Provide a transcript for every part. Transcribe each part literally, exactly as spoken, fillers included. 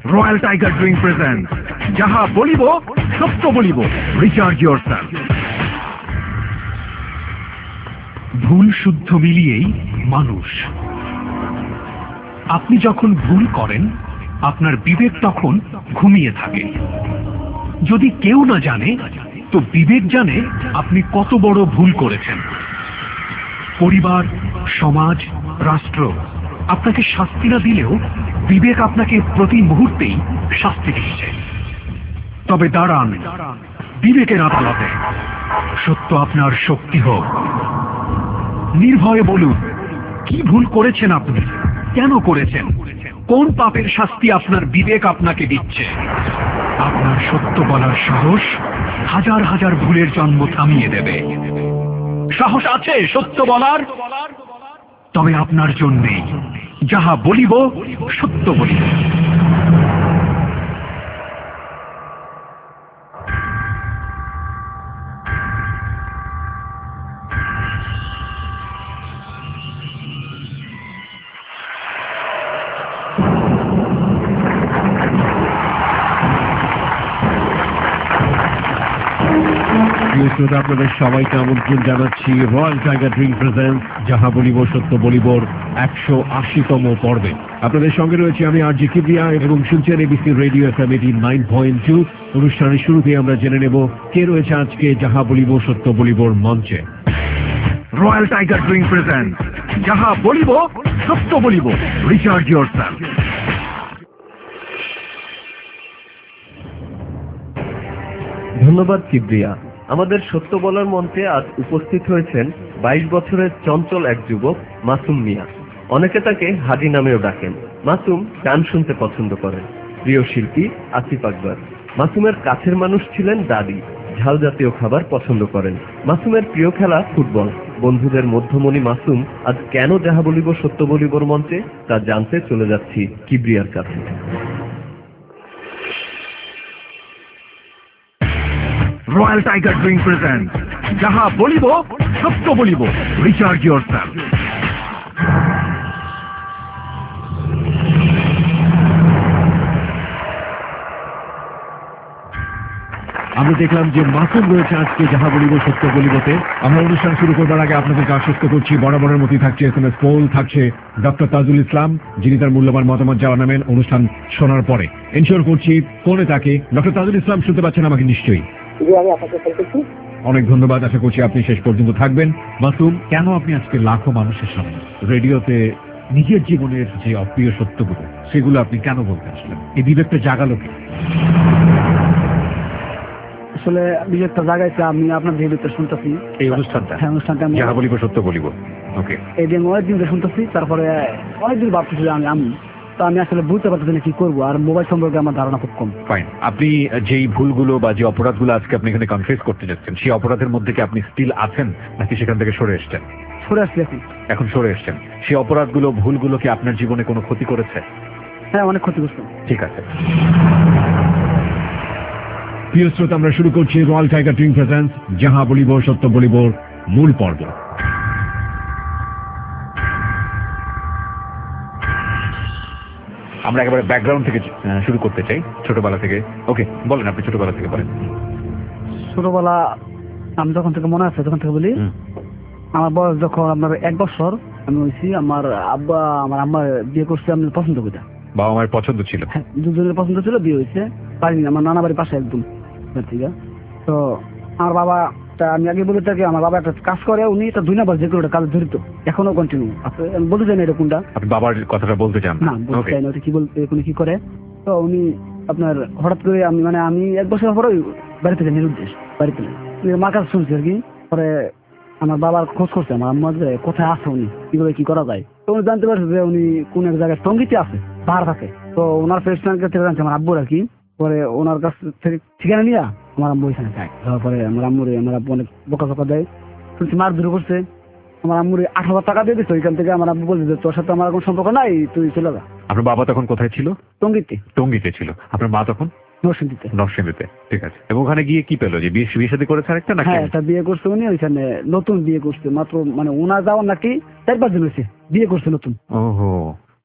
Royal tiger drink present যাহা বলিব সত্য বলিব, রিচার্জ ইয়োরসেলফ। ভুল শুদ্ধ মিলিয়েই মানুষ। আপনি যখন ভুল করেন আপনার বিবেক তখন ঘুমিয়ে থাকে। যদি কেউ না জানে তো বিবেক জানে আপনি কত বড় ভুল করেছেন। পরিবার, সমাজ, রাষ্ট্র আপনাকে শাস্তি না দিলেও বিবেক আপনাকে প্রতি মুহূর্তেই শাস্তি দিচ্ছে। তবে দাঁড়ান বিবেকের আদালতে, সত্য আপনার শক্তি হোক। নির্ভয়ে বলুন কি ভুল করেছেন আপনি, কেন করেছেন, কোন পাপের শাস্তি আপনার বিবেক আপনাকে দিচ্ছে। আপনার সত্য বলার সাহস হাজার হাজার ভুলের জন্ম থামিয়ে দেবে। সাহস আছে সত্য বলার? তবে আপনার জন্যেই যাহা বলিব সত্য বলিব। আপনাদের সবাইকে আমন্ত্রণ জানাচ্ছি রয়্যাল টাইগার ড্রিঙ্ক প্রেজেন্ট যাহা বলিব সত্য বলিবর একশো আশিতম পর্বে। আপনাদের সঙ্গে রয়েছে আমি আর জি কিবরিয়া এবং শুনছেন ABC radio FM eighty nine point two. অনুষ্ঠানের শুরুতে আমরা জেনে নেব কে রয়েছে আজকে যাহা বলিব সত্য বলিবর মঞ্চে। রয়্যাল টাইগার ড্রিঙ্ক প্রেজেন্ট যাহা বলিব সত্য বলিব, রিচার্জ ইয়োরসেলফ। ধন্যবাদ কিবরিয়া। আমাদের সত্য বলার মঞ্চে আজ উপস্থিত হয়েছেন বাইশ বছরের চঞ্চল এক যুবক মাসুম মিয়া। অনেকে তাকে হাজি নামেও ডাকেন। মাসুম গান শুনতে পছন্দ করেন। প্রিয় শিল্পী আসিফ আকবর। মাসুমের কাছের মানুষ ছিলেন দাদি। ঝাল জাতীয় খাবার পছন্দ করেন। মাসুমের প্রিয় খেলা ফুটবল। বন্ধুদের মধ্যমণি মাসুম আজ কেন যাহা বলিব সত্য বলিবর মঞ্চে তা জানতে চলে যাচ্ছি কিবরিয়ার কাছে। রয়্যাল টাইগার ড্রিঙ্ক প্রেজেন্ট যাহা বলিব সত্য বলিব, রিচার্জ ইয়োরসেলফ। আমরা দেখলাম যে মাসুম রয়েছে আজকে যাহা বলিব সত্য বলিবতে। আমরা অনুষ্ঠান শুরু করবার আগে আপনাদেরকে আশ্বস্ত করছি বরাবরের মতোই থাকছে এস এম এস পোল, থাকছে ডক্টর তাজুল ইসলাম যিনি তার মূল্যবান মতামত জানাবেন অনুষ্ঠান শোনার পরে। এনশিওর করছি ফোনে তাকে ডক্টর তাজুল ইসলাম শুনতে পাচ্ছেন আমাকে নিশ্চয়ই? অনেক ধন্যবাদ। আশা করছি আপনি শেষ পর্যন্ত থাকবেন। মাসুম, কেন আপনি আজকে লাখো মানুষের সামনে রেডিওতে নিজের জীবনের যে অপ্রিয় সত্যগুলো সেগুলো আপনি কেন বলতে আসলেন? এই বিবেকটা জাগালো কি? আসলে বিবেকটা জাগাইছে আমি আপনার ভিডিওতে শুনতেছি এই অনুষ্ঠানটা। হ্যাঁ, অনুষ্ঠানটা আমি যাহা বলিব সত্য বলিব। ওকে, এই দিন অনেকদিন ধরে শুনতেছি। তারপরে অনেকদিন ভাবতেছি আমি আমি তো আমি আসলে বুঝতে পারতেছি না কি করবো। আর মোবাইল সম্পর্কে আমার ধারণা খুব কম। ফাইন। আপনি যেই ভুলগুলো বা যে অপরাধগুলো আজকে আপনি এখানে কনফেস করতে যাচ্ছেন সেই অপরাধের মধ্যে কি আপনি স্টিল আছেন নাকি সেখান থেকে সরে এসছেন? সরে আসছি এখন। এখন সরে এসছেন। সেই অপরাধগুলো ভুলগুলো কি আপনার জীবনে কোনো ক্ষতি করেছে? হ্যাঁ, অনেক ক্ষতি করছে। ঠিক আছে। প্রিয় শ্রোতা, আমরা শুরু করছি রয়্যাল টাইগার ড্রিঙ্ক প্রেজেন্টস যাহা বলিব সত্য বলিবর মূল পর্ব। আমরা একেবারে ব্যাকগ্রাউন্ড থেকে শুরু করতে চাই, ছোটবেলা থেকে। ওকে, বলেন আপনি ছোটবেলা থেকে বলেন। ছোটবেলা আমি যখন থেকে মনে আছে তখন থেকে বলি। আমার বয়স যখন আপনার এক বছর আমি হয়েছি, আমার আব্বা আমার আম্মা বিয়ে করছে আমি পছন্দ করি। বাবা মায়ের পছন্দ ছিল? হ্যাঁ, দুজনের পছন্দ ছিল, বিয়ে হয়েছে। পারিনি, আমার নানা বাড়ির পাশে একদম। ঠিক আছে। তো আমার বাবা, আমি আগে বলে থাকি আমার বাবা একটা কাজ করে, উনি এটা দুই নাম্বার যে কোনো একটা কাজ জড়িত, এখনো কন্টিনিউ। আমি বলতে চাই না এটা কোনটা। আপনি বাবার কথাটা বলতে চান না? বলতে চাই না ওটা কি বলতে, উনি কি করে। তো উনি আপনার হঠাৎ করে আমি মানে আমি এক বছর পরে বাড়ি থেকে নিরুদ্দেশ, বাড়িতে মার কাছে শুনছি আর কি। পরে আমার বাবার খোঁজ করছে আমার আম্মা যে কোথায় আছে উনি, কি করে কি করা যায়। তো উনি জানতে পারছে যে উনি কোন এক জায়গায় টঙ্গিতে আছে, বাহার থাকে। তো ওনার ফ্রেন্ডের কাছে জানছে আমার আব্বুর আর কি। পরে ওনার কাছ থেকে ঠিকানা নিয়ে আমার আম্মু ওইখানে যায়। তারপরে আমার আম্মুরে আমার আব্বু অনেক বোকা চোকা দেয়, শুনছি মার ধরে করছে। আমার আম্মুরে আট হাজার টাকা দিয়ে দিচ্ছে। ওইখান থেকে আমার আব্বু বলছে যে তোর সাথে আমার কোনো সম্পর্ক নাই, তুই চলে যা। আপনার বাবা তখন কোথায় ছিল? টঙ্গিতে। টঙ্গিতে ছিল। আপনার মা তখন নরসিংদীতে। নরসিংদীতে, ঠিক আছে। এবং ওখানে গিয়ে কি পেলো? যে বিয়ে বিয়ে শাদী করেছে আরেকটা নাকি? হ্যাঁ, একটা বিয়ে করছে উনি ওইখানে, নতুন বিয়ে করছে মাত্র, মানে ওনার যাওয়ার নাকি চার পাঁচ দিন হয়েছে বিয়ে করছে নতুন। ওহো,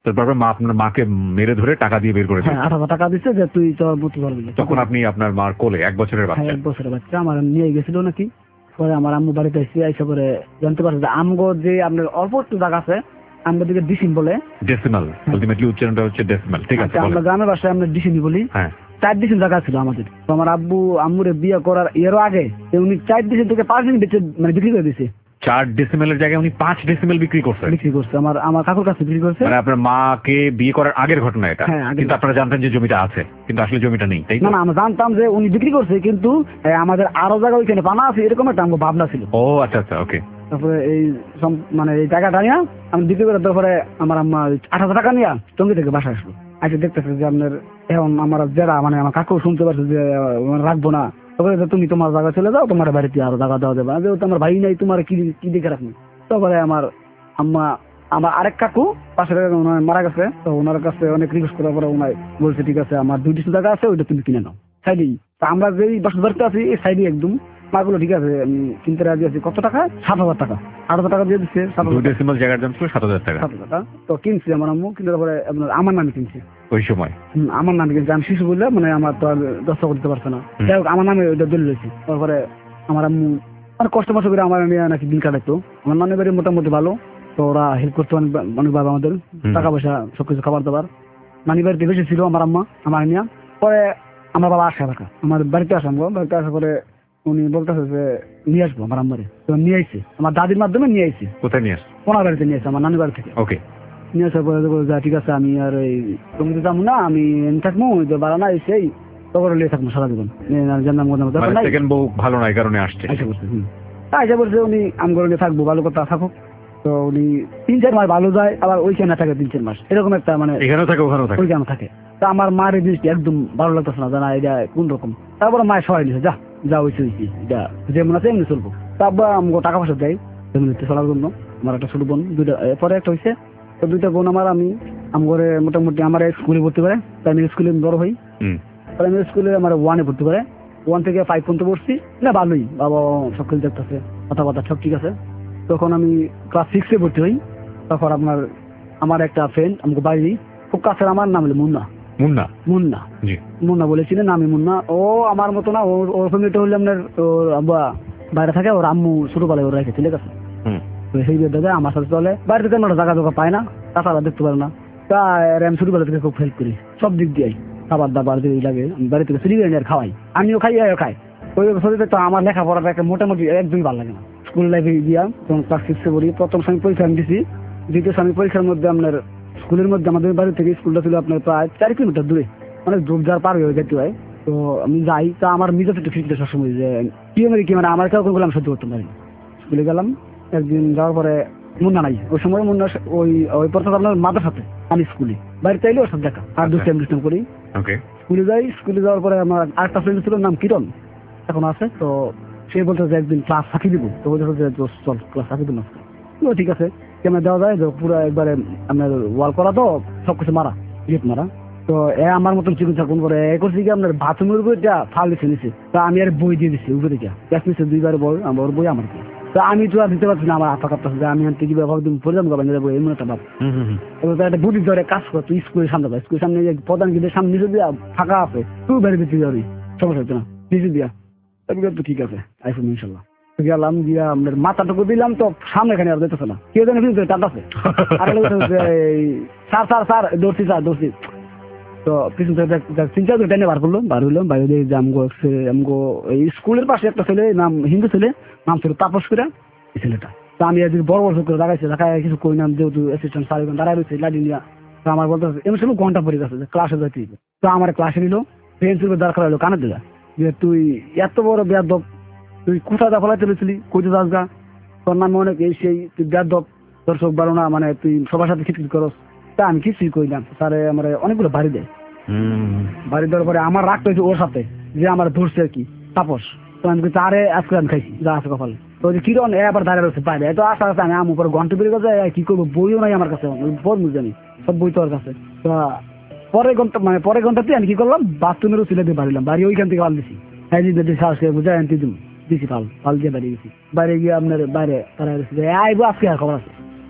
তারপর মা আপনার মাকে মেরে ধরে টাকা দিয়ে বের করে হ্যাঁ দিয়েছে। আট হাজার টাকা দিচ্ছে যে তুই তোর মতো ধরবি। তখন আপনি আপনার মার কোলে এক বছরের হ্যাঁ বাচ্চা। এক বছরের বাচ্চা আমার নিয়ে গেছিল নাকি। পরে আমার আম্মু বাড়িতে এসে এসে পরে জানতে পারছে যে আমগো যে আপনার অল্প একটু জায়গা আছে আমগো দিকে ডিসিম বলে। ডেসিমাল, আলটিমেটলি উচ্চারণটা হচ্ছে ডেসিমাল। ঠিক আছে, আমরা বলেন। গ্রামের বাসায় আমরা ডিসিমি বলি। হ্যাঁ, চার ডিসিম জায়গা ছিল আমাদের। তো আমার আব্বু আম্মুরে বিয়ে করার এরও আগে উনি চার ডিসিম থেকে পাঁচ দিন বেঁচে মানে বিক্রি করে দিছে। চার ডেসিমেলের জায়গায় উনি পাঁচ ডেসিমেল বিক্রি করছেন। বিক্রি করছে আমার আমার কাকুর কাছে বিক্রি করছে। মানে আপনার মাকে বিয়ে করার আগের ঘটনা এটা। হ্যাঁ, আগের। কিন্তু আপনারা জানতেন যে জমিটা আছে, কিন্তু আসলে জমিটা নেই, তাই না না? না আমরা জানতাম যে উনি বিক্রি করছে, কিন্তু এ, আমাদের আরো জায়গা ওইখানে পানা আছে এরকম একটা আমার ভাবনা ছিল। ও আচ্ছা আচ্ছা, ওকে। তারপরে এই সম- মানে এই টাকাটা নিয়ে আমি বিক্রি করে তারপরে আমার আম্মা আট হাজার টাকা নিয়ে টঙ্গি থেকে বাসায় আসলো। আজকে দেখতেছে যে আপনার এখন আমার যারা মানে আমার কাকু শুনতে পারছে যে আহ, রাখবো না। তারপরে যে তুমি তোমার জায়গা চলে যাও, তোমার বাড়িতে আরো জায়গা দেওয়া দেবে না, যেহেতু আমার ভাই নাই তোমার কি কি দেখে রাখবো। তারপরে আমার আম্মা আমার আরেক কাকু পাশে ওনার মারা গেছে, তো ওনার কাছে অনেক রিকোয়েস্ট করার পরে ওনার বলছে ঠিক আছে আমার দুইটি জায়গা আছে ওইটা তুমি কিনে নাও সাইডেই। তা আমরা যেই বাসা বাড়িতে আছি এই সাইডে একদম মাগুলো ঠিক আছে আমি কিনতে রাজি আছি। কত টাকা? সাত হাজার টাকা। আট হাজার টাকা দিয়ে দিচ্ছে। সাত দুই হাজার ডেসিমেল জায়গার দাম ছিল সাত হাজার টাকা সাত হাজার টাকা তো কিনছি আমার আম্মু, কিন্তু তারপরে আপনার আমার নামে কিনছি। ওই সময়। হুম, আমার নামে কিনছি। আমি শিশু বললে মানে আমার তো আর দশটা করতে পারছে না। হুম। যাই হোক আমার নামে ওইটা দলিল হয়েছে। তারপরে আমার আম্মু মানে কষ্ট মষ্ট করে আমার নিয়ে নাকি দিন কাটাইতো। আমার নানি বাড়ি মোটামুটি ভালো, তো ওরা হেল্প করতো অনেক অনেকভাবে আমাদের, হুম। টাকা পয়সা সবকিছু খাবার দাবার। নানি বাড়িতে বেশি ছিল আমার আম্মা আমার নিয়ে। পরে আমার বাবা আসে এলাকা আমার বাড়িতে আসে। আমগো বাড়িতে আসার পরে উনি বলতেছে যে নিয়ে আসবো আমার আম্মারে। তো নিয়ে আইছে আমার দাদির মাধ্যমে নিয়ে আইছে। কোথায় নিয়ে আস? ওনার বাড়িতে নিয়ে আসছে আমার নানি বাড়ি থেকে। ওকে। নিয়ে আসার পরে বলে যা ঠিক আছে আমি আর এই তুমি তো যাবো না, আমি এনে থাকবো যে বাড়া না এসেই তখন লিয়ে থাকবো সারা জীবন জানলাম মানে সেকেন্ড বউ ভালো না এই কারণে আসছে। আইসা করছে। হুম আইসা করছে উনি আমগরে নিয়ে থাকবো, ভালো কথা থাকুক। তো উনি তিন চার মাস ভালো যায়, আবার ওইখানে থাকে তিন চার মাস, এরকম একটা মানে এখানেও থাকে ওখানেও থাকে। ওইখানে থাকে। তো আমার মার এই জিনিসটা একদম ভালো লাগতেছে না, জানা এটা কোন রকম। তারপরে মায়ের সবাই নিছে যা যা হয়েছে হয়েছি এটা যেমন আছে এমনি চলবো। তারপর আমাকে টাকা পয়সা দেয় এমনিতে চলার জন্য। আমার একটা ছোট বোন দুইটা, পরে একটা হয়েছে। তো দুইটা বোন আমার আমি আমগরে মোটামুটি আমার স্কুলে ভর্তি করে, প্রাইমারি স্কুলে বড় হই। হুম। প্রাইমারি স্কুলে আমার ওয়ানে ভর্তি করে, ওয়ান থেকে ফাইভ পর্যন্ত পড়ছি না, ভালোই বাবা সব কিছু দেখতেছে, কথাবার্তা সব ঠিক আছে। তখন আমি ক্লাস সিক্সে ভর্তি হই। তখন আপনার আমার একটা ফ্রেন্ড আমাকে বাড়ি খুব কাছের, আমার নাম হলো মুন্না। মুন্না। মুন্না জি। মুন্না বলেছিলেন আমি মুন্না। ও আমার মতো না, ওর ওর ফ্যামিলিটা হলে আপনার ওর আব্বা বাইরে থাকে, ওর আম্মু ছোটবেলায় ওর রেখেছে, ঠিক আছে। হুম। তো সেই বিয়ে আমার সাথে চলে, বাড়িতে তেমন একটা জায়গা জোগা পায় না, তাছাড়া দেখতে পারে না। তা আমি ছোটবেলা থেকে খুব হেল্প করি সব দিক দিয়ে, খাবার দাবার যেই লাগে আমি বাড়ি থেকে চুরি করে খাওয়াই, আমিও খাই আমিও খাই। ওই বছরে তো আমার লেখাপড়াটা একটা মোটামুটি একদমই ভালো লাগে না। স্কুল লাইফে গিয়া তখন ক্লাস সিক্সে পড়ি, প্রথম শ্রেণী পরীক্ষা আমি দিছি। দ্বিতীয় শ্রেণী পরীক্ষার মধ্যে আপনার স্কুলের মধ্যে আমাদের বাড়ি থেকে স্কুলটা ছিল আপনার প্রায় চার কিলোমিটার দূরে, মানে জোরজার পার হয়ে যেতে হয়। তো আমি যাই, তা আমার নিজের একটু ফিরতে সবসময় যে কি মানে কি মানে আমার কাউকে বলে আমি সহ্য করতে পারি। স্কুলে গেলাম একদিন, যাওয়ার পরে মুন্না নাই ওই সময়। মুন্না ওই ওই প্রথম আপনার মাদার সাথে আমি স্কুলে বাড়িতে আইলে ওর সাথে দেখা আর দুষ্টাইম দুষ্টাইম করি। ওকে। স্কুলে যাই, স্কুলে যাওয়ার পরে আমার আরেকটা ফ্রেন্ড ছিল নাম কিরণ, এখন আছে। তো সে বলতে যে একদিন ক্লাস ফাঁকি দিব, তো বলতে যে চল ক্লাস ফাঁকি দিব। ঠিক আছে কেমন দেওয়া যায়, পুরো একবারে আপনার ওয়াল করা তো সবকিছু মারা গেট মারা। তো এ আমার মতন চিকিৎসা কোন করে এ করছি কি আপনার বাথরুমের উপর যা ফাল দিচ্ছে নিচে। তো আমি আর বই দিয়ে দিচ্ছি উপরে দিকে, এক নিচে দুইবার বই আমার বই আমার। তো আমি তো আর দিতে পারছি না, আমার হাত কাঁপতেছে যে আমি আনতে কি ব্যবহার দিন পড়ে যাবো বই এমন একটা ভাব। এবার তো একটা বুদ্ধি ধরে কাজ কর, তুই স্কুলের সামনে যাবো, স্কুলের সামনে প্রধান গেটের সামনে নিচে দিয়া ফাঁকা আছে, তুই বেড়ে দিতে যাবি, সমস্যা হচ্ছে না নিচে দিয়া। তো ঠিক আছে আইফোন ইনশাল্লাহ গেলাম, গিয়া আপনার মাথাটুকু দিলাম, তো সামনে এখানে আর যেতেছে না, কেউ জানি টানতেছে আর স্যার স্যার স্যার দৌড়ছি স্যার দৌড়ছি। তো পিছন থেকে তিন চার টেনে বার করলো, বার হইলাম বাইরে দিয়ে যে আমগো আমগো এই স্কুলের পাশে একটা ছেলে নাম হিন্দু ছেলে, নাম ছিল তাপস করে এই ছেলেটা। তো আমি একদিন বড় বড় চোখ করে দাঁড়াইছি, দেখায় কিছু কই নাম যেহেতু অ্যাসিস্ট্যান্ট স্যার দাঁড়াই রয়েছে লাঠি নিয়ে। তো আমার বলতে এমন সময় ঘন্টা পড়ে গেছে যে ক্লাসে যাইতে। তো আমার ক্লাসে নিল, পেন্সিল দরকার হলো কানে দিলা যে তুই এত বড় বেয়াদব, তুই কোথায় যা ফলাইতে পেরেছিলি, কইতে যাস গা, তোর নামে অনেক এই সেই, তুই বেয়াদব, তোর চোখ বাড়ো না, মানে তুই সবার সাথে খিটখিট করস। তা আমি কিছুই কইলাম, স্যারে আমার অনেকগুলো বাড়ি দেয়। বাড়ি দেওয়ার পরে আমার রাগটা হয়েছে ওর সাথে যে আমার ধরছে আর কি তাপস। তো আমি আরে আজকে আমি খাইছি যা আছে কপালে। তো যে কিরণ এ আবার দাঁড়িয়ে রয়েছে বাইরে, এত আশা আছে আমি আম উপরে ঘন্টা বেরিয়ে গেছে, কি করবো বইও নাই আমার কাছে, বই বুঝি সব বই তোর কাছে। তো পরের ঘন্টা মানে পরের ঘন্টাতে আমি কি করলাম, বাথরুমেরও সিলে দিয়ে বাড়িলাম, বাড়ি ওইখান থেকে পাল দিছি, হ্যাঁ সাহস করে বুঝাই আনতে দিম দিছি পাল পাল দিয়ে বাড়ি গেছি। বাইরে গিয়ে আপনার বাইরে তারা আইবো আজকে আর খবর আছে,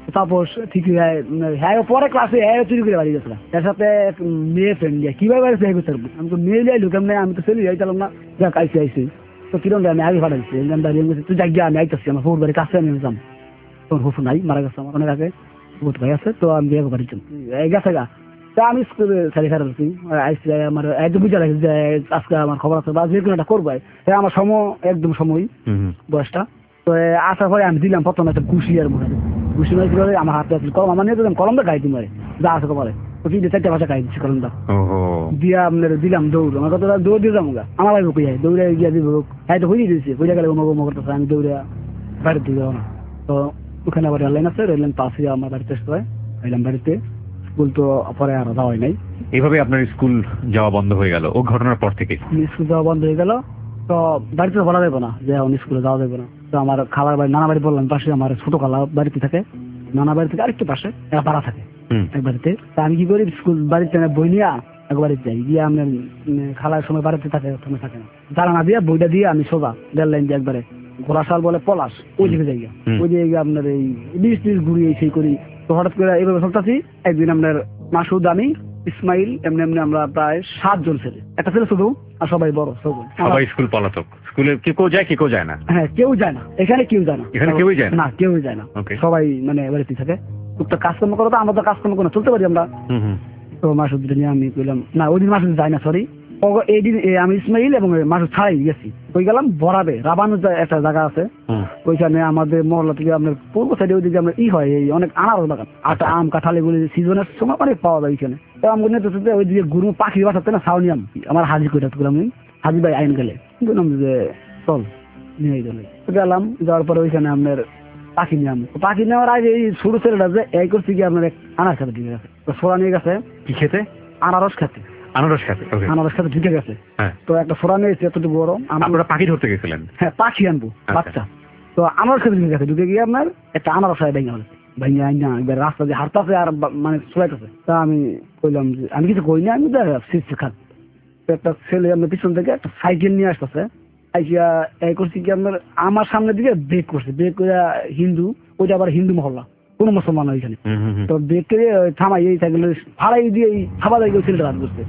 তারপর ঠিক হ্যাঁ পরে ক্লাসে হ্যাঁ চুরি করে বাড়ি গেছিলাম এর সাথে এক মেয়ে ফ্রেন্ড দিয়ে কিভাবে বাড়ি হয়ে গেছে আমি তো মেয়ে যাই ঢুকাম না আমি তো চলে যাইতাম না যাক আইসি আইসি তো কিরম আমি আগে পাঠাইছি দাঁড়িয়ে গেছি তুই যাক গিয়ে আমি আইতেছি আমার ফুট বাড়ির কাছে আমি যাম তোর হুফু নাই মারা গেছে আমার অনেক আগে বহুত ভাই আছে তো আমি বিয়ে বাড়ি গেছে গা তা আমি স্কুলে খালি খারাপছি আইসি আমার একদম বুঝা লাগছে যে আজকে আমার খবর আছে বা যে কোনো একটা করবো আমার সময় একদম সময় বয়সটা তো আসার পরে আমি দিলাম প্রথম একটা ঘুষি আর মনে ঘুষি মারি করে আমার হাতে কলম আমার নিয়ে দিলাম কলমটা গাই দিই যা আছে কপালে তো কি চারটে ভাষা গাই দিচ্ছি কলমটা দিয়া আপনার দিলাম দৌড় আমার কত দৌড় দিয়ে যাবো গা আমার ভাই কই দৌড়ে গিয়ে দিব হ্যাঁ তো হয়ে দিয়েছি হয়ে গেলে অমুক অমুক করতেছে আমি দৌড়ে বাড়িতে যাবো না তো ওখানে আবার রেললাইন আছে রেললাইন পাশে আমার বাড়িতে আসতে হয় এলাম বাড়িতে স্কুল তো পরে আর যাওয়াই নাই এইভাবে আপনার স্কুল যাওয়া বন্ধ হয়ে গেল ও ঘটনার পর থেকে স্কুল যাওয়া বন্ধ হয়ে গেল তো বাড়িতে বলা যাবে না যে এখন স্কুলে যাওয়া যাবে না তো আমার খালার বাড়ি নানা বাড়ি বললাম পাশে আমার ছোট খালা বাড়িতে থাকে নানা বাড়ি থেকে আরেকটু পাশে এরা ভাড়া থাকে এক বাড়িতে তা আমি কি করি স্কুল বাড়িতে বই নিয়ে এক বাড়িতে যাই গিয়ে আমি খালার সময় বাড়িতে থাকে সময় থাকে না জানা দিয়ে বইটা দিয়ে আমি সোজা রেল লাইন দিয়ে একবারে ঘোড়াশাল বলে পলাশ ওই দিকে যাই ওই দিকে গিয়ে আপনার এই বিশ ত্রিশ ঘুরি সেই করি তো হঠাৎ করে এইভাবে চলতেছি একদিন আপনার মাসুদ আমি ইসমাইল এমনি এমনি আমরা প্রায় সাতজন ছেলে একটা ছেলে শুধু আর সবাই বড় সবাই স্কুল পলাতক স্কুলে কি কেউ যায় কি কেউ যায় না হ্যাঁ কেউ যায় না এখানে কেউ যায় না এখানে কেউই যায় না কেউই যায় না সবাই মানে বাড়িতে থাকে টুকটাক কাজকর্ম করো তো আমরা তো কাজকর্ম করে চলতে পারি আমরা তো মাসুদ নিয়ে আমি কইলাম না ওই দিন মাসুদ যায় না সরি এই দিন আমি ইসমাইল এবং মাসুদ ছাড়াই গেছি ওই গেলাম বরাবে রাবানু একটা জায়গা আছে ওইখানে আমাদের মহল্লা থেকে আপনার পূর্ব সাইডে ওইদিকে আমরা ই হয় এই অনেক আনারস বাগান আটা আম কাঁঠাল এগুলি সিজনের সময় অনেক পাওয়া যায় ওইখানে তো আমি নিতে ওইদিকে গুরু পাখি বাসাতে না সাউনিয়াম আমার হাজি করে আমি হাজি ভাই আইন গেলে বললাম যে চল নিয়ে গেলে গেলাম যাওয়ার পরে ওইখানে আপনার পাখি নিয়ে আমি পাখি নেওয়ার আগে এই ছোট ছেলেটা যে এই করছি কি আপনার আনারস খেতে ঢুকে গেছে তো সোরা নিয়ে গেছে কি খেতে আনারস খেতে আনারস খেতে আনারস খেতে ঢুকে গেছে তো একটা সোরা নিয়েছে এতটুকু বড় আমরা পাখি ধরতে গেছিলেন হ্যাঁ পাখি আনবো বাচ্চা তো আনারস খেতে ঢুকে গেছে ঢুকে গিয়ে আপনার একটা আনারস হয় ভেঙে হলে ভেঙে আই না এবার রাস্তা দিয়ে হাঁটতেছে আর মানে চলাইতেছে তা আমি কইলাম যে আমি কিছু কই না আমি শিখছি খাত একটা ছেলে আপনার পিছন থেকে একটা সাইকেল নিয়ে আসতেছে আইসিয়া এই করছি কি আপনার আমার সামনের দিকে ব্রেক করছে ব্রেক করে হিন্দু ওইটা আবার হিন্দু মহল্লা কোনো মুসলমান ওইখানে তো ব্রেক করে থামাই এই সাইকেল ফাড়াই দিয়ে খাবার দিয়ে ছেলেটা হাত করছে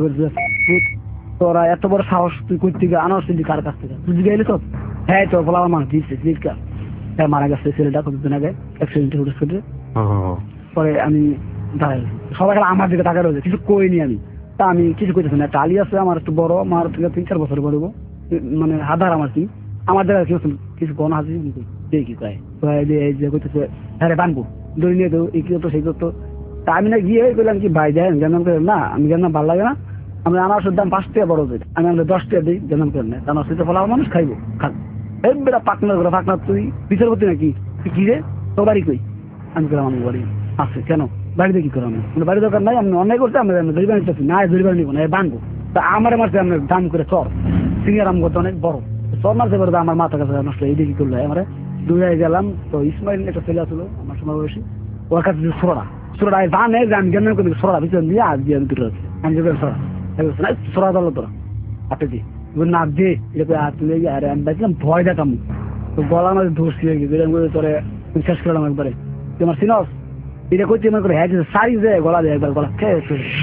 তোরা এত বড় সাহস তুই কই থেকে আনারস তুই কার কাছ থেকে তুই গেলি তো হ্যাঁ তো বলা আমার মানুষ দিচ্ছে জিজ্ঞা হ্যাঁ মারা গেছে ছেলেটা কতদিন আগে অ্যাক্সিডেন্টে হুট করে পরে আমি দাঁড়াই সবাই আমার দিকে টাকা রয়েছে কিছু কইনি আমি তা আমি কিছু কইতেছি না একটা আলি আছে আমার একটু বড় আমার থেকে তিন চার বছর বড় মানে হাজার আমার কি আমার দেখা কিছু কিছু গণ হাজি দেখি কয় যে কইতেছে হ্যাঁ বানবো দড়ি নিয়ে দেবো এই কি হতো সেই করতো তা আমি না গিয়ে বললাম কি ভাই দেন জানাম করেন না আমি জানাম ভালো লাগে না আমি আনারসের দাম পাঁচ টাকা বড় দিই আমি আমরা দশ টাকা দিই জানাম করেন না আনারস দিতে ফলার মানুষ খাইবো খান এই বেটা পাকনা করে পাকনা তুই বিচারপতি নাকি তুই কি রে তো বাড়ি কই আমি গেলাম আমার বাড়ি আছে কেন বাড়িতে কি করো আমি বাড়ি দরকার নাই আমি অন্যায় করতে আমি জরিমানা নিতেছি না জরিমানা নিবো না বানবো তা আমার মারছে আমি দাম করে চর সিনিয়র আম করতে অনেক বড় চর মারতে পারবে আমার মাথা কাছে নষ্ট এই দিকে করলো আমার দূরে গেলাম তো ইসমাইল একটা ছেলে আসলো আমার সময় বয়সী ওর কাছে সোরা সোরা জানে যে আমি জ্ঞান করি সোরা ভিতরে দিয়ে আজ দিয়ে আমি তুলে আমি যে সোরা সোরা দল তোরা হাতে দি না দে এটা হাত তুলে গিয়ে আরে আমি দেখলাম ভয় দেখাম তো গলা মাঝে ধরছি আর কি তোরে শেষ করলাম একবারে তোমার সিনস এটা করছি মনে করে হ্যাঁ সারি যায় গলা দেয় একবার গলা খেয়ে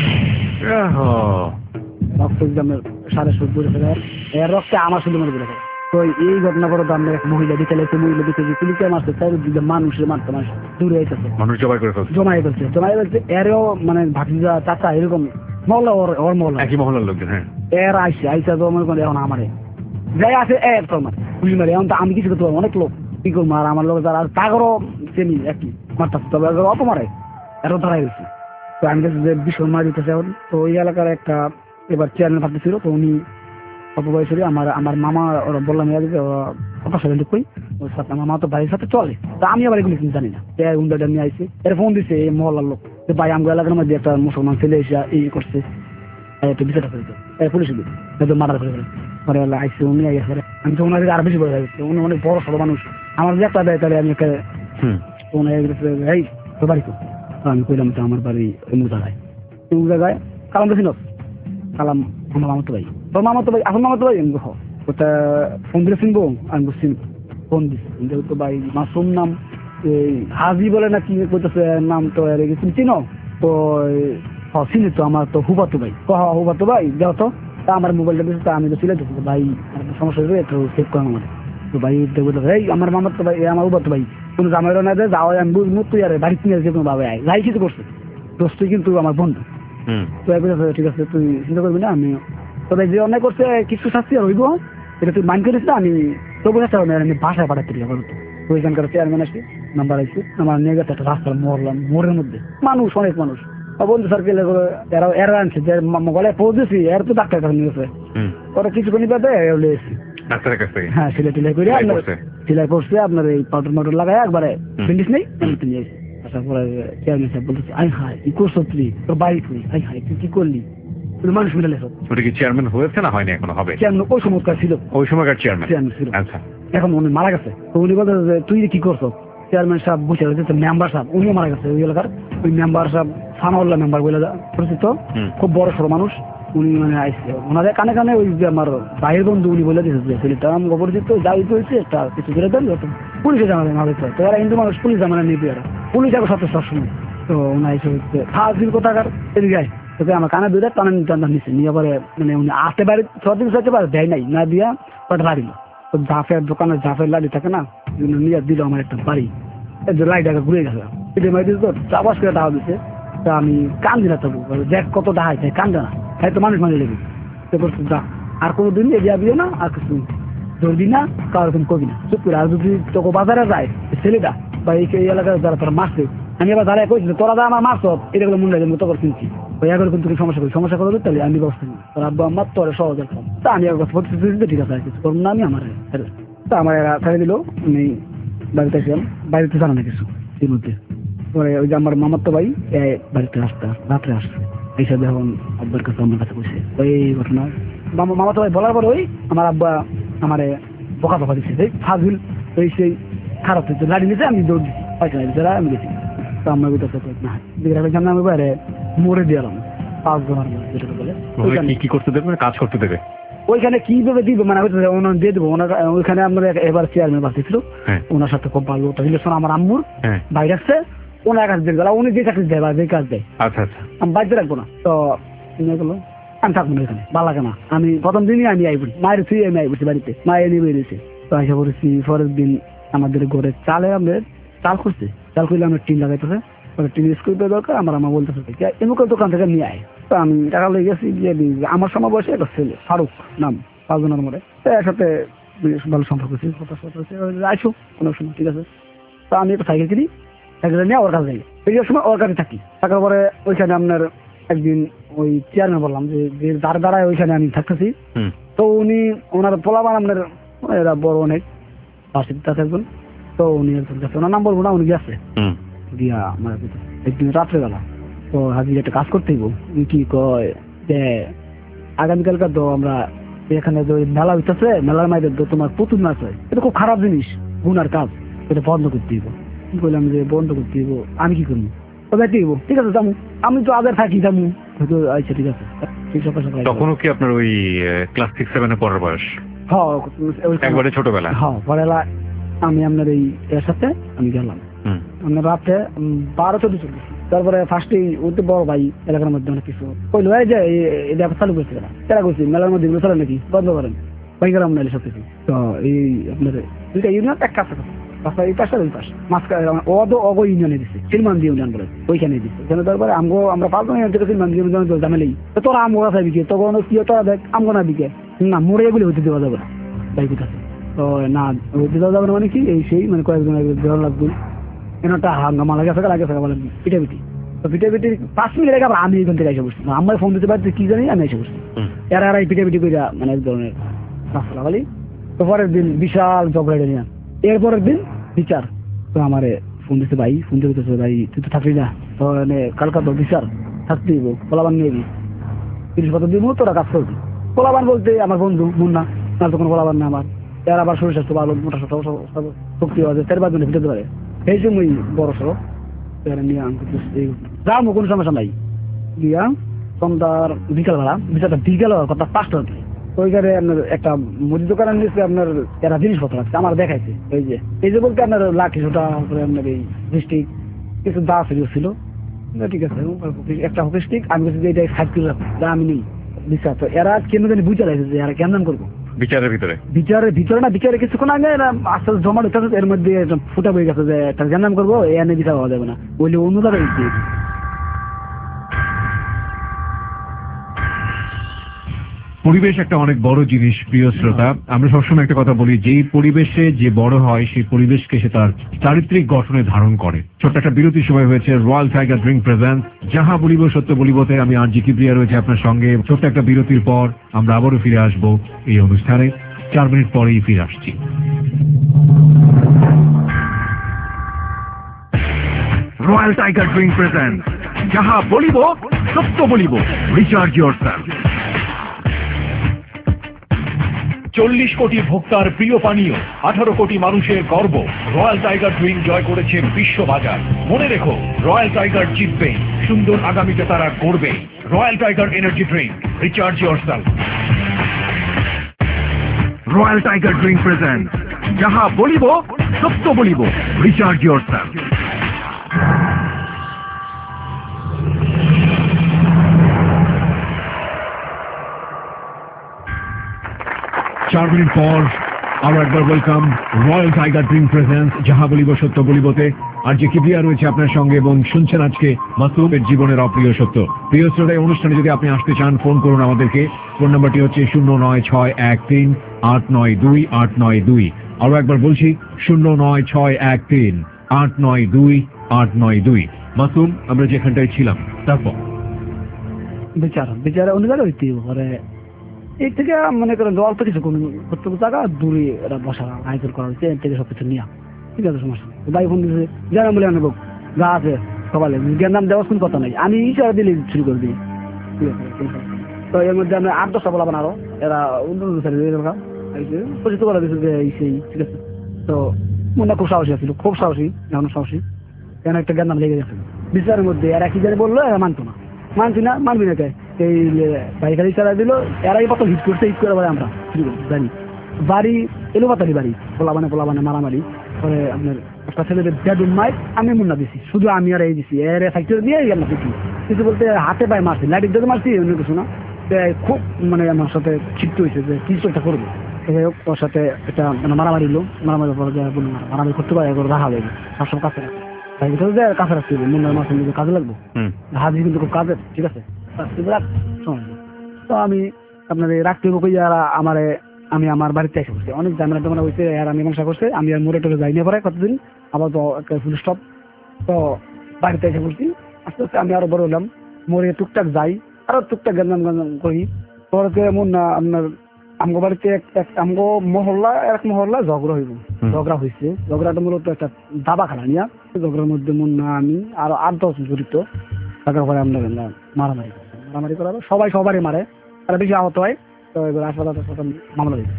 রক্ত সাড়ে সত্তর এর রক্তে আমার শুধু মনে করে তো এই ঘটনা করে তো আমরা এক মহিলা বিকেলে মহিলা বিকেলে পুলিশে মারছে চারিদিকে মানুষের মারতে মানুষ দূরে আইতেছে মানুষ জমাই করে ফেলছে জমাই ফেলছে জমাই ফেলছে এরও মানে ভাতিজা চাচা এরকম মহল্লা ওর ওর মহল্লা একই মহল্লার লোকজন হ্যাঁ এর আইসে আইসা তো মনে করে এখন আমারে যাই আছে এর তো আমার পুলিশ মারে এখন তো আমি কিছু করতে পারবো অনেক লোক কি করবো আর আমার লোক যারা তাগরও চেনি একই মারতেছে তবে অত মারে এরও ধরাই গেছে তো আমি কাছে যে ভীষণ মার দিতেছে এখন তো ওই এলাকার একটা এবার চেয়ারম্যান পার্টি ছিল তো উনি অল্প বয়সেরই আমার আমার মামা ওরা বললাম কথা সাথে কই ওর সাথে আমার মামা তো ভাইয়ের সাথে চলে তা আমি আবার এগুলো কিন্তু জানি না উন্ডাটা নিয়ে আইসে এর ফোন দিছে এই মহল্লার লোক যে ভাই আমগো এলাকার মধ্যে একটা মুসলমান ছেলে এসে এই করছে একটা বিচারটা করে পুলিশ দিল মার্ডার করে পরে আইসে উনি আইসে আমি তো ওনাদের আর বেশি বলে যাচ্ছি উনি অনেক বড় সড়ো মানুষ আমার যে একটা দেয় তাহলে আমি একটা এই তো বাড়ি তো আমি কইলাম তো আমার বাড়ি অমুক জায়গায় অমুক জায়গায় কালাম বেশি নয় কালাম আমার মামাতো ভাই তোর মামাতো ভাই এখন মামাতো ভাই আমি ওটা ফোন দিলে চিনবো আমি বুঝছি ফোন দিচ্ছি তো ভাই মাসুম নাম এই হাজি বলে না কি করতেছে নাম তো এর কিছু চিনো তো হ্যাঁ চিনি তো আমার তো হুবাতো ভাই তো হ্যাঁ হুবাতো ভাই যাও তো তা আমার মোবাইলটা দিচ্ছে তা আমি তো সিলেট দিচ্ছি ভাই একটা সমস্যা হয়েছে একটু সেভ করেন আমার তো ভাই দেখবো তো এই আমার মামার তো ভাই এ আমার হুবাতো ভাই কোনো জামাইরও না দেয় যাও আমি বুঝবো তুই আর বাড়িতে নিয়ে আসছে তোমার বাবা আয় যাই কিছু করছে দোস্ত কিন্তু আমার বন্ধু তো একবার ঠিক আছে তুই চিন্তা করবি না আমি তবে যে অন্যায় করছে কিছু শাস্তি আর হইব এটা তুই মাইন্ড করিস না আমি তবু একটা আমি বাসায় পাঠাতে দিই আবার তো ওইখানকার চেয়ারম্যান আসি নাম্বার আইসি আমার নিয়ে গেছে একটা রাস্তা মরলাম মোড়ের মধ্যে মানুষ অনেক মানুষ বন্ধু সার্কেল এরা এরা আনছে যে গলায় পৌঁছেছি এর তো ডাক্তার কাছে নিয়েছে ওরা কিছুক্ষণ বাদে এসি ডাক্তারের কাছ থেকে হ্যাঁ সিলাই টিলাই করে আপনার সিলাই পড়ছে আপনার এই পাউডার মাউডার লাগায় একবারে ব্যান্ডেজ নেই এমনিতে নিয়ে এসে আসার পরে চেয়ারম্যান সাহেব বলতেছে আই হাই কি করছো তুই তোর বাড়ি তুই আই হাই তুই কি করলি তুই মানুষ মিলে সব ওটা কি চেয়ারম্যান হয়েছে না হয়নি এখনো হবে চেয়ারম্যান ওই সময়কার ছিল ওই সময়কার চেয়ারম্যান চেয়ারম্যান ছিল আচ্ছা এখন উনি মারা গেছে তো উনি বলতে যে তুই কি করছো চেয়ারম্যান সাহেব বুঝে গেছে মেম্বার সাহেব উনিও মারা গেছে ওই এলাকার ওই মেম্বার সাহেব সানাউল্লাহ মেম্বার বলে পরিচিত খুব বড় সড়ো মানুষ উনি মানে আইসে ওনাদের কানে কানে ওই যে আমার ভাইয়ের বন্ধু উনি বলে দিয়েছে ছেলেটা আমি অপরিচিত যাই হয়েছে একটা কিছু করে দেন পুলিশে জানালে না হয়েছে তো এরা হিন্দু মানুষ পুলিশ জানালে নিবি এরা পুলিশ আগে সত্য সবসময় তো ওনা এসে হচ্ছে ফাজিল কোথাকার এদিকে যায় তোকে আমার কানে দুধে টানা টানা নিচ্ছে নিয়ে পরে মানে উনি আসতে পারে ছদিন চাইতে পারে দেয় নাই না দিয়া ওটা লাড়িল তো জাফের দোকানের জাফের লাড়ি থাকে না নিয়ে দিল আমার একটা বাড়ি লাইট আগে ঘুরে গেছে এটা মাই দিস তো চাবাস করে টাকা দিচ্ছে তা আমি কান দিনা তবু দেখ কত টাকা আছে কান না তাই তো মানুষ মানে লেগে তো বলছি যা আর কোনো দিন এগিয়ে দিও না আর কিছু ধরবি না কারো তুমি কবি না চুপ করে আর যদি তোকে বাজারে যায় ছেলেটা বা এই এলাকায় যারা তোরা মারছে আমি এবার দাঁড়ায় কইছি তোরা যা আমার মারছ এটা গুলো মনে লাগে মতো করে কিনছি ওই এগুলো কিন্তু সমস্যা করি সমস্যা করবে তাহলে আমি ব্যবস্থা নিই তোর আব্বা আমার তোর সহজ একদম তা আমি ঠিক আছে আর কিছু করবো না আমি আমার তা আমার এরা ছেড়ে দিল আমি বাড়িতে আসলাম বাড়িতে জানা না কিছু এর মধ্যে পরে ওই যে আমার মামার তো ভাই বাড়িতে আসতে রাত্রে আসছে এইসব এখন আব্বার কাছে আমার কাছে বসে ওই ঘটনা মামা মামা তো ভাই বলার পর ওই আমার আব্বা আমার বোকা বোকা দিচ্ছে সেই ফাজিল ওই সেই খারাপ হচ্ছে গাড়ি নিতে আমি দৌড় দিচ্ছি পয়সা নিতে আমি গেছি তো আমার না দিকে সামনে আমি বাইরে মরে দিলাম পাঁচ জনের যেটা বলে কি করতে দেবে কাজ করতে দেবে ওইখানে কিভাবে দিবে মানে ওনার দিয়ে দেবো ওনার ওইখানে আপনার এবার চেয়ারম্যান বাস ছিল ওনার সাথে খুব ভালো রিলেশন আমার আম্মুর বাইরে আসছে ওনার কাজ দিয়ে উনি যে চাকরি দেয় বা যে কাজ দেয় আচ্ছা আচ্ছা আমি বাড়িতে রাখবো না তো গেলো আমি থাকবো না এখানে ভালো লাগে না আমি প্রথম দিনই আমি আই পড়ি মায়ের থুই আমি আই পড়ছি বাড়িতে মায়ের নিয়ে বেরিয়েছে তো আশা করেছি পরের দিন আমাদের ঘরে চালে আমাদের চাল করছে চাল করলে আমার টিন লাগাইতেছে টিন স্কুল দরকার আমার আমার বলতেছে এমুক দোকান থেকে নিয়ে আয় তো আমি টাকা লেগে গেছি যে আমার সময় বয়সে একটা ছেলে ফারুক নাম পাঁচজনের মধ্যে তো একসাথে ভালো সম্পর্ক ছিল আইসো কোনো সময় ঠিক আছে তো আমি একটা সাইকেল কিনি সাইকেল নিয়ে ওর কাছে যাই এই সময় ওর কাছে থাকি থাকার পরে ওইখানে আপনার একদিন ওই চেয়ারম্যান বললাম যে যার দ্বারায় ওইখানে আমি থাকতেছি তো উনি ওনার পোলাবান আপনার এরা বড় অনেক পাশে থাকবেন তো উনি একজন গেছে ওনার নাম বলবো না উনি গেছে দিয়া আমার একদিন রাত্রেবেলা তো হাজির একটা কাজ করতেই উনি কি কয় যে আগামীকালকার তো আমরা এখানে যে মেলা হইতেছে মেলার মাইদের তো তোমার পুতুল নাচ হয় এটা খুব খারাপ জিনিস গুনার কাজ এটা বন্ধ করতে দিব কি বললাম যে বন্ধ করতে দিব আমি কি করবো তবে দিব ঠিক আছে যাবো আমি তো আগে থাকি যাবো হয়তো আচ্ছা ঠিক আছে তখনও কি আপনার ওই ক্লাস সিক্স সেভেনে পড়ার বয়স হ্যাঁ একবারে ছোটবেলা হ্যাঁ পড়ালা আমি আপনার এই এর সাথে আমি গেলাম আমরা রাতে বারো চোদ্দ চলতেছি তারপরে ফার্স্টে ওই বড় ভাই এলাকার মধ্যে অনেক কিছু কইলো এই যে এই ব্যবসা চালু করছে তারা করছি মেলার মধ্যে এগুলো চলে নাকি বন্ধ করেন ভাই গেলাম না সব কিছু তো এই আপনার দুইটা ইউনিয়ন এক কাছে রাস্তা এই পাশে ওই পাশে মাঝখানে অদ অগ ইউনিয়নে দিচ্ছে সিলমান দিয়ে ইউনিয়ন বলে ওইখানে দিচ্ছে ওখানে তারপরে আমগো আমরা পাঁচজন ইউনিয়ন থেকে সিলমান দিয়ে ইউনিয়ন জামেলেই তো তোরা আমগো রাস্তায় বিকে তখন কি তোরা দেখ আমগো না বিকে না মরে এগুলি হইতে দেওয়া যাবে না বাইক আছে তো না হইতে দেওয়া যাবে না মানে কি এই সেই মানে কয়েকজন দেওয়া লাগবে এনাটা হাঙ্গামা লাগে থাকা লাগে থাকা বলেন পিঠে পিঠি তো পিঠে পিঠি পাঁচ মিনিট আগে আমি এখান থেকে এসে বসছি আমার ফোন দিতে পারছি কি জানি আমি এসে বসছি এরা এরা পিঠে পিঠি করে মানে এক ধরনের রাস্তা লাগালি তো পরের দিন বিশাল ঝগড়া নিয়ে এরপরের দিন বিচার তো আমার ফোন দিতে ভাই ফোন দিতে ভাই তুই তো থাকবি না তো কালকা তো বিচার থাকতে দিব পোলাবান নিয়ে দিই তিরিশ বছর দিব তোরা কাজ করবি পোলাবান বলতে আমার বন্ধু মুন্না না তো কোনো পোলাবান না আমার এর আবার শরীর স্বাস্থ্য ভালো মোটা শক্তি আছে চার পাঁচ জনে ফিরতে পারে এই জন্যই বড় সড়ক নিয়ে যাবো কোনো সমস্যা নাই গিয়া সন্ধ্যার বিকালবেলা বিচারটা বিকাল কথা পাঁচটা হতে ওইখানে আপনার একটা মুদি দোকানের নিচে আপনার এরা জিনিসপত্র আছে আমার দেখাইছে এই যে এই যে বলতে আপনার লাখি ছোটা তারপরে আপনার এই ডিস্ট্রিক কিছু দা ছিল না ঠিক আছে একটা হকি স্টিক আমি বলছি যে এটা সাইড করে রাখবো যা আমি নেই বিচার তো এরা কেন জানি বুঝে লাগছে যে এরা কেমন করবো বিচারের ভিতরে বিচারের ভিতরে না বিচারে কিছুক্ষণ আগে এরা আস্তে আস্তে জমা দিতে এর মধ্যে ফুটা বয়ে গেছে যে একটা জানাম করবো এনে বিচার হওয়া যাবে না বলে অন্য জায়গায় দিয়ে পরিবেশ একটা অনেক বড় জিনিস প্রিয় শ্রোতা আমরা সবসময় একটা কথা বলি যেই পরিবেশে যে বড় হয় সেই পরিবেশকে সে তার চারিত্রিক গঠনে ধারণ করে ছোট্ট একটা বিরতির সময় হয়েছে রয়্যাল টাইগার ড্রিঙ্ক প্রেজেন্ট যাহা বলিব সত্য বলিবতে আমি আর জি কিবরিয়া রয়েছে আপনার সঙ্গে ছোট্ট একটা বিরতির পর আমরা আবারও ফিরে আসব এই অনুষ্ঠানে চার মিনিট পরেই ফিরে আসছি রয়্যাল টাইগার ড্রিঙ্ক প্রেজেন্ট যাহা বলিব সত্য বলিব রিচার্জ ইয়োরসেলফ চল্লিশ কোটি ভোক্তার প্রিয় পানীয় আঠারো কোটি মানুষের গর্ব রয়্যাল টাইগার ড্রিঙ্ক জয় করেছে বিশ্ববাজার মনে রেখো রয়্যাল টাইগার জিতবে সুন্দর আগামীতে তারা করবে royal tiger energy drink recharge yourself royal tiger drink present যাহা বলিব সত্য বলিব রিচার্জ ইয়োরসেলফ চার মিনিট পর আরো একবার welcome royal tiger drink presence যাহা বলিব সত্য বলিবতে আর যে কিবরিয়া রয়েছে আপনার সঙ্গে এবং শুনছেন আজকে মাসুমের জীবনের অপ্রিয় সত্য প্রিয় শ্রোতায় অনুষ্ঠানে যদি আপনি আসতে চান ফোন করুন আমাদেরকে ফোন নাম্বারটি হচ্ছে শূন্য নয় ছয় এক তিন আট নয় দুই আট নয় দুই আরো একবার বলছি শূন্য নয় ছয় এক তিন আট নয় দুই আট নয় দুই মাসুম আমরা যেখানটায় ছিলাম তারপর বিচার বিচারে অন্য জায়গায় হইতে পরে এই থেকে মনে করেন অল্প কিছু কোন প্রত্যেক জায়গা দূরে এরা বসা আয়োজন করা হয়েছে এর থেকে সবকিছু নিয়ে ঠিক আছে সমস্যা ভাই ফোন দিয়েছে জানা বলে আনবো যা আছে সকালে জ্ঞান নাম দেওয়ার কোন কথা নাই আমি ইশারা দিলে শুরু করে দিই ঠিক আছে তো এর মধ্যে আমরা আট দশটা বলা বানারো এরা অন্য পরিচিত করা দিয়েছে যে সেই ঠিক আছে তো মনে খুব সাহসী ছিল খুব সাহসী এখনো সাহসী কেন একটা জ্ঞান নাম লেগে গেছে বিচারের মধ্যে এরা কি জানি বললো এরা মানতো না মানছি না মানবি না কে এই বাইকারি চালা দিল এরাই কত হিট করছে হিট করে বলে আমরা জানি বাড়ি এলো পাতারি বাড়ি পোলা বানে পোলা বানে মারামারি পরে আপনার একটা ছেলেদের বেডরুম মাইক আমি মুন্না দিছি শুধু আমি আর এই দিছি এর ফ্যাক্টরি দিয়ে আমরা দিচ্ছি কিছু বলতে হাতে পায়ে মারছি লাইটের দিকে মারছি অন্য কিছু না খুব মানে আমার সাথে ক্ষিপ্ত হয়েছে যে কিছু একটা করবো ওর সাথে একটা মানে মারামারি লো মারামারি পরে মারামারি করতে পারে রাখা যাবে সবসময় কাছে রাখবে তাই ভিতরে যে কাছে রাখতে হবে মুন্নার মাসের মধ্যে কাজে লাগবো হাজির কিন্তু খুব কাজের ঠিক আছে তো আমি আপনার রাখতে কই আমার আমি আমার বাড়িতে এসে বসছি অনেক ঝামেলা টামেলা হয়েছে আর আমি মনসা করছে আমি আর মোড়ে টোরে যাই না পরে কতদিন আবার তো একটা ফুল স্টপ তো বাড়িতে এসে বসছি আস্তে আস্তে আমি আরো বড় হলাম মোড়ে টুকটাক যাই আরো টুকটাক গান গান করি পরে এমন না আপনার আমগো বাড়িতে আমগো মহল্লা এক মহল্লা ঝগড়া হইব ঝগড়া হয়েছে ঝগড়াটা মূলত একটা দাবা খেলা নিয়া ঝগড়ার মধ্যে মন না আমি আরো আট দশ জড়িত তারপরে পরে আমরা মারামারি মারামারি করা সবাই সবারই মারে তারা বেশি আহত হয় তো এবার হাসপাতাল মামলা হয়েছে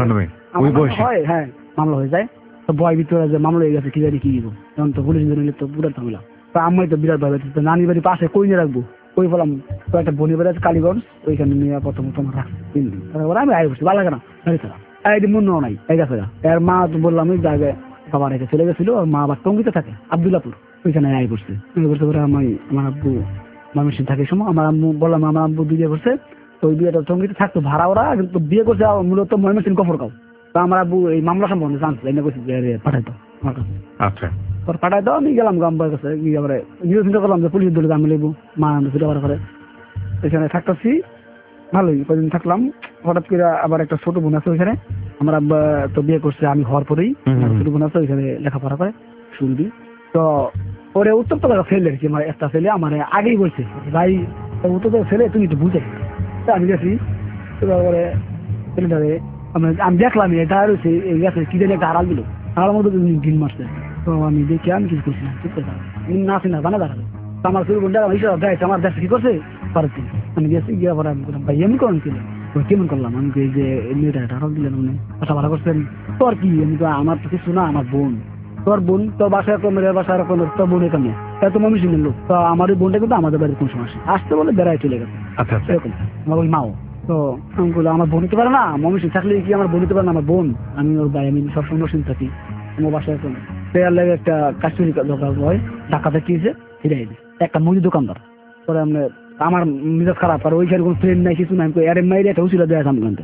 হয় হ্যাঁ মামলা হয়ে যায় তো ভয় ভিতরে যে মামলা হয়ে গেছে কি জানি কি দিব তখন তো পুলিশ নিলে তো পুরো ঝামেলা তো আমি তো বিরাট ভয় পাচ্ছি নানি বাড়ি পাশে কই নিয়ে রাখবো কই বললাম তো একটা বনি বাড়ি আছে কালীগঞ্জ ওইখানে নিয়ে প্রথম তোমার রাখছি তিন দিন তারপরে আমি আই বসছি ভালো লাগে না এই মন নাই এই গেছে এর মা তো বললাম ওই জায়গায় বাবা রেখে চলে গেছিল আর মা আবার টঙ্গিতে থাকে আবদুল্লাপুর ওইখানে আই বসছে বসতে পরে আমি আমার আব্বু মানুষের থাকে সময় আমার আম্মু বললাম আমার আব্বু বিয়ে করছে তো ওই বিয়েটা টঙ্গিতে থাকতো ভাড়া ওরা কিন্তু বিয়ে করছে মূলত ময়মনসিংহ কফরগাঁও তো আমার আব্বু এই মামলা সম্বন্ধে জানছে এনে করছি যে পাঠাইতো আমার কাছে আচ্ছা তোর পাঠাই দাও আমি গেলাম গাম্বার কাছে গিয়ে আবার নিজে চিন্তা করলাম যে পুলিশের দলে আমি লেবু মা আমরা ফিরে আবার করে এখানে থাকতেছি ভালোই কদিন থাকলাম হঠাৎ করে আবার একটা ছোট বোন আছে ওইখানে আমার আব্বা তো বিয়ে করছে আমি হওয়ার পরেই ছোট বোন আছে ওইখানে লেখাপড়া করে শুনবি তো পরে উত্তপ্ত করা ছেলে কি আমার একটা ছেলে আমার আগেই বলছে ভাই উত্তপ্ত ছেলে তুমি একটু বুঝে আমি গেছি তারপরে ছেলেটারে আমি দেখলাম এটা রয়েছে গেছে কি জানি একটা আড়াল দিল আড়াল মধ্যে দিন মারছে তো আমি দেখি আমি কিছু করছি না ঠিক আছে না আসি না জানা দাঁড়াবে আমার শুরু বন্ধু আমার দেশে কি করছে পারছি আমি গেছি গিয়ে পরে আমি করলাম ভাই এমনি করেন ছিল কেমন করলাম আমি এই যে মেয়েটা আড়াল দিলেন উনি কথা ভালো করছেন তোর কি আমি তো আমার তো কিছু না আমার বোন তোর বোন তোর বাসায় মেয়ের বাসায় তোর বোনের কামে তাই তো মমি শুনলেন লোক তো আমার ওই বোনটা কিন্তু আমাদের বাড়ির কোন সময় আসতে বলে বেড়ায় চলে গেছে এরকম আমার ওই মাও তো আমি বললাম আমার বোন হতে পারে না, মমিন থাকলে কি আমার বোন হতে পারে না, আমার বোন, আমি ওর ভাই, আমি সবসময় নসীন থাকি আমার বাসায়। এখন পেয়ার লাগে একটা কাশ্মীরি দোকান হয়, ঢাকাতে কিনছে ফিরাই দিই একটা মুদি দোকানদার। পরে আমরা আমার মেজাজ খারাপ, আর ওইখানে কোনো ফ্রেন্ড নাই কিছু নাই, এর মাইরে একটা উচিত দেওয়া সামনে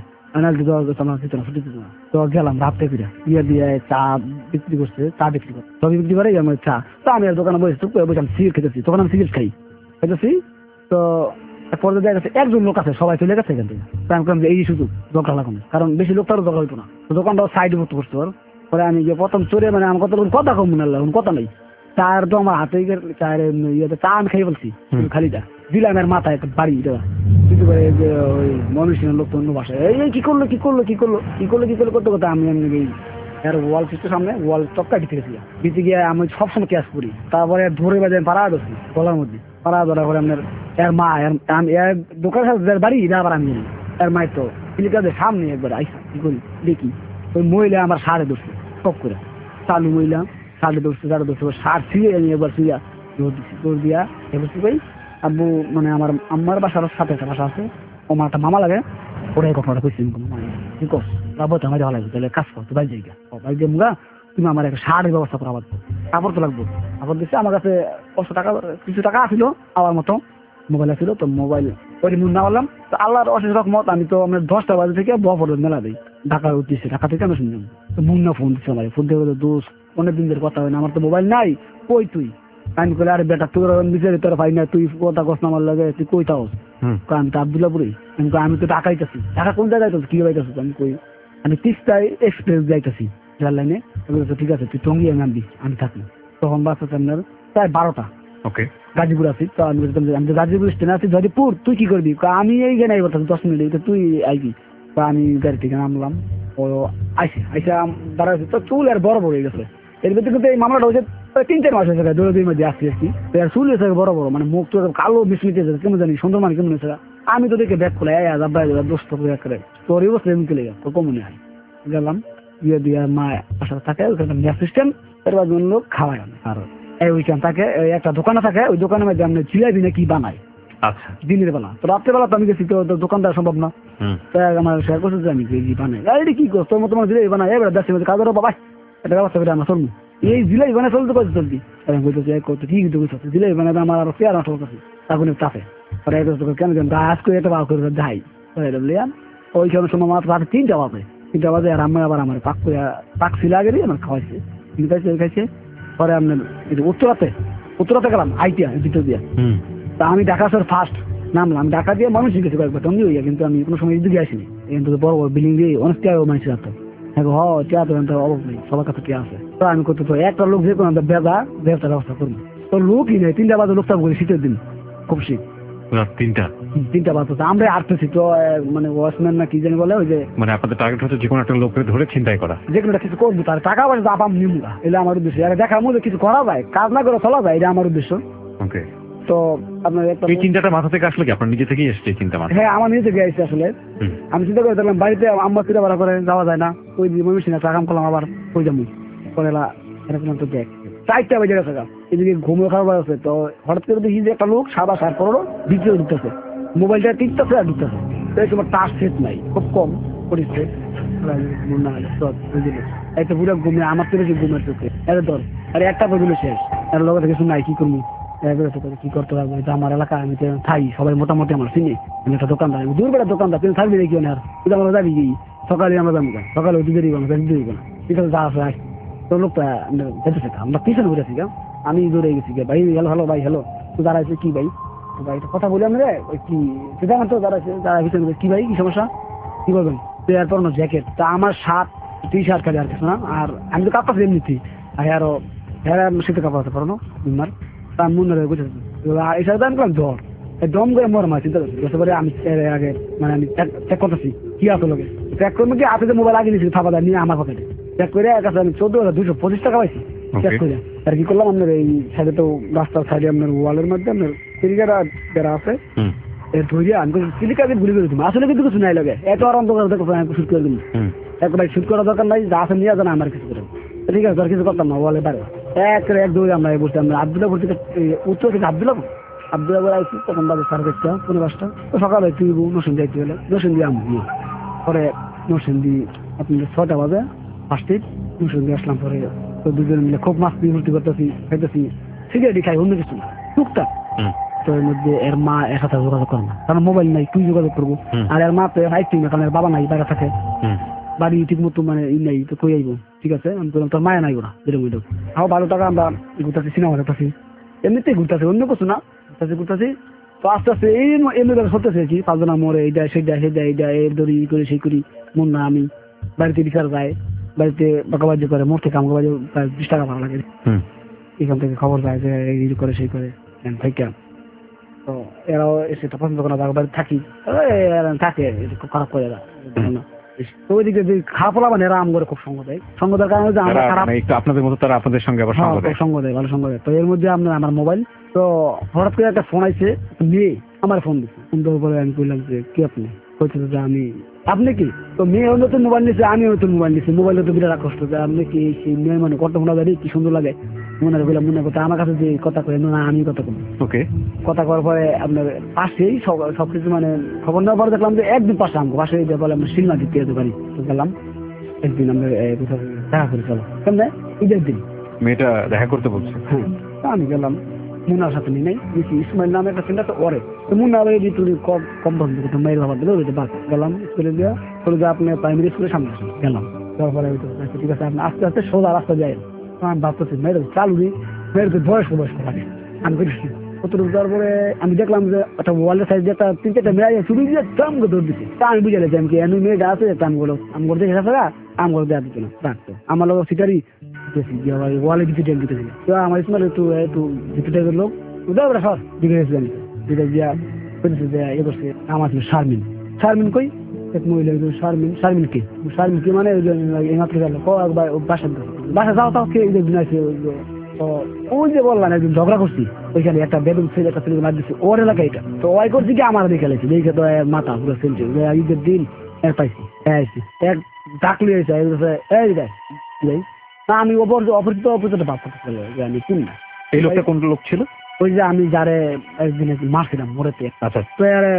তো গেলাম রাত্রে ফিরে ইয়ে দিয়ে চা বিক্রি করছে, চা বিক্রি করে সবই বিক্রি করে আমার চা। তো আমি আর দোকানে বসে বসে আমি সিগারেট খেতেছি, তখন আমি সিগারেট খাই খেতেছি। তো পরে দেখা গেছে একজন লোক আছে, সবাই চলে গেছে এখান থেকে। তো আমি বললাম যে এই শুধু দরকার লাগানো, কারণ বেশি লোক তারও দরকার হইতো না। তো দোকানটাও সাইডে করতে করতে পার। পরে আমি যে প্রথম চড়ে মানে আমার কথা কথা কম মনে হলো, কথা নেই। চায়ের তো আমার হাতে চায়ের ইয়েতে চা আমি খাই বলছি খালিটা দিলাম এর মাথায় একটা বাড়ি দেওয়া কিন্তু যে ওই মানুষের লোক তো অন্য বাসায় এই কি করলো কি করলো কি করলো কি করলো কি করলো করতে করতে আমি এমনি এর ওয়াল সিস্টের সামনে ওয়াল টপকা দিতে গেছি, দিতে গিয়ে আমি সবসময় ক্যাশ করি। তারপরে ধরে বাজে পাড়া ধরছি গলার মধ্যে, পাড়া ধরার পরে আপনার এর মা এর দোকানের সাথে বাড়ি এটা আবার আমি এর মায়ের তো চিলিকাদের সামনে একবার আইসা কি করি দেখি ওই মহিলা আমার সাড়ে ধরছে টপ করে, চালু মহিলা সাড়ে ধরছে সাড়ে ধরছে সার ছিঁড়ে আমি একবার শুয়া দৌড় দিচ্ছি, দৌড় দিয়া এবার কি ভাই আব্বু মানে আমার আমার বাসার সাথে একটা বাসা আছে, ও আমার একটা মামা লাগে, ওরাই ঘটনাটা কইছি কি কর বাবু তো আমার ভালো লাগবে, তাহলে কাজ করতো বাড়ি জায়গা বাড়ি দিয়ে মুগা তুমি আমার একটা সারের ব্যবস্থা করো, আবার কাপড় তো লাগবো কাপড় দিচ্ছে। আমার কাছে পাঁচশো টাকা কিছু টাকা আসছিল আমার মতো, মোবাইল আসছিল, তো মোবাইল ওই মুন না বললাম। তো আল্লাহর অশেষ রকমত আমি তো আমরা দশটা বাজে থেকে বপর মেলা দিই ঢাকা উঠতেছি, ঢাকা থেকে আমি শুনলাম তো মুন্না ফোন দিচ্ছে আমার, ফোন দিয়ে দোষ অনেক দিন ধরে কথা হয় না, আমার তো মোবাইল নাই, কই তুই? আমি কই আরে বেটা তোর বিচারে তোর ভাই না, তুই কথা কস না আমার লাগে, তুই কই তাও? আমি তো আব্দুল্লাপুরে, আমি আমি তো ঢাকা যাইতেছি। ঢাকা কোন জায়গায় যাইতেছি কি যাইতেছি? আমি কই আমি তিস্তায় এক্সপ্রেস যাইতেছি রেল লাইনে। ঠিক আছে তুই টঙ্গি নামবি আমি থাকি। তখন বাস আছে আপনার প্রায় বারোটা, ওকে গাজীপুর আছি। তো আমি আমি তো গাজীপুর স্টেশনে আছি, গাজীপুর তুই কি করবি? আমি এইখানে আইব দশ মিনিট, তুই আইবি। তো আমি গাড়ি থেকে নামলাম, ও আইসে আইসা দাঁড়াচ্ছি, তো চুল আর বড় বড় হয়ে গেছে। এর ভিতরে কিন্তু এই মামলাটা হয়েছে তিন চার মাস হয়েছে, দৌড় দুই মধ্যে আসছি আসছি চুল হয়েছে বড় বড়, মানে মুখ তো কালো মিশমিটে কেমন জানি সুন্দর মানে কেমন হয়েছে। আমি তো দেখে ব্যাগ খুলে দোস্ত করে তোর অবস্থা এমনি চলে গেল কমনে হয় গেলাম ইয়ে দিয়ে মা বাসায় থাকে ওইখানে গ্যাস সিস্টেম এর জন্য খাওয়ায় আর এই ওইখান থাকে একটা দোকানে থাকে, ওই দোকানের মধ্যে আপনি জিলাপি না কি বানায় আচ্ছা দিনের বেলা। তো রাত্রেবেলা তো আমি গেছি, তো দোকানদার সম্ভব না, তাই আমার শেয়ার করছে যে আমি বানাই এটা কি করছো তোর মতো তোমার জিলাপি বানাই এবার দেশের মধ্যে কাজের বাবা এটা ব্যবস্থা করে আমরা চলবো এই জিলাপি বানায় চলতে পারছি চলতি করতে কি কিন্তু জিলাপি বানাবে আমার আরো পেয়ার নষ্ট করতেছি আগুনের চাপে কেন কেন গাছ করে একটা বার করে যাই ওইখানে সময় মাত্র রাতে তিনটা বাজে তিনটা বাজে আর আমি আবার আমার পাক করে পাক ছিল আগে আমার খাওয়াইছে খাইছে খাইছে পরে আপনার উত্তরাতে উত্তরাতে গেলাম আইটিয়া ভিতর দিয়ে। তা আমি ঢাকা স্যার ফার্স্ট নামলাম, আমি ঢাকা দিয়ে মানুষ গেছি কয়েকবার টঙ্গি হইয়া, কিন্তু আমি কোনো সময় এদিকে আসিনি। কিন্তু বড় বড় বিল্ডিং দিয়ে অনেক টিয়া মানুষ রাখতো হ্যাঁ হ টিয়া তো অভাব নেই, সবার কাছে টিয়া আছে। তো আমি করতে একটা লোক যে কোনো বেজা ব্যবসার ব্যবস্থা করবো, তো লোকই নেই। তিনটা বাজে লোকটা করি শীতের দিন খুব শীত, তিনটা তিনটা বাজতে আমরা আটতেছি। তো মানে ওয়াচম্যান না কি জানি বলে ওই যে মানে আপনাদের টার্গেট হচ্ছে যে কোনো একটা লোককে ধরে চিন্তাই করা, যে কোনো কিছু করবো তার টাকা পয়সা আপাম নিমুগা, এটা আমার উদ্দেশ্য। আর দেখার মধ্যে কিছু করা যায়, কাজ না করে চলা যায়, এটা আমার উদ্দেশ্য। ওকে তো আপনার একটা এই চিন্তাটা মাথা থেকে আসলে কি আপনার নিজে থেকেই এসছে চিন্তা? হ্যাঁ আমার নিজে থেকে আসছে আসলে। আমি চিন্তা করে দেখলাম বাড়িতে আম্মা চিন্তা ভাড়া করে যাওয়া যায় না, ওই ময়মনসিংহে টাকা করলাম আবার ওই যাবো পরে এরকম তো দেখ চারটা বেজে গেছে এদিকে ঘুমিয়ে খাবার আছে। তো হঠাৎ করে দেখি যে একটা লোক সাদা শার্ট পরো দ্বিতীয় ঢুকতেছে, মোবাইলটা টিকতেছে আর ঢুকতেছে, তোমার টাচ সেট নাই খুব কম পরিস্থিতি একটা পুরো ঘুমিয়ে আমার তো বেশি ঘুমের চোখে এর ধর আর একটা বদল শেষ এর লগে কিছু নাই কি করবো কি করতে পারবো? এটা আমার এলাকা, আমি থাই সবাই মোটামুটি আমার চিনি, আমি একটা দোকানদার দূর বেড়া দোকানদার কিন্তু থাকবি দেখি আর এটা আমরা যাবি গিয়ে সকালে আমরা যাবো সকালে উঠে দেরি করবো দেরি করবো ঠিক আছে যা আছে। তো লোকটা যেতেছে আমরা পিছনে ঘুরেছি গা, আমি দৌড়ে গেছি ভাই হ্যালো হ্যালো ভাই হ্যালো তো দাঁড়াইছে কি ভাই ভাই কথা বলি আমরা ওই কি সেটা তো দাঁড়াইছে দাঁড়া পিছনে কি ভাই কি সমস্যা কি বলবেন? প্লেয়ার পরানো জ্যাকেট, তা আমার শার্ট টি শার্ট খালি আর কিছু না, আর আমি তো কাপড় এমনিছি আর আরো হ্যাঁ শীতে কাপড় আছে পরানো আমার তার মনে বুঝেছি এসব দাম করলাম জ্বর দম করে মর মার চিন্তা করছি বলতে পারে আমি আগে মানে আমি চেক করতেছি কি আছে লোকে চেক করবো কি হাতে মোবাইল আগে নিয়েছি থাপা নিয়ে আমার পকেটে চেক করে কাছে আমি চোদ্দ হাজার দুশো পঁচিশ টাকা পাইছি চেক করে। আর কি করলাম আপনার এই সাইডে তো রাস্তার সাইডে আপনার ওয়ালের মধ্যে আপনার সিলিকারা যারা আছে ধরে আমি সিলিকাকে গুলি করে দিই আসলে কিন্তু কিছু নাই লাগে এত আর অন্ধকার শুট করে দিন একবার শুট করার দরকার নাই, যা আছে নিয়ে যান আমার কিছু করে ঠিক আছে আর কিছু করতাম না ওয়ালে বাইরে এক এক দৌড়ে আমরা বসে আমরা আব্দুল্লাহ বলতে উত্তর থেকে আব্দুল্লাহ আব্দুল আবার আইসি তখন বাজে সাড়ে চারটা পনেরো পাঁচটা তো সকালে তুই নসেন যাইতে গেলে নসেন দিয়ে আমি পরে নসেন দি আপনাদের ছয়টা বাজে ফার্স্টে নসেন দিয়ে আসলাম পরে তো দুজন মিলে খুব মাছ দিয়ে ভর্তি করতেছি খাইতেছি সিগারেটই খাই অন্য কিছু না টুকটাক। তো এর মধ্যে এর মা এর সাথে যোগাযোগ করে না, কারণ মোবাইল নাই, তুই যোগাযোগ করবো। আর এর মা তো আইসি না, কারণ এর বাবা নাই, বাইরে থাকে, বাড়ি ঠিক মতো মানে ই নাই, তো কই আইবো। ঠিক আছে আমি বললাম তোর মায়া নাই ওরা এরকম এরকম। আরো বারো টাকা আমরা ঘুরতেছি, সিনেমা দেখতেছি, এমনিতেই ঘুরতেছি, অন্য কিছু না, ঘুরতেছি ঘুরতেছি। তো আস্তে আস্তে এই এমনি সরতেছে কি পাঁচজনা মরে, এইটা সেইটা সেইটা এইটা এই দড়ি ই করি সেই করি। মন না আমি বাড়িতে বিচার যায়, বাড়িতে বাঁকাবাজি করে, মোট থেকে আমাকে বাজে প্রায় বিশ টাকা ভাড়া লাগে। এখান থেকে খবর যায় যে এই করে সেই করে থেকে। তো এরাও এসে তো পছন্দ করে না, বাড়িতে থাকি থাকে খুব খারাপ করে এরা। তো ওইদিকে যে খারাপ হলা মানে এরা আম করে খুব সঙ্গ দেয়, সঙ্গ দেওয়ার কারণে যে আমরা খারাপ আপনাদের মতো তারা আপনাদের সঙ্গে আবার সঙ্গ দেয়, সঙ্গ দেয়, ভালো সঙ্গ দেয়। তো এর মধ্যে আপনার আমার মোবাইল, তো হঠাৎ করে একটা ফোন আইছে, মেয়ে আমার ফোন দিচ্ছে। ফোন দেওয়ার পরে আমি বললাম যে কি আপনি, বলছে যে আমি আপনি কি। তো মেয়ে নতুন মোবাইল নিচ্ছে, আমিও নতুন মোবাইল নিচ্ছি, মোবাইলে তো বিরাট কষ্ট যে আপনি কি মেয়ে মানে কত শোনা যায় কি সুন্দর লাগে মনে বললাম মনে করতে আমার কাছে যে কথা কয়ে না আমি কথা কই। ওকে কথা করার পরে আপনার পাশেই সবকিছু মানে খবর নেওয়ার পরে দেখলাম যে একদিন পাশে আমাকে পাশে বলে আমরা সিনেমা দিতে যেতে পারি। তো গেলাম একদিন আমরা দেখা করে চলো কেমন ঈদের দিন মেয়েটা দেখা করতে বলছে। হ্যাঁ আমি গেলাম, মুন্নার সাথে নিয়ে নেই ইসমাইল নামে একটা ছেলে তো ওরে, তো মুন্না আবার এই তুই কম কম পছন্দ করতো, মেয়ের বাবা দিলে ওইটা বাদ গেলাম স্কুলে দিয়ে চলে যে আপনি প্রাইমারি স্কুলের সামনে আসেন গেলাম। তারপরে ঠিক আছে আপনি আস্তে আস্তে সোজা রাস্তা যায়। আমি ভাবতেছি মেয়ের চালু দিই, মেয়ের বয়স্ক বয়স্ক লাগে। আমি করেছি কতটুকু যাওয়ার পরে আমি দেখলাম যে একটা ওয়ালের সাইড একটা তিন চারটা মেয়ে চুরি দিয়ে চামকে দৌড় দিচ্ছে। তা আমি বুঝে গেছি আমি কি এমনি মেয়েটা আছে আমি বলো আমি করতে গেছে আম করে দেওয়া দিত না রাখতো আমার লোক সিটারি ওয়ালে দিতে ডেল দিতে তো আমার ইসমাইল একটু একটু ভিতরে লোক উদয় সর দিকে গেছি আমি দিকে দিয়া করেছে যে এ করছে আমার ছিল শারমিন। শারমিন কই এক মহিলা শারমিন, শারমিন কে শারমিন কি মানে মাত্র গেল বাসা বাসা যাও তাও কে দিন আছে। তো ওই যে বললাম একদিন ঝগড়া করছি ওইখানে একটা বেদম ছেলে একটা ছেলে মার দিচ্ছে ওর এলাকা এটা। তো ওই করছি কি আমার দেখে লেছি দেখে তো মাথা পুরো চলছে ঈদের দিন এক পাইছি আইসি এক ডাকলি হয়েছে এই দেখ না আমি অপরিচিত অপরিচিত ভাব করতে যে আমি চিনি না। এই লোকটা কোন লোক ছিল? ওই যে আমি যারে একদিন মারছিলাম মরেতে। আচ্ছা তো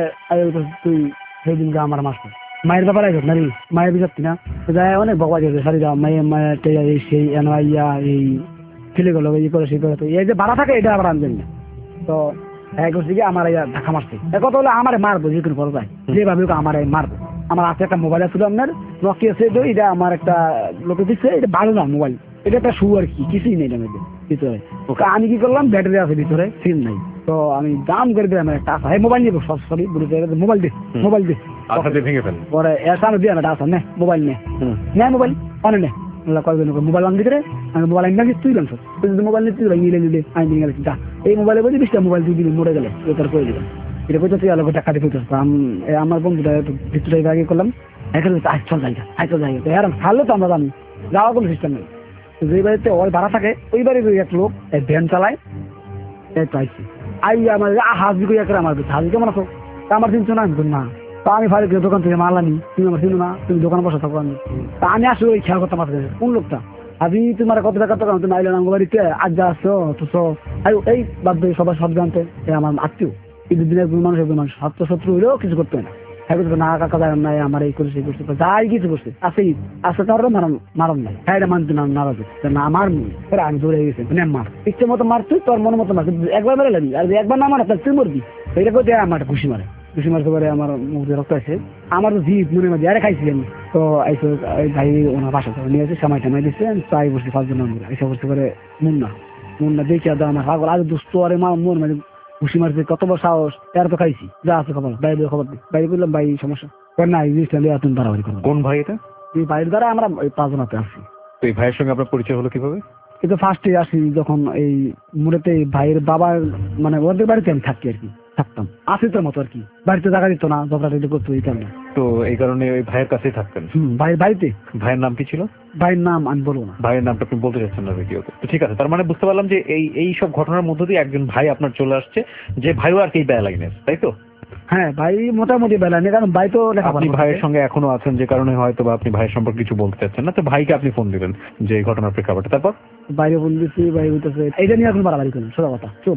তুই সেই দিনকে আমার মারছো মায়ের ব্যাপারে আইস নারী মায়ের বিচারছি না যাই অনেক বকবাজ হয়েছে শাড়িটা মায়ের মায়ের সেই এনআইয়া এই ছেলে গেলো এই করে সেই করে এই যে ভাড়া থাকে এটা আবার আনবেন না। তো এক করছি কি আমার ঢাকা মারছে কথা হলো আমার মারবো যে কোনো পর্যায়ে যেভাবে আমার মারবো। আমার আছে একটা মোবাইল ছিল আপনার নকিয়া সেট, এটা আমার একটা লোকে দিচ্ছে, এটা ভালো না মোবাইল, এটা একটা শু আর কি কিছুই নেই এর ভিতরে। আমি কি করলাম ব্যাটারি আছে ভিতরে সিম নাই, তো আমি দাম করে দিলাম একটা আসা মোবাইল নিবো সব সরি মোবাইল দে মোবাইল দে ভেঙে ফেল পরে এর সামনে দিয়ে একটা আসা নে মোবাইল নে নে মোবাইল অনে নে মোবাইল আন দিতে আমি মোবাইল আনি তুই লাম তুই যদি মোবাইল নিতে নিলে নিলে আমি নিয়ে গেছি এই মোবাইলে বলছি বিশটা মোবাইল তুই দিবি মরে গেলে তার করে দিলাম এটা করতে তুই আলোকে টাকা দিয়ে আমার বন্ধুটা ভিতরে আগে করলাম এখানে আজ চল জায়গা আজ চল জায়গা এরকম ছাড়লে তো আমরা জানি যাওয়ার কোনো সিস্টেম নেই। যে বাড়িতে ওই ভাড়া থাকে ওই বাড়ির ওই এক লোক ভ্যান চালায় এই তো আইসি আই আমার হাজবি করে একটা আমার হাজবি কেমন আছো আমার চিনছো না আমি না তা আমি ফারি দোকান থেকে মাল আনি তুমি আমার চিনো না তুমি দোকানে বসে থাকো আমি তা আমি আসলে ওই খেয়াল করতাম আসলে কোন লোকটা আমি তোমার কত টাকা টাকা তুমি আইলে আমার বাড়িতে আজ যা আসছো তো এই বাদ দিয়ে সবাই সব জানতে আমার আত্মীয় ঈদের দিনের মানুষ একজন মানুষ সত্য শত্রু হইলেও কিছু করতে হয় না না কাকা যায় নাই আমার এই করছে করছে যাই কিছু করছে আছে আসলে তারও মারান মারান নাই হ্যাঁ এটা মানতে না নারাজ না আমার আমি ধরে গেছে মানে মার ইচ্ছে মতো মারছি তোর মনের মতো মারছি একবার মেরে লাগি আর একবার না মারা তার তুই মরবি এটা করতে আমার খুশি মারে খুশি মারতে পারে আমার মুখে রক্ত আছে আমার তো জিপ মনে মাঝে আরে খাইছি আমি তো এইসব ভাই ওনার বাসা নিয়ে এসে সময় টামাই দিচ্ছে আমি চাই বসে পাঁচজন এসে বসতে পারে মুন্না মুন্না দেখি আর আমার পাগল আজ দুষ্ট আরে মা মন মানে ঘুষি মারছে কত বড় সাহস এর তো খাইছি যা আছে খবর বাইরে খবর দিই বাইরে বললাম ভাই সমস্যা না এই জিনিসটা নিয়ে তুমি বাড়াবাড়ি করো। কোন ভাই এটা? এই ভাইয়ের দ্বারা আমরা ওই পাঁচজন হাতে আসছি। তো এই ভাইয়ের সঙ্গে আপনার পরিচয় হলো কিভাবে? কিন্তু ফার্স্টে আসি যখন এই মুড়েতে ভাইয়ের বাবার মানে ওদের বাড়িতে আমি থাকি আর কি থাকতাম আসি তোর মতো আর কি বাড়িতে জায়গা দিত না ঝগড়া রেডি করতো এই কারণে। তো এই কারণে ওই ভাইয়ের কাছেই থাকতেন? হুম ভাইয়ের বাড়িতে। ভাইয়ের নাম কি ছিল? ভাইয়ের নাম আমি বলবো না। ভাইয়ের নামটা আপনি বলতে চাচ্ছেন না ভিডিওতে, তো ঠিক আছে। তার মানে বুঝতে পারলাম যে এই এই সব ঘটনার মধ্য দিয়ে একজন ভাই আপনার চলে আসছে যে ভাইও আর কি ব্যয় লাগেন, তাই তো? হ্যাঁ ভাই মোটামুটি বেলা নেই কারণ ভাই তো আপনি ভাইয়ের সঙ্গে এখনো আছেন যে কারণে হয়তো বা আপনি ভাইয়ের সম্পর্কে কিছু বলতে চাচ্ছেন না, তো ভাইকে আপনি ফোন দিলেন যে ঘটনার প্রেক্ষাপটে, তারপর? বাইরে ফোন দিচ্ছি ভাই বলতেছে এইটা নিয়ে এখন বাড়াবাড়ি করেন সোজা কথা চুপ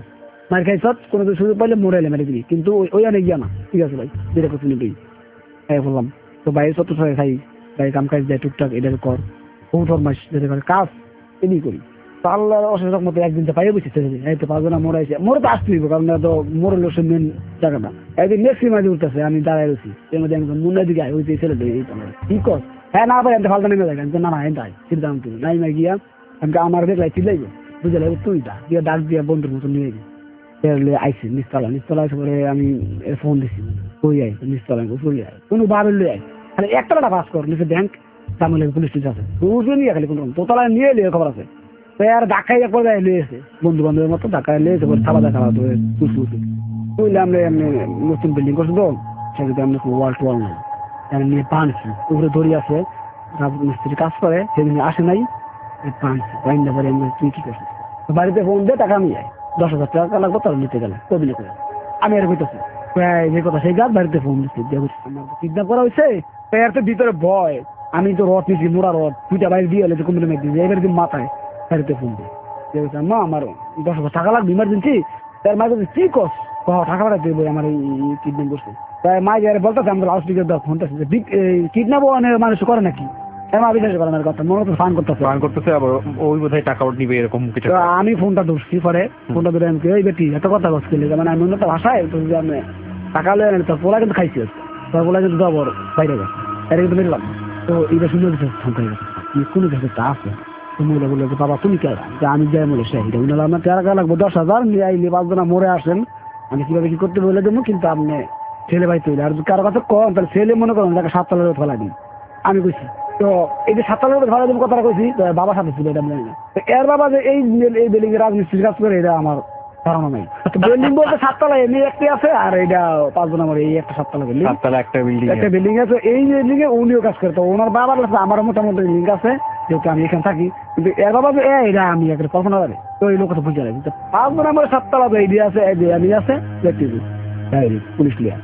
মার খাইছ কোনো কিছু সুযোগ পাইলে মোড়াইলে মেরে দিবি, কিন্তু ওই ওই অনেক গিয়া না। ঠিক আছে ভাই, যেটা করছি নিবি হ্যাঁ বললাম। তো বাইরে সত্তর টাকা খাই, ভাই কাম কাজ দেয় টুকটাক, এটা কর বহু ফরমাইশ যেটা করে কাজ এমনি করি। তো আল্লাহর অশেষ মতো একদিন তো পাইয়ে বসেছে, এই তো পাঁচজনা মোড়াইছে, মোড়ে তো আসতে হইব, কারণ তো মোড়ে লোসে মেন জায়গাটা। একদিন নেক্সট মাঝে উঠতেছে, আমি দাঁড়াই রয়েছি, এর মধ্যে একজন মুন্নার দিকে ওই যে ছেলে এই কি কর, হ্যাঁ না ভাই আমি ফালতা নেমে যাই, না না এটাই চিন্তা তুমি নাই মা গিয়া আমি আমার দেখলাই চিল্লাইব, বুঝে লাগবে তুই দা দিয়ে ডাক দিয়া বন্ধুর মতো নিয়ে গেছি। আইসি নিচতলা, নিচতলা আসে পরে আমি ফোন দিছি, কই আই নিচতলা কই আই কোনো ভাবে লই আই, খালি একটা টাকা পাস কর নিচে ব্যাংক সামনে পুলিশ স্টেশন আছে, তুই নিয়ে খালি কোনো তোতলায় নিয়ে এলে খবর আছে। তো আর ঢাকায় এক পর্যায়ে লিয়েছে বন্ধু বান্ধবের মতো, ঢাকায় লিয়েছে পরে খাওয়া দাওয়া খাওয়া ধরে তুসু বুঝলে আমরা এমনি নতুন বিল্ডিং করছি তো সেদিকে আমরা ওয়াল টোয়াল নাই নিয়ে পানছি উপরে দড়ি আছে, মিস্ত্রি কাজ করে সেদিন আসে নাই পানছি পাইন্দা পরে এমনি তুই কি করছিস বাড়িতে ফোন দে টাকা আমি যাই দশ হাজার টাকা লাগবো তার নিতে গেলে কবিলে করে আমি আর কইতেছি যে কথা সেই গাছ বাড়িতে ফোন দিচ্ছি কিডন্যাপ করা হয়েছে এর তো ভিতরে ভয়, আমি তো রড নিচ্ছি মোড়া রড দুইটা বাইরে দিয়ে এলে কমিলে মেঘ দিয়েছি এবার কিন্তু মাথায় বাড়িতে ফোন দিই মা আমার দশ হাজার টাকা লাগবে ইমার্জেন্সি, তার মাঝে কি কস টাকা পাঠাতে দেবো আমার এই কিডন্যাপ করছে, তাই মা যারা বলতেছে আমাদের লাউড স্পিকার দেওয়া ফোনটা কিডন্যাপ মানুষ করে নাকি বিশ্বাস করে না কথা মনে হচ্ছে ফান করতেছে ফান করতেছে আবার ওই বোধহয় টাকা ওট নিবে এরকম কিছু। আমি ফোনটা ধরছি পরে ফোনটা ধরে আমি ওই বেটি এত কথা বলছি মানে আমি অন্য ভাষায় তো যদি আমি টাকা লয়ে আনি তোর পোলা কিন্তু খাইছি তোর পোলা কিন্তু দেওয়ার বাইরে গেছে এটা কিন্তু মিললাম। তো এইটা শুনে গেছে ফোন করে গেছে কোনো কিছু একটা আছে মহিলা বললো যে বাবা তুমি কে যে আমি যাই বলে সে এটা আমার টাকা লাগবো দশ হাজার নিয়ে আইলে পাঁচজনা মরে আসেন আমি কিভাবে কি করতে বলে দেবো, কিন্তু আপনি ছেলে ভাই তৈরি আর কারো কাছে কম তাহলে ছেলে মনে করেন তাকে সাত তলার ফেলা দিন আমি কইছি। তো এই যে সাত তলার ফেলা দেবো কথাটা কইছি বাবা সাথে ছিল এটা জানি না, এর বাবা যে এই এই বিল্ডিং এর রাজমিস্ত্রির কাজ করে এটা আমার ধারণা নাই। বিল্ডিং বলতে সাততলা এমনি একটি আছে আর এটা পাঁচজন আমার এই একটা সাততলা বিল্ডিং সাততলা একটা বিল্ডিং একটা বিল্ডিং আছে, এই বিল্ডিং এ উনিও কাজ করে। তো ওনার বাবার কাছে আমার মোটামুটি লিঙ্ক আছে যেহেতু আমি এখানে থাকি, কিন্তু এর বাবা যে এটা আমি একটা কল্পনা করে তো এই লোক তো বুঝে রাখি পাঁচজন আমার সাততলা এই দিয়ে আছে এই আছে দেখতে পুলিশ লিয়া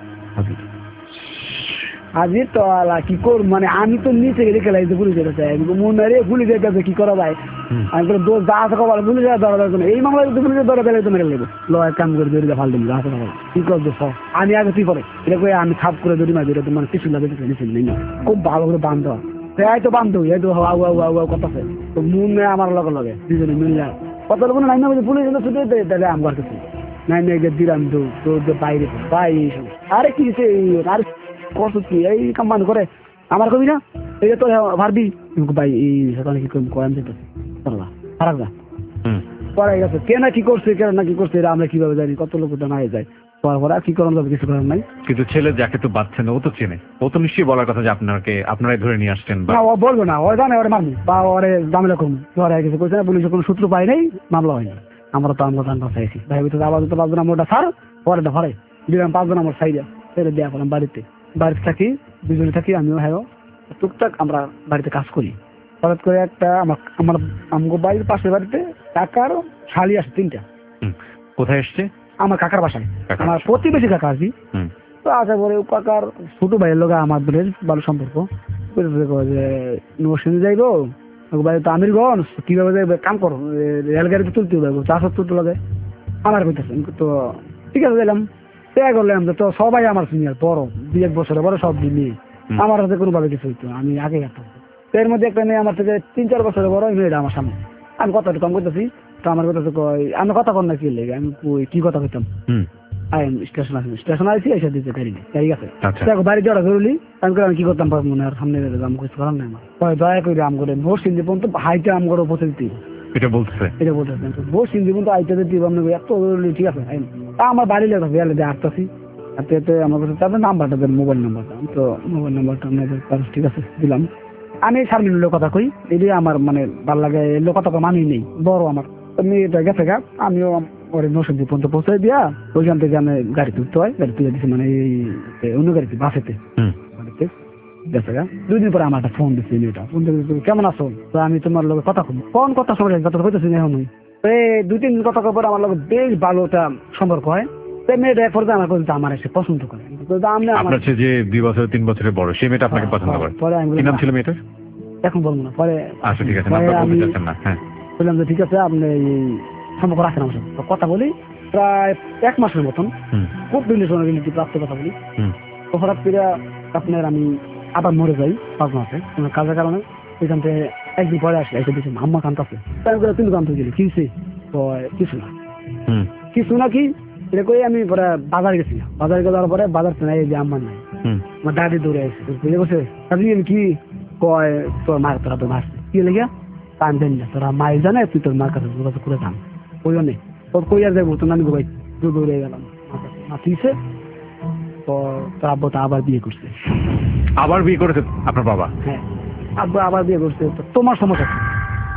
আজি তো আলা কি কর মানে আমি তো নিচে গেলে খেলাই পুলিশের কাছে মনে রে পুলিশের কাছে কি করা যায় আমি তো দোষ যা আছে কবার পুলিশের ধরা যাবে না এই মামলা যদি পুলিশের ধরা বেলে তো মেরে নেবো লয় কাম করে দড়ি ফাল দিবি আছে কি করবো আমি আগে তুই করে এটা করে আমি খাপ করে দড়ি মারি এটা মানে কিছু লাগে নিচে নেই না খুব ভালো করে বান্ধ এই তো বান্ধব এই তো হাওয়া হাওয়া হাওয়া কথা আছে তো মনে আমার লগে লগে দুজনে মিললে কত লোক নাই না পুলিশ ছুটে দেয় তাহলে আমার কাছে নাই নাই দিলাম তো তো বাইরে ভাই আরে কি আর কষ্ট কি এই কাম বান্ধ করে আমার কবি না এই তো পারবি ভাই এই সেখানে কি করেন যেতেছে খারাপ গা পরে গেছে কে না কি করছে কেন না কি করছে এটা আমরা কিভাবে জানি কত লোক না যায় পরে কি করার যাবে কিছু করার নাই। কিন্তু ছেলে যাকে তো বাচ্চা না ও তো চেনে ও তো নিশ্চয়ই বলার কথা যে আপনাকে আপনারাই ধরে নিয়ে আসছেন না ও বলবো না ও জানে ওরে মারবো বা ওরে ঝামেলা করবো ধরে কিছু করছে না পুলিশের কোনো সূত্র পাই নাই মামলা হয়নি আমরা তো আমরা জানতে চাইছি ভাই তো আবার তো পাঁচজন আমরা ওটা ছাড় পরেটা ভরে দিলাম পাঁচজন আমার সাইডে সেটা দেওয়া করলাম বাড়িতে বাড়িতে থাকি দুজনে থাকি আমিও হ্যাঁ টুকটাক আমরা বাড়িতে কাজ করি হঠাৎ করে একটা আমার আমার আমগো বাড়ির পাশের বাড়িতে কাকার শালি আসে তিনটা। কোথায় এসছে? আমার কাকার বাসায় আমার প্রতিবেশী কাকা আছি তো আসা পরে কাকার ছোট ভাইয়ের লোক আমার ভালো সম্পর্ক যে নরসিংদী যাইবো বাড়ি তো আমিরগঞ্জ কিভাবে যাইবে কাম করো রেলগাড়িতে তুলতে যাবো চাষার তুলতে লাগে আমার কইতেছেন তো ঠিক আছে গেলাম ত্যাগ করলাম তো সবাই আমার সিনিয়র বড় দুই এক বছরের বড় সব মিলিয়ে আমার হাতে কোনো ভালো কিছু হইতো আমি আগে গেতাম এর মধ্যে একটা মেয়ে আমার থেকে তিন চার বছরের বড় মেয়েটা আমার সামনে আমি কথা কম করতেছি তো আমার কথা তো কই আমি কথা কর না কি লেগে আমি কি কথা কইতাম স্টেশন আসি স্টেশন আসি এসে দিতে গাড়ি গাড়ি আছে দেখো বাড়ি যাওয়া জরুরি আমি আমি কি করতাম মনে আর সামনে আমি কিছু করার নাই আমার দয়া করে আম করে ভোর সিন্ধি পর্যন্ত হাইটে আম করে পৌঁছে দিতে এটা বলতেছে এটা বলতেছেন ভোর সিন্ধি পর্যন্ত আইতে দিতে আপনি এত জরুরি ঠিক আছে আমার বাড়ি লেগে বেলে দিয়ে আসতেছি হাতে আমার কাছে তাদের নাম্বারটা দেন মোবাইল নাম্বারটা তো মোবাইল নাম্বারটা ঠিক আছে দিলাম। আমি সামনে লোক কথা কই এটি আমার মানে ভাল লাগে লোক কথা মানি নেই বড় আমার মেয়েটা গেছে গা আমিও ওরে নরসিংদী পর্যন্ত পৌঁছে দিয়া ওইখান থেকে আমি গাড়ি তুলতে হয় গাড়ি তুলে দিচ্ছি মানে এই অন্য গাড়িতে বাসেতে গেছে গা দুই দিন পরে আমার একটা ফোন দিচ্ছি মেয়েটা ফোন দিয়ে কেমন আছো তো আমি তোমার লোক কথা কম কোন কথা সবাই কথা কইতেছি না এখন এই দুই তিন দিন কথা পরে আমার লোক বেশ ভালো একটা সম্পর্ক হয় মেয়েটা এক পর্যায়ে আমার পর্যন্ত আমার এসে পছন্দ করে আপনার যে দুই বছর তিন বছরের বড় সেই মেয়েটা আপনাকে পছন্দ করে পরে আমি কি নাম ছিল মেয়েটার এখন বলবো না পরে আচ্ছা ঠিক আছে আমি বললাম যে ঠিক আছে আপনি এই সম্পর্ক রাখেন আমার সাথে কথা বলি প্রায় এক মাসের মতন হুম খুব রিলেশন রিলেটিভ প্রাপ্ত কথা বলি। হুম তো হঠাৎ করে আপনার আমি আবার মরে যাই পাঁচ মাসে কোনো কাজের কারণে। এখান থেকে একদিন পরে আসলে এসে দেখছি আম্মা কান্তাছে, তাই করে তুমি কান্ত গেলি কি হয়েছে? তো কিছু না হুম কিছু না কি এটা করে আমি পরে বাজার গেছি। বাজারে যাওয়ার পরে বাজার নাই, এই যে আম্মা নাই, হুম আমার দাদি দৌড়ে আসছে বুঝে বসে আপনি কি কয় তোর মায়ের তোরা তো মারছে কি লেগে কান দেন না তোরা মায়ের জানে তুই তোর মার কাছে যোগাযোগ করে যান ওইও নেই তোর কই আর যাবো তোর নানি গোবাই দৌড়ে গেলাম মাতিছে। তো তোর আব্বু তো আবার বিয়ে করছে। আবার বিয়ে করেছে আপনার বাবা? হ্যাঁ আব্বু আবার বিয়ে করছে। তো তোমার সমস্যা কি?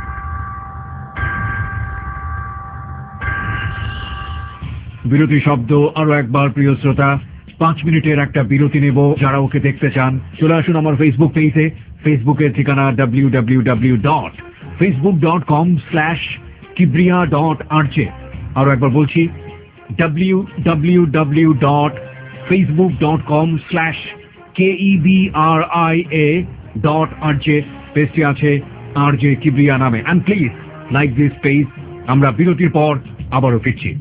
বিরতি শব্দ আরো একবার প্রিয় শ্রোতা, পাঁচ মিনিটের একটা বিরতি নেব। যারা ওকে দেখতে চান চলে আসুন আমার ফেসবুক পেজে। ফেসবুকের ঠিকানা W W W dot Facebook dot com slash Kibria dot RJ. আরো একবার বলছি W W W dot Facebook dot com slash K E B R I A dot RJ. পেজটি আছে আরজে কিবরিয়া নামে। And please like this page. আমরা বিরতির পর আবারও ফিরছি।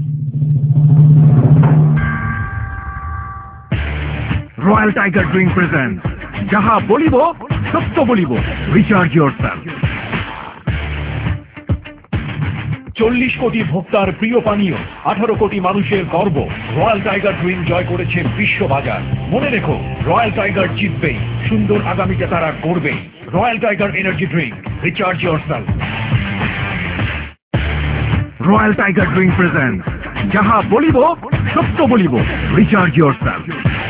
রয়্যাল টাইগার ড্রিঙ্ক প্রেজেন্ট যাহা বলিব সত্য বলিব, রিচার্জ ইয়োরসেলফ। চল্লিশ কোটি ভোক্তার প্রিয় পানীয়, আঠারো কোটি মানুষের গর্ব, রয়্যাল টাইগার ড্রিঙ্ক জয় করেছে বিশ্ববাজার। মনে রেখো, রয়্যাল টাইগার জিতবেই, সুন্দর আগামীতে তারা করবে। Royal tiger energy drink, recharge yourself. Royal tiger drink present যাহা বলিব সত্য বলিব, রিচার্জ ইয়োরসেলফ।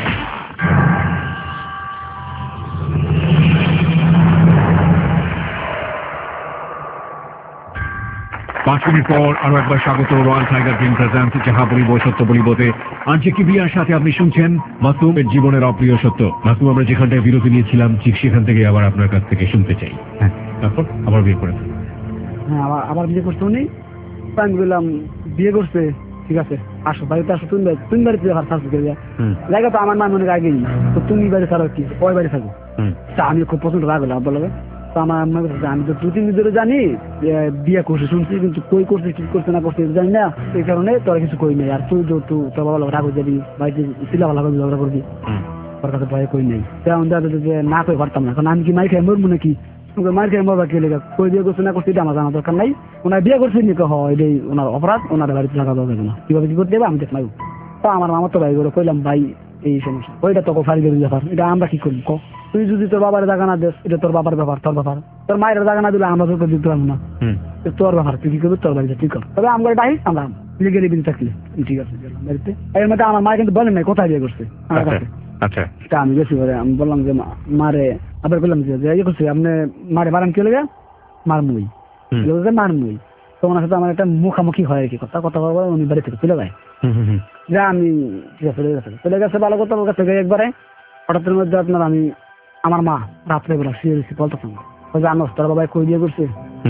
পাঁচ মিনিট পর আরো একবার স্বাগত রয়্যাল টাইগার ড্রিঙ্ক প্রেজেন্ট যাহা বলিব সত্য বলিবতে। আজকে কি বিয়ার সাথে আপনি শুনছেন মাসুমের জীবনের অপ্রিয় সত্য। মাসুম, আমরা যেখানটায় বিরতি নিয়েছিলাম ঠিক সেখান থেকে আবার আপনার কাছ থেকে শুনতে চাই। হ্যাঁ, তারপর আবার বিয়ে করেছেন? হ্যাঁ আবার আবার বিয়ে করতে উনি। আমি বললাম বিয়ে করছে ঠিক আছে আসো বাড়িতে আসো, তুমি বাড়ি তুমি বাড়িতে যাওয়ার থাকবে জায়গা তো আমার মা মনে আগেই তো তুমি বাড়ি ছাড়ো কি ওই বাড়ি থাকো। তা আমি খুব পছন্দ রাগ হলাম আব্বা লাগে। তো আমার আম্মা বলছে আমি তো দু তিন দিন ধরে জানি যে বিয়ে করছে শুনছি, কিন্তু কই করছে কি করছে না করছে জানি না, এই কারণে তোর কিছু কই নাই। আর তুই তো তোর বাবা রাগ হয়ে যাবি, বাড়িতে চিলা ভালো করে ঝগড়া করবি, তোর কাছে ভয় কই নাই। তেমন যে না কই পারতাম না, কারণ আমি কি মাই খাই মরবো নাকি? মার খেয়ে মরবা কে লেগে কই বিয়ে করছে না করছে এটা আমার জানা দরকার নাই। ওনার বিয়ে করছে নি হয় এটাই ওনার অপরাধ, ওনার বাড়িতে থাকা দরকার না। কিভাবে কি করতে দেবে আমি দেখ নাই। তো আমার মামা তো ভাই করে কইলাম ভাই এই সমস্যা ওইটা তোকে ফারি করে ব্যাপার, এটা আমরা কি করবো ক? তুই যদি তোর বাবার জায়গা না দেস এটা তোর বাবার ব্যাপার, তোর ব্যাপার। তোর মায়ের জায়গা না দিলে আমরা তোকে দিতে পারবো না, তোর ব্যাপার, তুই কি করবি তোর বাড়িতে ঠিক কর। তবে আমরা ডাই আমরা লিগেলি বিল থাকলে ঠিক আছে বাড়িতে। এর মধ্যে আমার মা কিন্তু বলেন নাই কোথায় বিয়ে করছে আমার কাছে। আচ্ছা তা আমি বেশি করে আমি বললাম যে মারে আবার বললাম যে ইয়ে করছি আপনি মারে বারান কে লেগে মার মুই মার মুই। তো ওনার সাথে আমার একটা মুখামুখি হয় আর কি, কথা কথা বলবো উনি বাড়ি থেকে চলে যায়। যে আমি ঠিক আছে চলে গেছে চলে গেছে ভালো কথা ওর কাছে একবারে। হঠাৎের মধ্যে আপনার আমি আমার মা রাত্রে বেলা শুয়ে গেছি বলতেছেন জানো তোর বাবা কই বিয়ে করছে?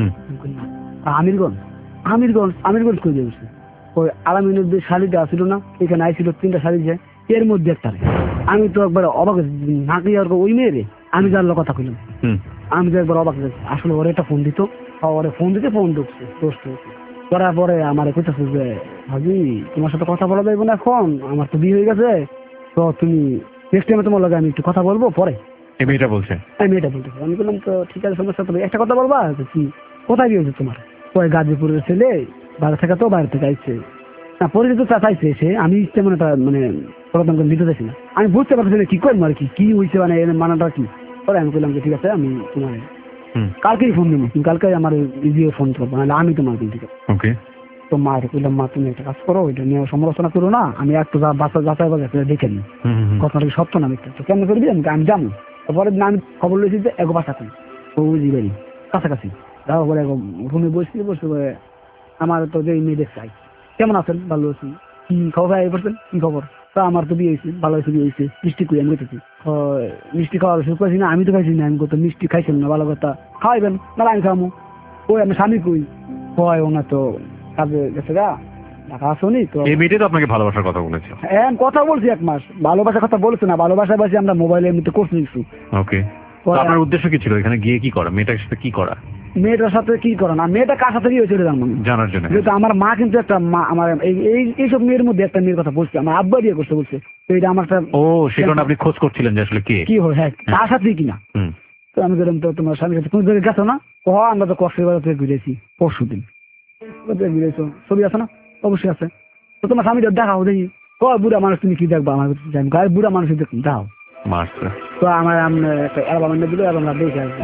আমিরগঞ্জ আমিরগঞ্জ আমিরগঞ্জ কই বিয়ে করছে? ওই আলামিনের যে শাড়িটা আসছিল না এখানে আইছিল তিনটা শাড়ি, যে এর মধ্যে একটা। আমি তো একবার অবাক নাকি আর ওই মেয়ে রে আমি জানলো কথা কইলাম। আমি তো একবার অবাক আসলে ওর একটা ফোন দিত, ওরে ফোন দিতে ফোন ঢুকছে দোস্ত করার পরে আমার কইতেছে যে হাজি তোমার সাথে কথা বলা যাইব না এখন, আমার তো বিয়ে হয়ে গেছে, তো তুমি নেক্সট টাইমে তোমার লগে আমি একটু কথা বলবো পরে। এই মেয়েটা বলছে? এই মেয়েটা বলতেছে। আমি বললাম তো ঠিক আছে সমস্যা, তবে একটা কথা বলবা কি কোথায় বিয়ে হয়েছে তোমার? ওই গাজীপুরের ছেলে বাইরে থেকে তো বাইরে থেকে আইছে না পরিচিত চাইছে সে, আমি তেমন একটা মানে প্রথম দিতে চাইছি না। আমি বুঝতে পারছি না কি করবো আর কি কি হয়েছে মানে মানাটা কি। পরে আমি বললাম যে ঠিক আছে আমি তোমার কালকেই ফোন দেবো, কালকে আমার ইজিও ফোন করবো নাহলে আমি তোমার দিন ঠিক আছে। তো মায়ের বললাম মা তুমি একটা কাজ করো ওইটা নিয়ে সমালোচনা করো না, আমি একটু বাচ্চা যাচাই বাজার দেখে নিই কথাটা সত্য না মিথ্যা, তো কেমন করবি আমি আমি জানো। তারপরে আমি খবর লইছি যে এগো বাসা তুমি ও বুঝি বাড়ি কাছাকাছি যাওয়ার পরে রুমে বসছি বসে আমার তো যে মেয়ে দেখছে কেমন আছেন ভালো আছি কি খবর আই বলছেন কি খবর? তা আমার তো বিয়ে হয়েছে ভালো হয়েছে বিয়ে হয়েছে মিষ্টি কুই আমি খেতেছি। মিষ্টি খাওয়ার শুরু করেছি না আমি তো খাইছি না, আমি কত মিষ্টি খাইছেন না ভালো কথা খাওয়াইবেন না আমি খামো। ওই আমি স্বামী কই হয় ওনা তো কাজে গেছে গা ঢাকা আসনি তো। এই মেয়েটা তো আপনাকে ভালোবাসার কথা বলেছে? হ্যাঁ কথা বলছি এক মাস ভালোবাসার কথা বলছে না, ভালোবাসা বাসি আমরা মোবাইলে এমনিতে করছি কিছু। ওকে, আপনার উদ্দেশ্য কি ছিল এখানে গিয়ে কি করা, মেয়েটার সাথে কি করা? মেয়েটার সাথে কি করে না, মেয়েটা কার সাথে কি হয়েছে এটা জানবো না। জানার জন্য। যেহেতু আমার মা কিন্তু একটা মা আমার এই- এই এইসব মেয়ের মধ্যে একটা মেয়ের কথা বলছে, আমার আব্বা দিয়ে করতে বলছে, তো এটা আমার একটা ও সে কারণে আপনি খোঁজ করছিলেন যে আসলে কে। কি হয়, হ্যাঁ তার সাথে কিনা। হুম। তো আমি বললাম তো তোমার স্বামীর সাথে তুমি ধরে গেছো না, ও আমরা তো কক্সবাজার থেকে ঘুরেছি পরশু দিন। ঘুরেছো, ছবি আছে না? অবশ্যই আছে। তো তোমার স্বামী দেখাও দেখি। ও বুড়া মানুষ, তুমি কি দেখবা আমার কাছে জানি, আর বুড়া মানুষ দেখুন দেখাও। মারছে। তো আমার আমরা একটা অ্যালবাম এনে দিল, অ্যালবামটা দেখে আসবো।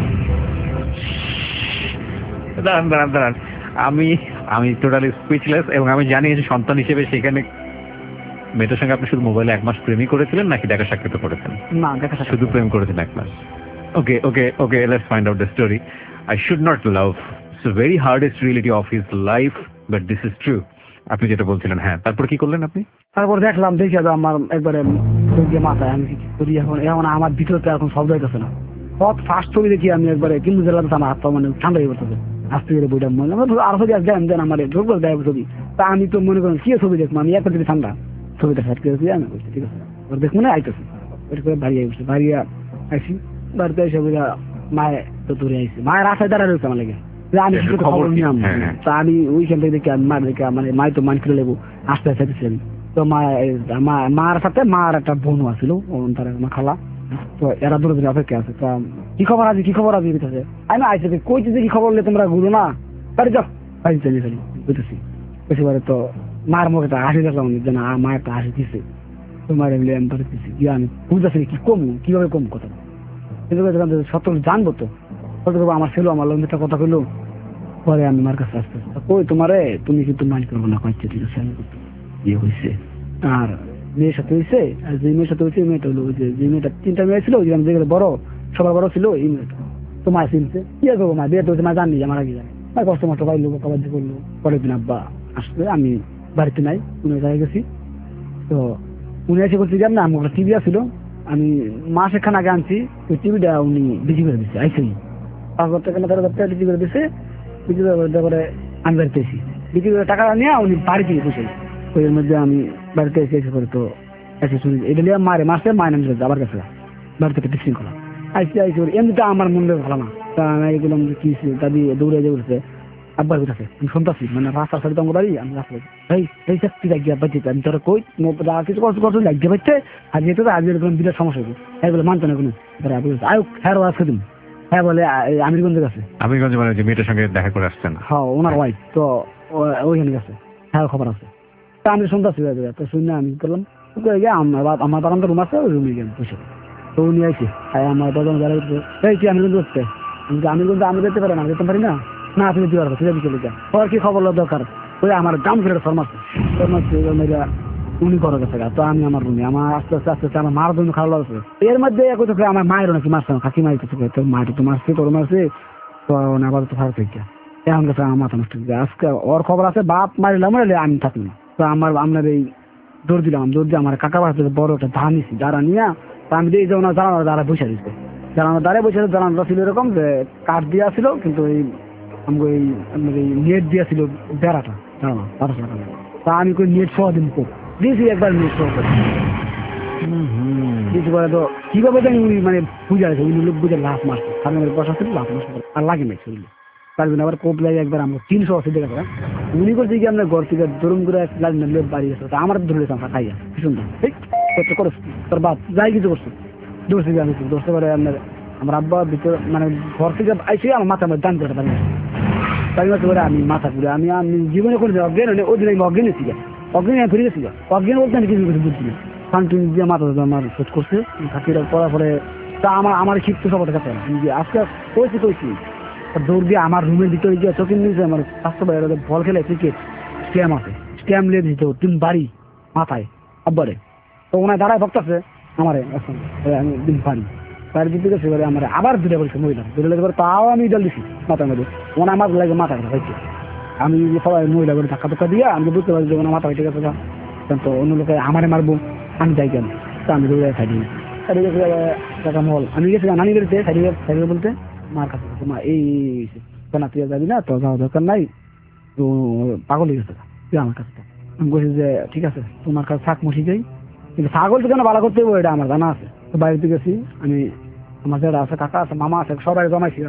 দাঁড়ান দাঁড়ান দাঁড়ান, আমি আমি টোটালি স্পিচলেস, এবং আমি জানি যে সন্তান হিসেবে সেখানে মেয়েটার সঙ্গে আপনি শুধু মোবাইলে এক মাস প্রেমই করেছিলেন নাকি দেখা সাক্ষাৎ করেছেন? না দেখা সাক্ষাৎ। শুধু প্রেম করেছেন এক মাস। Okay okay okay, let's find out the story. I should not love, it's the very hardest reality of his life, but this is true. আপনি যেটা বলছিলেন, হ্যাঁ, তারপর কি করলেন আপনি? তারপর দেখলাম, দেখে তো আমার একবারে ধৈর্য মাথায়, আমি কি করি এখন, এখন আমার ভিতরে তো এখন শব্দ হইতেছে না। সব ফার্স্ট ছবি দেখি আমি একবারে কিন্তু জেলাতে আমার হাত পা মানে ঠান্ডা হয়ে পড়তেছে। আসতে গেলে বইটা মনে আর ছবি আস দেন দেন আমার ঢোক দেয় ছবি। তা আমি তো মনে করেন কি ছবি দেখবো, আমি একটা দিকে ঠান্ডা ছবিটা সাইড করেছি, আমি বলছি ঠিক আছে ওর দেখবো না, আইতেছি ওটা করে বাড়ি আইসি, বাড়ি আইসি বাড়িতে এসে বুঝা মায়ের তো দূরে আইসি, মায়ের রাস্তায় দাঁড়া রয়েছে আমার লেগে যে আমি কি খবর নিলাম। তা আমি ওইখান থেকে দেখি মার দেখে মানে মাই তো মান করে লেবো আস্তে আস্তে আমি। তো মা মার সাথে মার একটা বোন আছিল, তার আমার খালা, তো এরা দূরে দূরে অপেক্ষা আছে। তা কি খবর আছে কি খবর আছে বুঝতেছে, আমি আইসে কইছি যে কি খবর হলে তোমরা ঘুরো না, বাড়ি যাও বাড়ি চলে ফেলি বুঝতেছি। বেশিবারে তো মার মুখে একটা হাসি দেখলাম যে না মা একটা হাসি দিচ্ছে, তোমার এমনি আমি ধরে দিচ্ছি কি আমি বুঝতেছি কি কম কিভাবে কম কথা কিন্তু সত্য জানবো তো কত আমার ছিল আমার লোক একটা কথা কইলো। পরে আমি মার কাছে আসতে কই তোমারে তুমি কিন্তু মাইন্ড করবো না, কয়েছে ঠিক আছে আমি ইয়ে হয়েছে। আর মেয়ের সাথে হয়েছে, আর যে মেয়ের সাথে হয়েছে মেয়েটা হলো যে যে মেয়েটা তিনটা মেয়ে ছিল ওই যেগুলো বড় সবার বড় ছিল এই মেয়েটা, তো মা চিনছে কি আর করবো, মা বিয়ে তো মা জানি আমার আগে জানি আর কষ্ট মষ্ট পাইলো কাবাদি করলো। পরের দিন আব্বা আসলে আমি বাড়িতে নাই, উনি জায়গায় গেছি। তো উনি এসে বলছি যে না আমার একটা টিভি আসছিল, আমি মাসে খান আগে আনছি, ওই টিভিটা উনি বিক্রি করে দিচ্ছে আইসেনি পাঁচ হাজার টাকা না তেরো হাজার টাকা বিক্রি করে দিচ্ছে। বিক্রি করে আমি বাড়িতে এসি, বিক্রি করে টাকা নিয়ে উনি বাড়ি থেকে বসে, ওই মধ্যে আমি বাড়িতে এসে এসে করে তো এসে শুনি এটা নিয়ে মারে মাসে মায় নাম আবার গেছে বাড়ি থেকে টিচিং করা আইসি আইসি করে এমনিতে আমার মনে ভালো না। তা আমি গেলাম যে কি দাদি দৌড়ে যে উঠছে আব্বার উঠেছে, আমি শুনতেছি মানে রাস্তার সাথে তোমার বাড়ি, আমি রাস্তা এই এই চাকরি লাগিয়ে আব্বা যেতে আমি তোরা কই কিছু কষ্ট করছো লাগিয়ে পাচ্ছে আর যেতে তো আজকে কোনো বিরাট সমস্যা হবে, হ্যাঁ বলে মানতো না কোনো আয়ু হ্যাঁ আজকে দিন হ্যাঁ বলে আমিরগঞ্জে গেছে। আমিরগঞ্জে মানে যে মেয়েটার সঙ্গে দেখা করে আসছেন? হ্যাঁ ওনার ওয়াইফ তো ওইখানে গেছে, হ্যাঁ খবর আছে। তা আমি শুনতেছি তো শুনে আমি করলাম আমার আমার বাগানটা রুম আছে ওই রুমে গেলাম বসে। তো উনি আইছে আমার বাগান যারা এই কি আমিরগঞ্জ হচ্ছে আমিরগঞ্জে আমি যেতে পারি না যেতে পারি না না আপনি যেতে পারবো তুই চলে যা ওর কি খবর দরকার ওই আমার দাম ফেরত ফরমাস ফরমাস উনি করে গেছে। তো আমি আমার রুমে আমার আস্তে আস্তে আস্তে আস্তে আমার মার জন্য খারাপ লাগছে। এর মধ্যে একটু আমার মায়ের নাকি মারছে কাকি মাই কিছু তোর মায়ের তো মারছে তোর মারছে তো আবার তো ভালো থেকে এখন গেছে আমার মাথা নষ্ট আজকে ওর খবর আছে বাপ মারিলাম আমি থাকি না। তো আমার আপনার এই দৌড় দিলাম দৌড় দিয়ে আমার কাকা বাড়িতে বড় একটা ধান নিছি যারা নিয়ে তো আমি দিয়ে যেমন জানানো দ্বারা বসে দিচ্ছে জানানো দ্বারে বসে জানানোটা ছিল এরকম যে কাঠ দেওয়া ছিল কিন্তু এই আমাকে এই আপনার এই নেট দেওয়া ছিল বেড়াটা জানানো বারোশো টাকা তা আমি কই নেট সহ দিন দিয়েছি একবার নেট সহ করে দিয়েছি পরে তো কিভাবে জানি উনি মানে বুঝে আছে উনি লোক বুঝে লাভ মারছে সামনে বসা ছিল লাভ মারছে আর লাগে নাই শরীরে তার জন্য আবার কোপ লাগে একবার আমরা তিনশো অশি টাকা করে উনি করছে কি আপনার ঘর থেকে দরুম করে লাল লোক বাড়ি গেছে আমার ধরে আমার খাইয়া ভীষণ করে তোর বাপ যাই কিছু করছে দোষে আমি দোষতে পারে আপনার আমার আব্বা ভিতরে মানে ঘর থেকে আইসি আমার মাথা আমার দান করে পারি তাই করে আমি মাথা ঘুরে আমি আমি জীবনে করে অজ্ঞান হলে ওই দিন আমি অজ্ঞান ছিল অজ্ঞান আমি ফিরে গেছি অজ্ঞান বলতে আমি কিছু কিছু বুঝছি না কান্টিনিউ দিয়ে মাথা আমার শোধ করছে থাকিরা পড়া পরে তা আমার আমার শিখতে সবার কাছে আজকে কইছি কইছি দৌড় দিয়ে আমার রুমের ভিতরে গিয়ে চোখে নিয়েছে আমার স্বাস্থ্য বল খেলে ক্রিকেট স্ট্যাম আছে স্ট্যাম লিয়ে দিত তিন বাড়ি মাথায় আব্বারে তো ওনার দাঁড়ায় ভক্তাছে আমারে এখন আমি দিন পারি বাড়ির দিকে গেছে এবারে আমার আবার দুটা বলছে মহিলা দুটো লেগে তাও আমি জল দিছি মাথার মধ্যে ওনা আমার লাগে মাথা কথা হয়েছে আমি সবাই মহিলা করে ধাক্কা ধক্কা দিয়ে আমি বুঝতে পারি যে ওনার মাথা হয়েছে গেছে তো অন্য লোকে আমারে মারবো আমি যাই কেন তো আমি দৌড়ে খাই দিই সাইডে গেছে টাকা মহল আমি গেছি নানি বেরোতে সাইডে সাইডে বলতে মার কাছে মা এই কেনা তুই যাবি না তো যাওয়া দরকার নাই তো পাগল হয়ে গেছে তুই আমার কাছে আমি বলছি যে ঠিক আছে তোমার কাছে থাক মুঠি যাই কিন্তু ছাগল তো কেন ভালো করতে হবো এটা আমার জানা আছে তো বাড়িতে গেছি আমি আমার যারা আছে কাকা আছে মামা আছে সবাই জমাইছি রাত্রে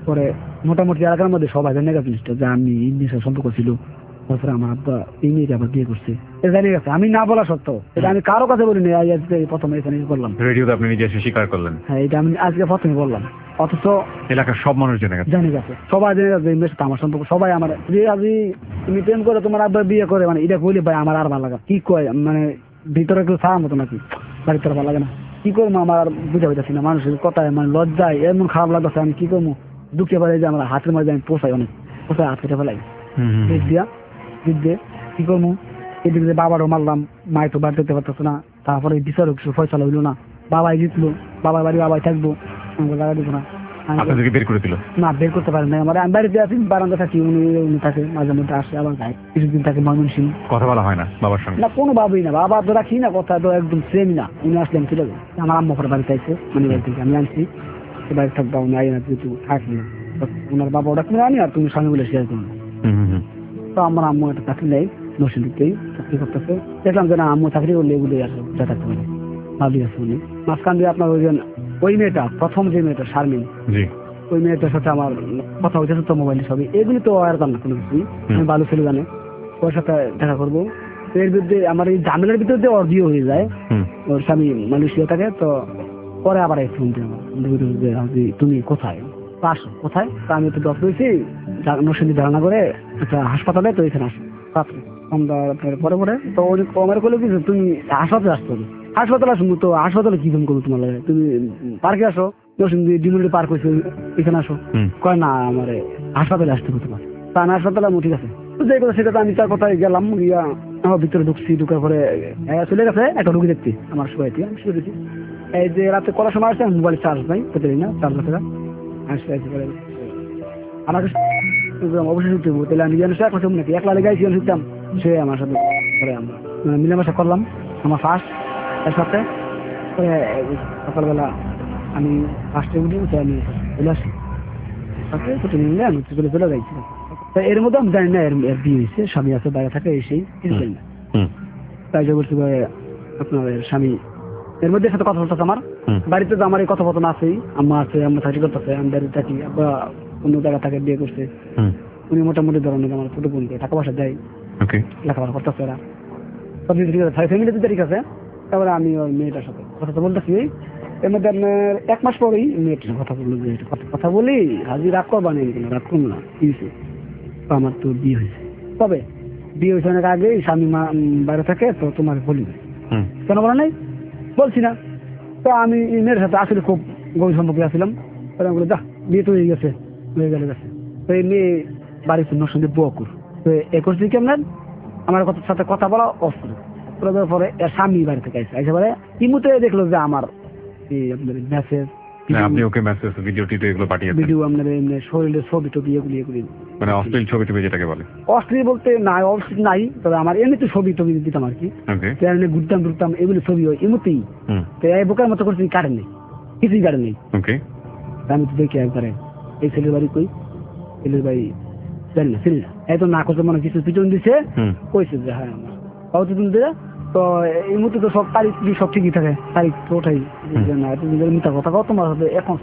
পরে মোটামুটি এলাকার মধ্যে সবাই জানে গেছে জিনিসটা যে আমি ইংলিশের সম্পর্ক ছিল, তারপরে আমার আব্বা এই মেয়েকে আবার বিয়ে করছে, এটা জানে গেছে। আমি না বলা সত্ত্বেও এটা আমি কারো কাছে বলিনি, আজকে প্রথমে এখানে বললাম, রেডিওতে আপনি নিজে এসে স্বীকার করলেন। হ্যাঁ এটা আমি আজকে প্রথমে বললাম, অথচ এলাকার সব মানুষ জেনে গেছে। জানে গেছে, সবাই জেনে গেছে এই মেয়ের সাথে আমার সম্পর্ক। সবাই আমার যে আজি তুমি প্রেম করে তোমার আব্বা বিয়ে করে, মানে এটা বলি ভাই আমার আর ভালো লাগে কি কয়, মানে ভিতরে কেউ ছাড়ার মতো নাকি, বাড়ির তোর ভালো লাগে না, কি করবো আমার আর বুঝা বুঝাচ্ছি না, মানুষের কথায় মানে লজ্জায় এমন খারাপ লাগতেছে, আমি কি করবো, দুঃখে পারে যে আমার হাতের মাঝে আমি পোষাই, অনেক পোষায় হাত কেটে ফেলাই বিদ দিয়া বিদ দিয়ে কি করবো। এদিকে বাবারও মারলাম, মায়ের তো বাড়ি যেতে পারতেছে না, তারপরে বিচারও কিছু ফয়সালা হইলো না, বাবাই জিতলো, বাবার বাড়ি বাবাই থাকবো, আমাকে জায়গা দিব না, আপনাদেরকে বের করে দিল না বের করতে পারেন না। আমার আমি বাড়িতে আছি, বারান্দা থাকি, উনি উনি থাকে, মাঝে মধ্যে আসে আবার যায়, কিছুদিন থাকে ময়মনসিংহ। কথা বলা হয় না বাবার সঙ্গে? না কোনো ভাবেই না, বাবা তো রাখি না, কথা তো একদম সেমই না। উনি আসলেন ছিল আমার আম্মা করে বাড়িতে আইসে, মানে বাড়ি থেকে আমি আনছি, সে বাড়ি থাকবা উনি আই না, যেহেতু থাকি না, ওনার বাবা ওটা কিনে আনি আর তুমি স্বামী বলে শেয়ার করুন। তো আমার আম্মু একটা চাকরি নেই নরসিংদীতেই চাকরি করতেছে, দেখলাম যে না আম্মু চাকরি করলে এগুলোই আসে যা থাকতে পারে, ভাবি আছে উনি। মাঝখান দিয়ে আপনার ওই ওই মেয়েটা প্রথম যে মেয়েটা শারমিন, ওই মেয়েটার সাথে আমার কথা হয়েছে তো মোবাইলে সবই, এগুলি তো আর জান না কোনো কিছুই, আমি ভালো ছেলে জানে, ওর সাথে দেখা করবো। এর বিরুদ্ধে আমার এই ঝামেলার ভিতরে ওর বিয়ে হয়ে যায়, ওর স্বামী মালয়েশিয়া থাকে, তো পরে আবার এক ফোন দিয়ে আমার যে তুমি কোথায়, আসো কোথায়, তো আমি তো দশ হয়েছি নরসিংদী ধারণা করে একটা হাসপাতালে, তো এখানে আসো রাত্রে আমরা পরে পরে তো ওই আমার বলে কি তুমি হাসপাতালে আসতে হবে, হাসপাতালে আসুন, তো হাসপাতালে কি করবো তোমার লাগে, তুমি পার্কে আসো, নরসিংদী ডিমুলি পার্ক হয়েছে এখানে আসো, কয় না আমার হাসপাতালে আসতে হবে তোমার, তা না হাসপাতালে আমি ঠিক আছে, যে কথা সেটা আমি তার কথায় গেলাম, গিয়া আমার ভিতরে ঢুকছি, ঢুকার পরে চলে গেছে একটা রুগী দেখতে আমার সবাই আমি শুয়ে দিচ্ছি, এই যে রাতে করার সময় আসছে মোবাইল চার্জ নাই, পেতে না চার্জ আছে আসতে আসতে পরে আমাকে অবশ্যই শুনতে হবো, তাহলে আমি জানি কথা নাকি একলা লেগাইছি শুনতাম, সে আমার সাথে পরে আমরা মিলেমিশা করলাম আমার ফার্স্ট এর সাথে, সকালবেলা আমি ফার্স্টে উঠি উঠে আমি চলে আসি, ছুটি নিলে আমি চলে চলে যাইছিলাম। এর মধ্যে আমি জানি না এর বিয়ে হয়েছে, স্বামী আছে বাইরে থাকে, এসেই কিছু জানি না, তাই যে বলছি আপনার স্বামী এর মধ্যে সাথে কথা বলতেছে আমার বাড়িতে, তো আমার এই কথোপকথন আছেই, আম্মা আছে, আম্মা চাকরি করতেছে, আমি বাড়িতে থাকি, আব্বা অন্য জায়গা থাকে বিয়ে করছে, উনি মোটামুটি ধরনের আমার ছোট বোনকে টাকা পয়সা দেয়, লেখাপড়া করতেছে, এরা সব কিছু ঠিক আছে, ফ্যামিলিতে ঠিক আছে। তারপরে আমি ওই মেয়েটার সাথে কথা তো বলতেছি, এর মধ্যে আপনার এক মাস পরেই মেয়েটার কথা বললো যে কথা বলি হাজির রাগ করবা নেই, রাগ করবো না, কি হয়েছে, আমার তো বিয়ে হয়েছে, তবে বিয়ে হয়েছে অনেক আগে, স্বামী মা বাইরে থাকে, তো তোমাকে বলি কেন বলা নাই, বলছি না। তো আমি মেয়ের সাথে আসলে খুব গভীর সম্পর্কে আসছিলাম, বলে যা বিয়ে তো হয়ে গেছে, হয়ে গেলে গেছে, তো এই মেয়ে বাড়িতে নরসিংদী বকুর, তো এ করছি কেমন আমার সাথে কথা বলা অস্ত্র পরে এর স্বামী বাড়ি থেকে আসছে, এসে পরে ইমুতে দেখলো যে আমার মেসেজ, আপনি ওকে মেসেজ ভিডিও টিডিও এগুলো পাঠিয়েছেন, ভিডিও আপনার এমনি শরীরের ছবি টবি এগুলি এগুলি মানে অশ্লীল ছবি টবি যেটাকে বলে, অশ্লীল বলতে না অশ্লীল নাই, তবে আমার এমনি তো ছবি টবি দিতাম আর কি, এমনি ঘুরতাম ঘুরতাম এগুলি ছবি হয় এমনিতেই, তো এই বোকার মতো করছি কাটেন নেই, কিছুই কাটেন নেই, আমি তো দেখি একবারে এই ছেলের বাড়ি কই, ছেলের বাড়ি জানি না, ছেলে এই তো না করতে মনে কিছু পিছন দিছে, কইছে যে হ্যাঁ আমার কত দিন দিয়ে, তো এই মুহূর্তে তো সব তারিখ সব ঠিকই থাকে, তারিখ তো ওঠাই না, মিথ্যা কথা কত তোমার সাথে এখন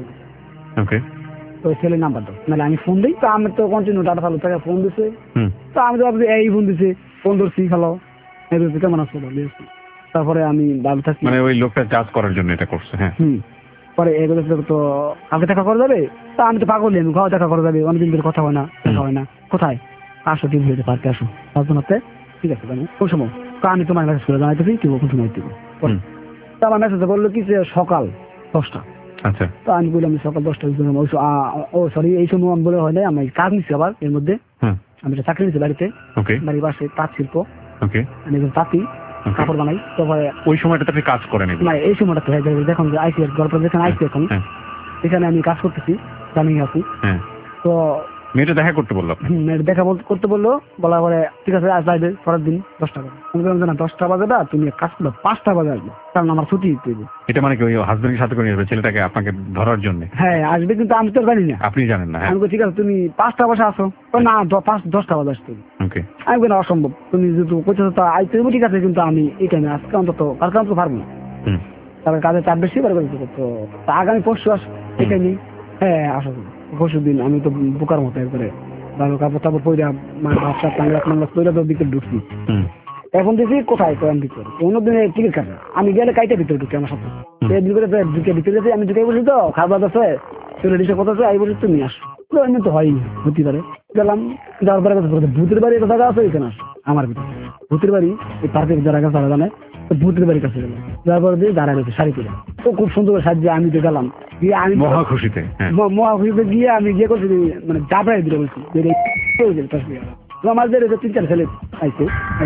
তো ছেলে নাম্বার দাও, নাহলে আমি ফোন দিই, তো আমি তো কন্টিনিউ ডাটা চালু থাকে, ফোন দিছে, তো আমি তো ভাবছি এই ফোন দিছে, ফোন ধরছি হ্যালো কেমন আছো, তারপরে আমি ভালো থাকি, মানে ওই লোকটা জাজ করার জন্য এটা করছে, হ্যাঁ হুম পরে এগুলো তো কালকে দেখা করা যাবে, তা আমি তো পাগল, আমি খাওয়া দেখা করা যাবে, অনেকদিন ধরে কথা হয় না, দেখা হয় না, কোথায় আসো টিভি হয়েছে পার্কে আসো পাঁচজনাতে, ঠিক আছে আমি কোন সময়, তো আমি তোমার মেসেজ করে জানাইতেছি কি কোন সময় দিব, তো আমার মেসেজে বললো কি যে সকাল দশটা, আচ্ছা, তো আমি বললাম সকাল দশটা, ও সরি এই সময় আমি বলে হয় না, আমি কাজ নিচ্ছি আবার এর মধ্যে, আমি একটা চাকরি নিচ্ছি বাড়িতে, বাড়ির পাশে তাঁত শিল্প, আমি একজন তাঁতি কাপড় বানাই, তারপরে ওই সময়টা আপনি কাজ করেন না, এই সময়টা দেখুন যে আইসি গল্প যেখানে আইসি এখন এখানে আমি কাজ করতেছি, জানি আছি, তো মেয়েটা দেখা করতে বললো, দেখা করতে বললো, বলার পরে ঠিক আছে আজ আসবে পরের দিন দশটা বাজে, আমি বললাম না দশটা বাজে না, তুমি কাজ করো পাঁচটা বাজে আসবে, কারণ আমার ছুটি দেবে, এটা মানে কি ওই হাজবেন্ডের সাথে করে নিয়ে ছেলেটাকে আপনাকে ধরার জন্য, হ্যাঁ আসবে, কিন্তু আমি তো জানি না, আপনি জানেন না, আমি ঠিক আছে তুমি পাঁচটা বাজে আসো, না পাঁচ দশটা বাজে আসতে, আমি বলি অসম্ভব, তুমি যেহেতু কোথাও তো আইতে হবে, ঠিক আছে, কিন্তু আমি এই টাইমে আজকে অন্তত কালকে অন্তত পারবো না, তারপরে কাজের চাপ বেশি করে তো আগামী পরশু আসো এই টাইমে, হ্যাঁ আসো, পরশু দিন আমি তো বোকার মতো একবারে ভালো কাপড় টাপড় পরে মানে ভাবসা টাঙ্গা টাঙ্গা পরে তো ভিতরে ঢুকছি। হুম। এখন দেখি কোথায় কয়েন ভিতরে অন্যদিন টিকিট কাটে আমি গেলে কাইটা ভিতরে ঢুকে আমার সাথে ভিতরে ঢুকে ভিতরে গেছি আমি ঢুকে বসি তো খাবার আছে চলে ডিসে কথা আছে আই বসে তুমি আসো এমনি তো হয়নি হতে পারে গেলাম যাওয়ার পরে ভূতের বাড়ি একটা জায়গা আছে এখানে আসো আমার ভিতরে ভূতের বাড়ি এই পার্কের যারা কাছে তারা জানে ভূতের বাড়ির কাছে গেলাম যাওয়ার পরে দিয়ে দাঁড়া গেছে শাড়ি করে তো খুব সুন্দর করে সাজিয়ে আমি তো গেলাম গিয়ে আমি মহা খুশিতে মহা খুশিতে গিয়ে আমি গিয়ে করছি মানে চাপড়াই দিলে বলছি আমার যে তিন চার ছেলে আইছে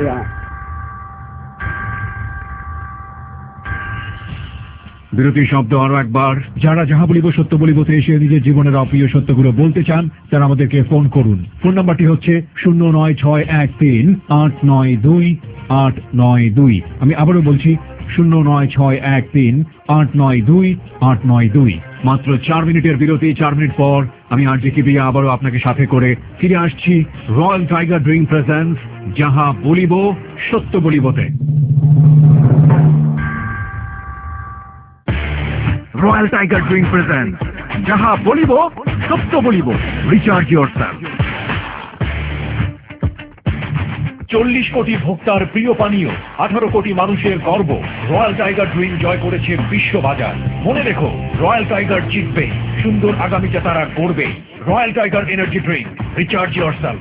বিরতির শব্দ আরো একবার। যারা যাহা বলিব সত্য বলিবতে এসে নিজের জীবনের অপ্রিয় সত্যগুলো বলতে চান তারা আমাদেরকে ফোন করুন। ফোন নাম্বারটি হচ্ছে শূন্য নয় ছয় এক তিন আট নয় দুই আট নয় দুই। আমি আবারও বলছি শূন্য নয় ছয় এক তিন আট নয় দুই আট নয় দুই। মাত্র চার মিনিটের বিরতি। চার মিনিট পর আমি আর জে কিবরিয়া আবারও আপনাকে সাথে করে ফিরে আসছি রয়্যাল টাইগার ড্রিঙ্ক প্রেজেন্স যাহা বলিব সত্য বলিবতে। রয়্যাল টাইগার ড্রিঙ্ক প্রেজেন্স যাহা বলিব সত্য বলিব। Recharge yourself. চল্লিশ কোটি ভোক্তার প্রিয় পানীয়, আঠারো কোটি মানুষের গর্ব, রয়্যাল টাইগার ড্রিঙ্ক জয় করেছে বিশ্ববাজার। মনে রেখো, রয়্যাল টাইগার জিতবে, সুন্দর আগামীতে তারা গড়বে। Royal tiger energy drink, recharge yourself.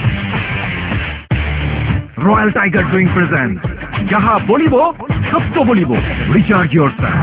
Royal tiger drink presence যাহা বলিব সত্য বলিব। Recharge yourself.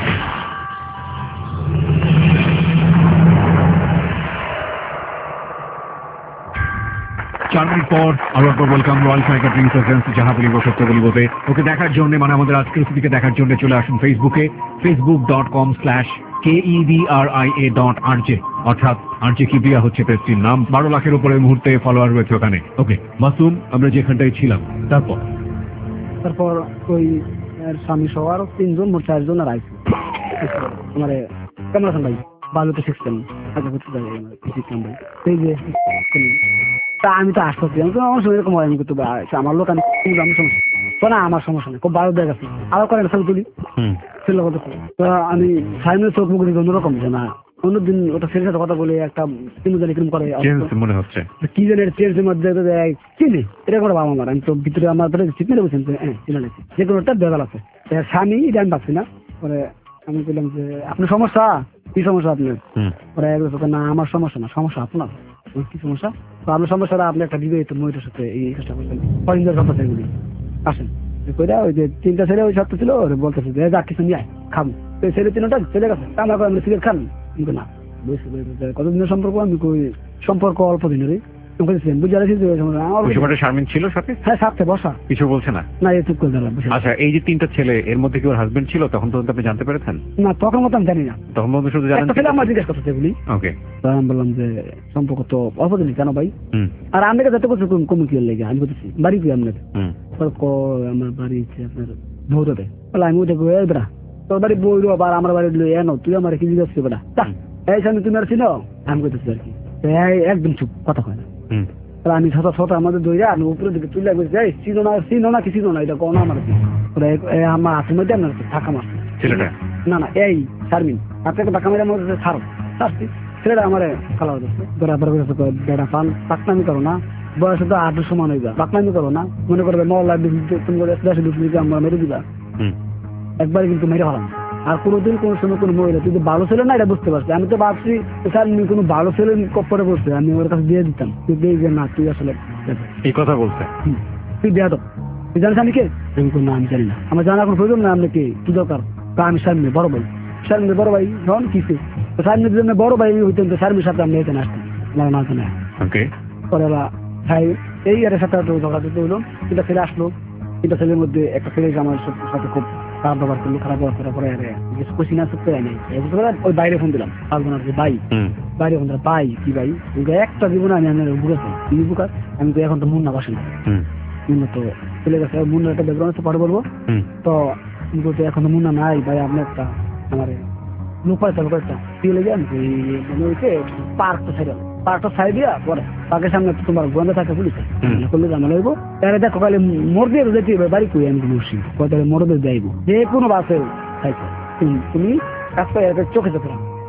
চার মিনিট পর আরো একবার welcome royal tiger drink presence যাহা বলিব সত্য বলিবতে। ওকে দেখার জন্য মানে আমাদের আজকের রেসিপিকে দেখার জন্য চলে আসুন ফেসবুকে Facebook dot com slash K E B R I A dot R J, অর্থাৎ আর জে কিবরিয়া হচ্ছে পেজটির নাম। বারো লাখের উপরে মুহূর্তে ফলোয়ার রয়েছে ওখানে। ওকে মাসুম, আমরা যেখানটায় ছিলাম তারপর তারপর ওই স্বামী সহ আরো তিনজন মোট চারজন আর আইসি আমার ক্যামেরা ভাই বালুতে শিখছেন আগে করতে যাই শিখলাম ভাই সেই যে তা আমি তো আসতে আমার সঙ্গে এরকম আমি করতে আমার লোক আমি আমি সমস্যা না আমার সমস্যা নেই খুব ভালো দেখা আরো করেন ছবি তুলি ছিল কত তো আমি সাইমে চোখ মুখ দিকে অন্যরকম যে না অন্যদিন ওটা ছেলের সাথে কথা বলে একটা তিন জানি কিরম করে মনে হচ্ছে কি জানি চেঞ্জের মধ্যে চিনি এটা করে বাবা আমার আমি তো ভিতরে আমার চিপ মেরে বলছেন হ্যাঁ চিনা লাগছে যে কোনো একটা বেগাল আছে স্বামী এটা আমি পাচ্ছি না পরে আমি বললাম যে আপনার সমস্যা কি সমস্যা আপনার পরে না আমার সমস্যা না সমস্যা আপনার কি সমস্যা তো আপনার সমস্যাটা আপনি একটা বিবাহিত মহিলার সাথে এই চেষ্টা করছেন ফরিন্দার কথা সেগুলি আসেন কইরা ওই যে তিনটা ছেলে ওই সাথে ছিল বলতেছে যে যা কিছু নিয়ে খাবো তো ছেলে তিনটা চলে গেছে আমরা করে আমরা সিগারেট খান কিন্তু না কতদিনের সম্পর্ক আমি কই সম্পর্ক অল্প দিনেরই ছিল সাথে হ্যাঁ সাথে বসা কিছু বলছে না না এই চুপ করে দিলাম। আচ্ছা এই যে তিনটা ছেলে এর মধ্যে কি ওর হাজবেন্ড ছিল তখন পর্যন্ত আপনি জানতে পেরেছেন? না তখন মতো আমি জানি না, তখন পর্যন্ত শুধু জানেন ছেলে আমার জিজ্ঞেস করতে বলি। ওকে আমি বললাম যে সম্পর্ক তো অল্প দিনই কেন ভাই আর আমি যাতে বলছি কমে কি লেগে আমি বলতেছি বাড়ি কি আপনার আমার বাড়ি আপনার ভৌরবে বলে আমি ওটা বেড়া তোর বাড়ি বই আবার আমার বাড়ি এনো তুই আমার কি জিজ্ঞেস বেড়া এই সামনে তুমি আর ছিল আমি করতেছি আর কি একদম চুপ কথা হয় না। আমি ছটা ছটা আমাদের দইরা আমি উপরের দিকে তুলে গেছি যাই চিনো না চিনো না কি চিনো না এটা কোনো আমার কি আমার হাতের মধ্যে আপনার থাকা মারছে ছেলেটা না না এই শারমিন আপনাকে টাকা মেরে আমার ছাড়ো ছাড়ছি ছেলেটা আমার খালা হচ্ছে বরাবর বেড়া পান পাকনামি করো না বয়স তো আট সমান হইবা পাকনামি করো না মনে করবে মহল্লা তুমি দেশে ঢুকলে আমরা মেরে দিবা একবারে কিন্তু মেরে হলাম। আর কোনোদিন কোনো সময় কোনো মহিলা তুই ভালো ছেলে না এটা বুঝতে পারছি আমি তো ভাবছি স্যার কোনো ভালো ছেলে কপ্পরে বলছে আমি ওর কাছে দিয়ে দিতাম তুই দিয়ে যে না তুই আসলে এই কথা বলছে তুই দেয়া তো তুই জানিস আমি কে না আমি জানি না আমার জানা কোনো প্রয়োজন না আপনি কে কি দরকার তা আমি সামনে বড় ভাই সামনে বড় ভাই যখন কিছু সামনে জন্য বড় ভাই হইতেন তো সামনের সাথে আমি এখানে আসতাম আমার না জানা ওকে পরে ভাই এই এর সাথে ঝগড়া দিতে হইলো তিনটা ছেলে আসলো তিনটা ছেলের মধ্যে একটা ছেলে আমার সাথে খুব খারাপ ব্যবহার করলো খারাপ ব্যবহার করার পরে কোচিং আসতে ওই বাইরে ফোন দিলাম পাঁচজনের যে ভাই বাইরে ফোন দিলাম ভাই কি ভাই একটা জীবনে আমি আমি বুঝেছি কি বুকার আমি তো এখন তো মুন্না বাসি না মুন্না তো চলে গেছে মুন্না একটা ব্যাকগ্রাউন্ড পরে বলবো তো বলতে এখন তো মুন্না নাই ভাই আপনি একটা আমার লোকালটা লোকালটা কি লেগে আমি পার্কটা সাইড পার্কটা সাইড দিয়া পরে পার্কের সামনে তোমার গোয়েন্দা থাকে পুলিশ করলে জানা লাগবো তাহলে দেখো কালে মোড় দিয়ে যেতে বাড়ি কই আমি বসি মোড়ে যাইব যে কোনো বাসে তুমি কাজ করে চোখে চোখে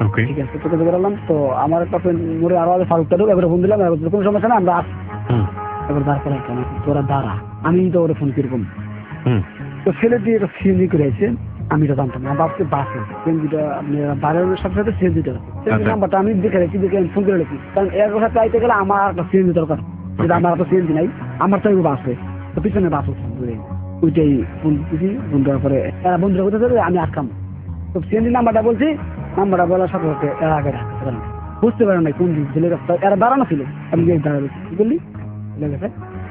ওকে ঠিক আছে তোকে বেরোলাম তো আমার একটা ফ্রেন্ড মোড়ে আরো আগে ফারুকটা ঢুক এবারে ফোন দিলাম এবার কোনো সমস্যা না আমরা আসছি হুম এবার দাঁড় করা কেন তোরা দাঁড়া আমি তো ওরা ফোন কিরকম হুম তো ছেলে দিয়ে একটা সিএনজি করে আছে আমি তো জানতাম না বাপকে বাসে সিএনজিটা আপনি বারের সাথে সাথে সিএনজিটা সিএনজি নাম্বারটা আমি দেখে রেখেছি দেখে আমি ফোন করে রেখেছি কারণ এর সাথে আইতে গেলে আমার একটা সিএনজি দরকার যেটা আমার তো সিএনজি নাই আমার তো বাসে তো পিছনে বাস উঠছে ওইটাই ফোন দিচ্ছি ফোন দেওয়ার পরে এরা বন্ধুরা কোথায় আমি আটকাম তো সিএনজি নাম্বারটা বলছি নাম্বারটা বলার সাথে সাথে এরা আগে ডাকতে বুঝতে পারে না কোন দিক ছেলে রাস্তা এরা দাঁড়ানো ছিল আমি গিয়ে দাঁড়াবে কি বললি লেগেছে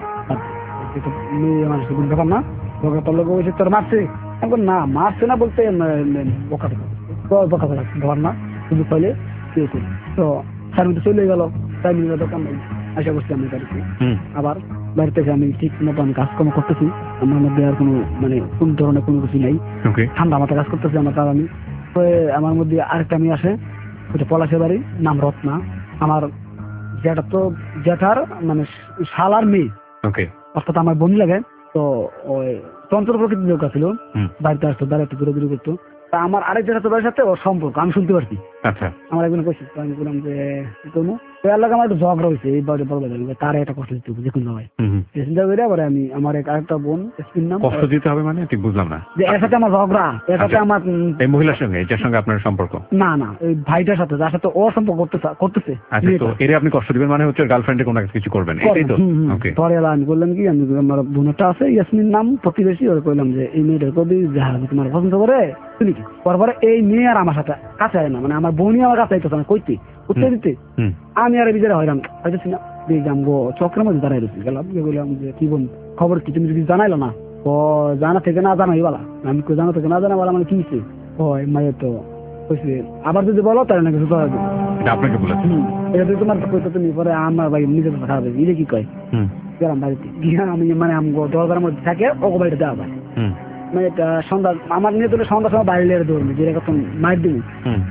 মেয়ে মানুষ ব্যাপার না বকা তোর লোক বলছে তোর মারছে আমি না মারছে না বলতে বকা বকা ধর না শুধু কইলে কেউ করি তো সার মধ্যে চলে গেল তাই মিলে দোকান আশা করছি আমি বাড়িতে আবার বাড়িতে আমি ঠিক মতো আমি কাজকর্ম করতেছি আমার মধ্যে আর কোনো মানে কোন ধরনের কোনো কিছু নেই ঠান্ডা মাথা কাজ করতেছি আমার তার আমি আমার মধ্যে আরেকটা মেয়ে আসে ওইটা পলাশের বাড়ি নাম রত্না আমার যেটা তো জেঠার মানে শালার মেয়ে অর্থাৎ আমার বোন লাগে তো ওই তন্ত্র প্রকৃতির লোক ছিল বাড়িতে আসতো দাঁড়াতে দূরে দূরে করতো তা আমার আরেক জেঠা তো বাড়ির সাথে ওর সম্পর্ক আমি শুনতে পারছি আচ্ছা আমার একজন কইছি আমি বললাম যে কি করবো তো এর লাগে আমার একটু ঝগড়া হয়েছে এই বাড়ি বড় বাড়ি তার একটা কষ্ট দিতে হবে যে কোনো সময় চিন্তা করে আবার আমি আমার এক আরেকটা বোন স্ত্রীর নাম কষ্ট দিতে হবে মানে ঠিক বুঝলাম না যে এর সাথে আমার ঝগড়া এর সাথে আমার এই মহিলার সঙ্গে যার সঙ্গে আপনার সম্পর্ক না না এই ভাইটার সাথে যার সাথে ওর সম্পর্ক করতেছে করতেছে আচ্ছা তো এর আপনি কষ্ট দিবেন মানে হচ্ছে গার্লফ্রেন্ডে কোনো কিছু করবেন এটাই তো ওকে পরে আমি বললাম কি আমি আমার বোনটা আছে ইয়াসমিন নাম প্রতিবেশী ওর কইলাম যে এই মেয়েটার কবি যাহা তোমার পছন্দ করে শুনি কি পরে এই মেয়ে আর আমার সাথে কাছে আয় না মানে আমার বোনই আমার কাছে আইতেছে না কইতে উঠতে দিতে আমি আর বিজয় হইলাম হইতেছি না দেখলাম গো চক্রের মধ্যে দাঁড়াই রয়েছি গেলাম বললাম যে কি বোন খবর কি তুমি যদি জানাইলো না ও জানা থেকে না জানাই বলা আমি জানা থেকে না জানা বলা মানে কিনছে ও মায়ের তো কইছে আবার যদি বলো তাহলে না কিছু করা যাবে আপনাকে বলেছি এটা তো তোমার কইতো তুমি পরে আমার ভাই নিজে কথা হবে এটা কি কয় গেলাম বাড়িতে গিয়ে আমি মানে আমি দরজার মধ্যে থাকে ওকে বাড়িতে দেওয়া ভাই মানে সন্ধ্যা আমার নিয়ে তোলে সন্ধ্যার সময় বাইরে লেগে ধরবি যে এরকম মাইর দিবি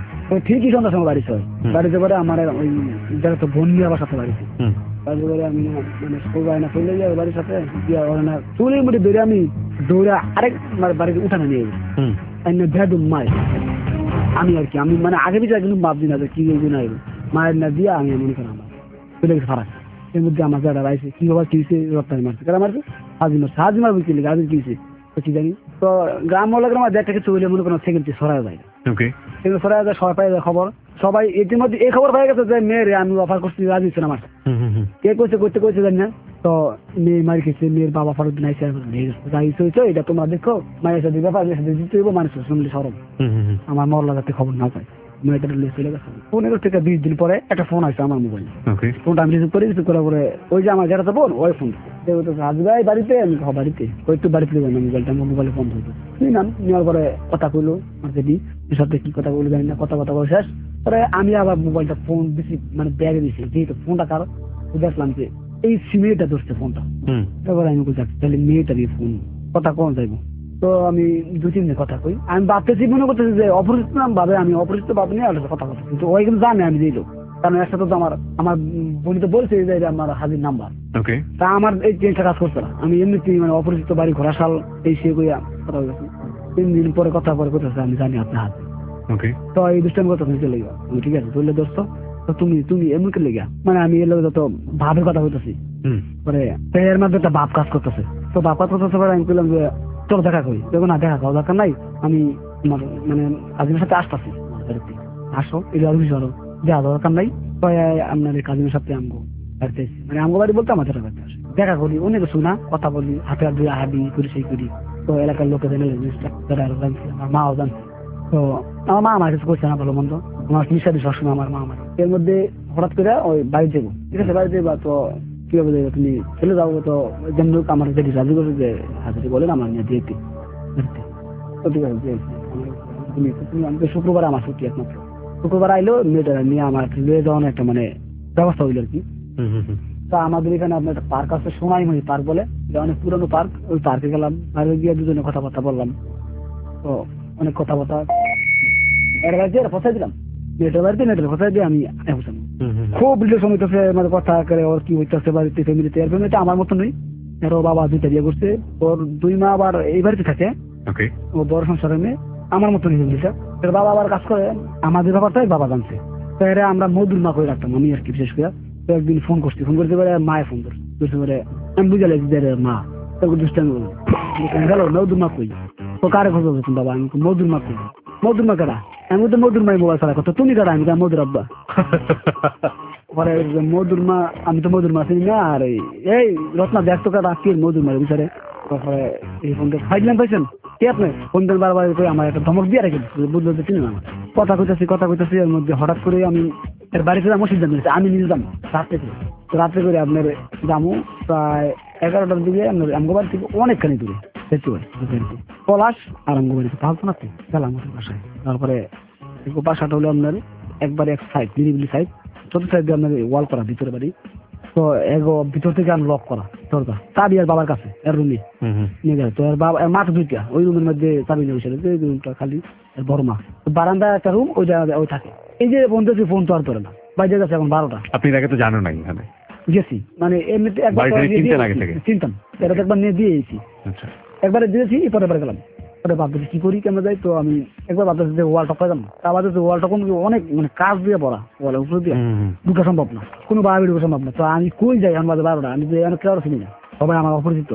ঠিকই সন্ধ্যার সময় বাড়িতে হয় বাড়িতে করে আমার ওই যারা তো বোন নিয়ে আবার সাথে বাড়িতে বাড়িতে করে আমি মানে স্কুল বাড়ি না চলে যাই বাড়ির সাথে গিয়ে না চুলের মধ্যে ধরে আমি দৌড়ে আরেক বাড়িতে উঠানে নিয়ে যাই ভেদুম মায়ের আমি আর কি আমি মানে আগে পিছিয়ে কিন্তু ভাবছি না যে কি না মায়ের না দিয়ে আমি মনে করি আমার চলে গেছে ফারাক এর মধ্যে আমার যারা রাইছে কি বাবা কিনছে রপ্তানি মারছে কারা মারছে হাজি মারছে হাজি মারবে কি লেগে হাজির কিনছে কি জানি তো গ্রাম বলার আমার দেড় থেকে চলে মনে করেন সেকেন্ড সরাই যায় সেকেন্ড সরাই যায় সবাই পাই যায় খবর সবাই ইতিমধ্যে এই খবর পাই গেছে যে মেয়েরে আমি অফার করছি রাজি হচ্ছে আমার কে কইছে করতে কইছে জানি না তো মেয়ে মারি খেয়েছে মেয়ের বাবা ফারুদ্দিন আইসে হয়েছে এটা তোমরা দেখো মায়ের সাথে ব্যাপার দিতে হইব মানুষ শুনলে সরব আমার মরলা যাতে খবর না পায় মেয়েটা চলে গেছে পনেরো থেকে বিশ দিন পরে একটা ফোন আসছে আমার মোবাইলে ফোনটা আমি রিসিভ করি রিসিভ করার পরে ওই যে আমার যেটা তো বোন ওই ফোন হাজি ভাই বাড়িতে আমি বাড়িতে ওই তো বাড়িতে যাই না মোবাইলটা আমার মোবাইলে ফোন হইতো নিলাম নেওয়ার পরে কথা কইলো মার্কেটি এর সাথে কি কথা বলে জানি না কথা কথা বলে শেষ পরে আমি আবার মোবাইলটা ফোন দিছি মানে ব্যাগে দিছি যেহেতু ফোনটা কারো দেখলাম যে এই সিমেটা ধরছে ফোনটা এবার আমি বলছি তাহলে মেয়েটা দিয়ে ফোন কথা কম যাইবো তো আমি দু তিন দিন কথা কই আমি ভাবতেছি মনে করতেছি যে অপরিচিত নাম ভাবে আমি অপরিচিত ভাব নিয়ে আলোচনা কথা বলতেছি কিন্তু ওই কিন্তু জানে আমি দিল কারণ একসাথে তো আমার আমার বোনই তো বলছে যে আমার হাজির নাম্বার তা আমার এই ট্রেনটা কাজ করছে না আমি এমনিতেই মানে অপরিচিত বাড়ি ঘোরাশাল এই সে কইয়া কথা বলতেছি তিন দিন পরে কথা পরে করতেছে আমি জানি আপনি হাজির তো এই দুষ্টান কথা তুমি চলে গেল ঠিক আছে চললে দোস্ত তো তুমি তুমি এমন কে লেগা মানে আমি এর যত ভাবের কথা বলতেছি পরে এর মধ্যে একটা ভাব কাজ করতেছে তো ভাব কাজ করতেছে পরে আমি বললাম যে চলো দেখা করি দেখো না দেখা খাওয়া দরকার নাই আমি তোমার মানে কাজিনের সাথে আসতেছি আসো এই আর কিছু আরো দেখা দরকার নাই আপনার এই কাজিনের সাথে আমগো বাড়িতে মানে আমগো বাড়ি বলতে আমাদের বাড়িতে আসে দেখা করি অনেক কিছু না কথা বলি হাতে হাত দিয়ে হাবি করি সেই করি তো এলাকার লোকে জানে যারা আরো জানছে আমার মাও জানছে তো আমার মা আমার কিছু করছে না ভালো মন্দ আমার নিঃশ্বাস সবসময় আমার মা আমার এর মধ্যে হঠাৎ করে ওই বাড়ি যাবো ঠিক আছে বাড়ি যাবো তো কিভাবে যাবো তুমি চলে যাবো তো যেমন আমার যেটি রাজি করবে যে হাজিরি বলেন আমার নিয়ে দিয়েতে তো ঠিক আছে তুমি আমি তো শুক্রবার আমার ছুটি একমাত্র শুক্রবার আইলো মেয়েটা নিয়ে আমার লিয়ে যাওয়ার একটা মানে ব্যবস্থা হইলো আর কি তা আমাদের এখানে আপনার একটা পার্ক আছে সোনাইমণি পার্ক বলে এটা অনেক পুরনো পার্ক ওই পার্কে গেলাম বাইরে গিয়ে দুজনে কথাবার্তা বললাম তো অনেক কথাবার্তা এর বাড়িতে ফসাই দিলাম মেয়েটার বাড়িতে মেয়েটার ফসাই দিয়ে আমি বসলাম খুব রিলেশন হইতেছে মানে কথা করে ওর কি হইতেছে বাড়িতে ফ্যামিলিতে এর ফ্যামিলিতে আমার মতো নই এর বাবা দুইটা বিয়ে করছে ওর দুই মা আবার এই বাড়িতে থাকে ও বড় সংসারে মেয়ে আমার মতো নিয়ে দিছে এর বাবা আবার কাজ করে আমাদের ব্যাপারটাই বাবা জানছে তো এরা আমরা মধুর মা করে রাখতাম আমি আর কি বিশেষ করে তো একদিন ফোন করছি ফোন করতে পারে মায়ে ফোন করছে বুঝতে পারে আমি বুঝালে যে মা তো দুষ্টামি গেল মধুর মা কই তো কারে খোঁজ করছেন বাবা আমি মধুর মা কই মধুর মা কারা আমি তো মধুর মাই মোবাইল চালা কথা তুমি কারা আমি মধুর আব্বা পরে মধুর মা আমি তো মধুর মা চিনি না আর এই রত্না দেখ তো কাটা কি মধুর মারে বিচারে তারপরে এই ফোনটা ফাইজলাম পাইছেন কি আপনি ফোন দেন বারবার করে আমার একটা ধমক দিয়ে রেখে বুঝলো যে চিনি না আমার কথা কইতাছি কথা কইতাছি এর মধ্যে হঠাৎ করে আমি এর বাড়িতে যাবো সিদ্ধান্ত নিয়েছি আমি নিজে যাবো রাত্রে করে তো রাত্রে করে আপনার যাবো প্রায় এগারোটার দিকে আপনার আমগো বাড়ি থেকে অনেকখানি দূরে দেখতে পারি পলাশ আর আমগো বাড়িতে পালতো না গেলাম বাসায় তারপরে বাসাটা হলো আপনার একবারে এক সাইড নিরিবিলি সাইড চতুর্থ সাইড দিয়ে আপনার ওয়াল করা ভিতরে বাড়ি তো এগো ভিতর থেকে আমি লক করা দরজা চাবি আর বাবার কাছে এর রুমে নিয়ে গেছে তো এর বাবা এর মাথা দুইটা ওই রুমের মধ্যে চাবি নিয়ে বসে যে রুমটা খালি বড় মা বারান্দা একটা রুম ওই জায়গায় ওই থাকে এই যে বন্ধু ফোন তো আর করে না বাইরে গেছে এখন বারোটা আপনি তাকে তো জানো না এখানে গেছি মানে এমনিতে একবার চিনতাম এটা তো একবার নিয়ে দিয়েছি একবারে দিয়েছি পরে এবার গেলাম পরে ভাবতেছি কি করি কেমন যাই তো আমি একবার ভাবতেছি যে ওয়ালটা পাইলাম তা ভাবতেছি ওয়ালটা কোন অনেক মানে কাজ দিয়ে পড়া ওয়ালের উপরে দিয়ে ঢুকা সম্ভব না কোনো বাড়ি ঢুকা সম্ভব না তো আমি কই যাই আমার বাজে বারোটা আমি যে কেউ চিনি না সবাই আমার অপরিচিত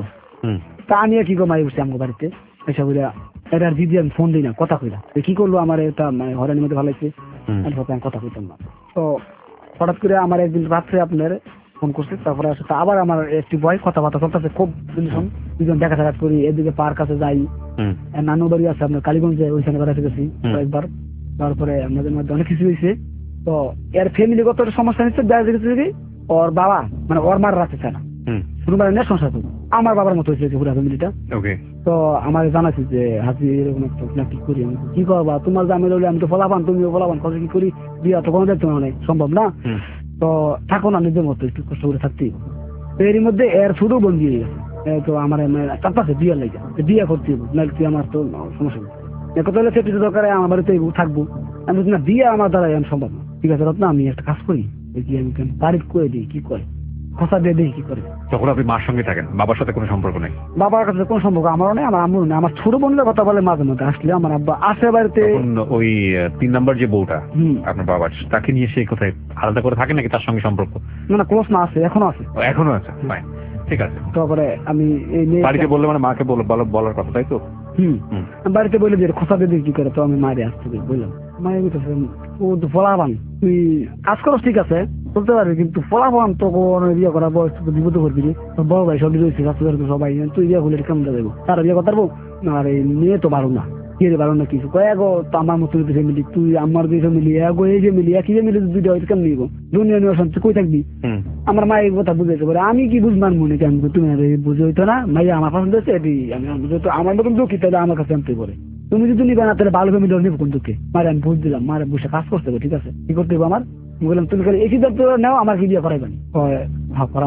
তা আমি কি কমাই বসছি আমার বাড়িতে এসব এটা আর দিদি আমি ফোন দিই না কথা কইলা কি করলো আমার এটা মানে ঘরের মধ্যে ভালো লাগছে আমি কথা কইতাম না তো হঠাৎ করে আমার একদিন রাত্রে আপনার ফোন করছে তারপরে আবার আমার একটি বয় কথাবার্তা চলতেছে খুব দুজন দুজন দেখা সাক্ষাৎ করি এদিকে পার্ক কাছে যাই নানু বাড়ি আছে আপনার কালীগঞ্জে ওইখানে বেড়াতে গেছি একবার তারপরে আমাদের মধ্যে অনেক কিছু হয়েছে তো এর ফ্যামিলিগত সমস্যা হচ্ছে দেখা গেছে ওর বাবা মানে ওর মার রাখতে চায় না শুরু মানে নেট সংসার আমার বাবার মতো হয়েছে পুরো ফ্যামিলিটা তো আমার জানাচ্ছি যে হাজি এরকম একটা কি করি আমি কি করবা তোমার জামে রইলে আমি তো ফলাবান তুমিও ফলাবান কত কি করি বিয়া তো কোনো দেখতে মানে সম্ভব না তো থাকো না নিজের মতো একটু কষ্ট করে থাকতেই তো এর মধ্যে এর ছোটো বোন দিয়ে গেছে তো আমার চারপাশে বিয়ে লাগে বিয়ে করতে নাহলে তুই আমার তো সমস্যা নেই কত হলে সেটি দরকার আমার বাড়িতে থাকবো আমি না বিয়ে আমার দ্বারা আমি সম্ভব না ঠিক আছে রত্না আমি একটা কাজ করি দেখি আমি তারিফ করে দিই কি করে খোঁচা দিয়ে দেখি কি করে তখন আপনি মার সঙ্গে থাকেন বাবার সাথে কোনো সম্পর্ক নেই বাবার কাছে কোনো সম্পর্ক আমারও নেই আমার আম্মুর নেই আমার ছোট বোনের কথা বলে মাঝে মধ্যে আসলে আমার আব্বা আসে বাড়িতে ওই তিন নাম্বার যে বউটা আপনার বাবার তাকে নিয়ে সে কোথায় আলাদা করে থাকে নাকি তার সঙ্গে সম্পর্ক না না ক্লোজ না আছে এখনো আছে এখনো আছে ফাইন ঠিক আছে তারপরে আমি এই বাড়িতে বললে মানে মাকে বলার কথা তাই তো হুম বাড়িতে বলে যে খোঁচা দিয়ে কি করে তো আমি মারে আসতে বললাম মায়ের বলতেছে ও তো ফলাবান তুই কাজ করস ঠিক আছে বলতে পারবি কিন্তু ফলাফল তো বিয়ে করার বয়স বিপদ করবি বড় ভাই সব রয়েছে সবাই তুই বিয়ে করলে কেমন যাবো তার বিয়ে করতে পারবো আর এই মেয়ে তো পারো না কে রে পারো না কিছু কয়েকো তো আমার মতো ফ্যামিলি তুই আমার দুই ফ্যামিলি এগো এই ফ্যামিলি একই ফ্যামিলি দুইটা হয়তো কেমন নিবো দুনিয়া নিয়ে শান্তি কই থাকবি আমার মায়ের কথা বুঝাইতে পারে আমি কি বুঝবার মনে কেন তুমি বুঝে হইতো না মাইয়া আমার পছন্দ হচ্ছে এটি আমি বুঝতো আমার মতন দুঃখিত তাহলে আমার কাছে আনতে পারে তুমি যদি নিবে না তাহলে ভালো ফ্যামিলি নিবো কোন দুঃখে মারে আমি বুঝ দিলাম মারে বসে কাজ করতে হবে ঠিক আছে কি করতে হবে আমার বললাম তুমি খালি এই সিদ্ধান্ত নেও আমার কি বিয়ে করাইবেন হ্যাঁ করাম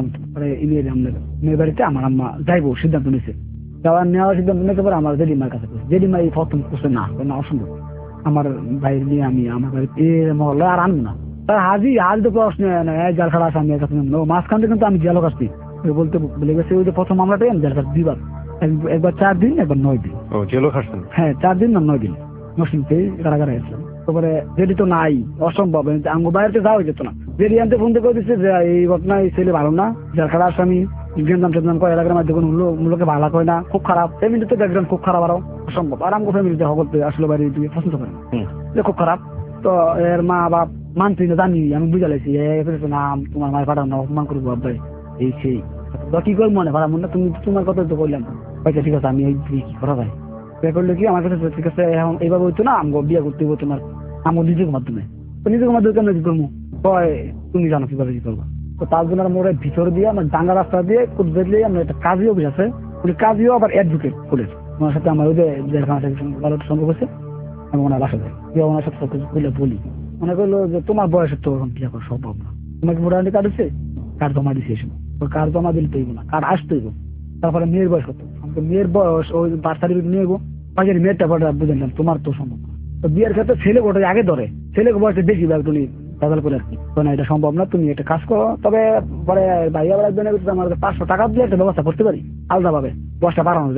মেয়ের বাড়িতে আমার আম্মা যাইবো সিদ্ধান্ত নিছে যাওয়ার নেওয়ার সিদ্ধান্ত নিতে পারে আমার জেডিমার কাছে জেডিমা এই প্রথম করছে না না অসম্ভব আমার ভাইয়ের নিয়ে আমি আমার বাড়িতে মহল্লা আর আনবো না তার হাজি হাজ তো প্রশ্ন জাল খাড়া আছে আমি কাছে মাঝখান থেকে কিন্তু আমি জেলও কাছছি বলতে বলে গেছে ওই যে প্রথম মামলাটাই আমি জেল কাছ দুইবার একবার চার দিন একবার নয় দিন জেলও খাটছেন হ্যাঁ চার দিন না নয় দিন নসিমতে কারাগারে আসলাম তারপরে যেটি তো নাই অসম্ভব আঙ্গু বাইরে যাওয়া যেত না যেটি আনতে ফোন করে দিচ্ছে যে এই ঘটনা এই ছেলে ভালো না যার খারাপ আসামি গেন্দাম টেন্দাম করে এলাকার মধ্যে কোনো মূলকে ভালো করে না খুব খারাপ ফ্যামিলিতে ব্যাকগ্রাউন্ড খুব খারাপ আরো অসম্ভব আর আমগো ফ্যামিলিতে সকলতে আসলে বাড়ি দিয়ে পছন্দ করে না খুব খারাপ তো এর মা বাপ মানছি না জানি আমি বুঝা লাইছি না তোমার মায়ের পাঠানো অপমান করবো আব্বাই এই সেই কি করবো মনে ভাড়া মনে তুমি তোমার কথা তো বললাম আচ্ছা ঠিক আছে আমি এই কি করা যায় বিয়ে করলে কি আমার কাছে ঠিক আছে এখন এইভাবে হইতো না আমগো বিয়ে করতে হইব তোমার আমার নিজের মাধ্যমে তো নিজের মাধ্যমে কেন কি করবো হয় তুমি জানো কিভাবে কি করবো তো তার জন্য মোড়ের ভিতর দিয়ে আমার ডাঙ্গা রাস্তা দিয়ে বেরলে আমার একটা কাজী অফিস আছে উনি কাজীও আবার অ্যাডভোকেট পুলিশ ওনার সাথে আমার ওই যে জেলখানা থেকে ভালো সম্পর্ক হচ্ছে আমি ওনার বাসা যাই ওনার সাথে সব কিছু করলে বলি মনে করলো যে তোমার বয়সের তো ওরকম বিয়ে করা সম্ভব না তোমাকে মোটামুটি কার্ড হচ্ছে কার্ড জমা দিচ্ছে এসে ওই কার্ড জমা দিলে তৈব না কার্ড আসতেইব তারপরে মেয়ের বয়স কত মেয়ের বয়স ওই বার্থ সার্টিফিকেট নিয়ে যাবো বাজারে মেয়েরটা বুঝলাম তোমার তো সম্ভব তো বিয়ের ক্ষেত্রে ছেলে গোটা আগে ধরে ছেলেকে বয়সে বেশি তুমি দাদা করে আর কি না এটা সম্ভব না তুমি একটা কাজ করো তবে পরে ভাইয়া বেড়ার জন্য আমার পাঁচশো টাকা দিয়ে একটা ব্যবস্থা করতে পারি আলাদা ভাবে বয়সটা বাড়ানো যাইব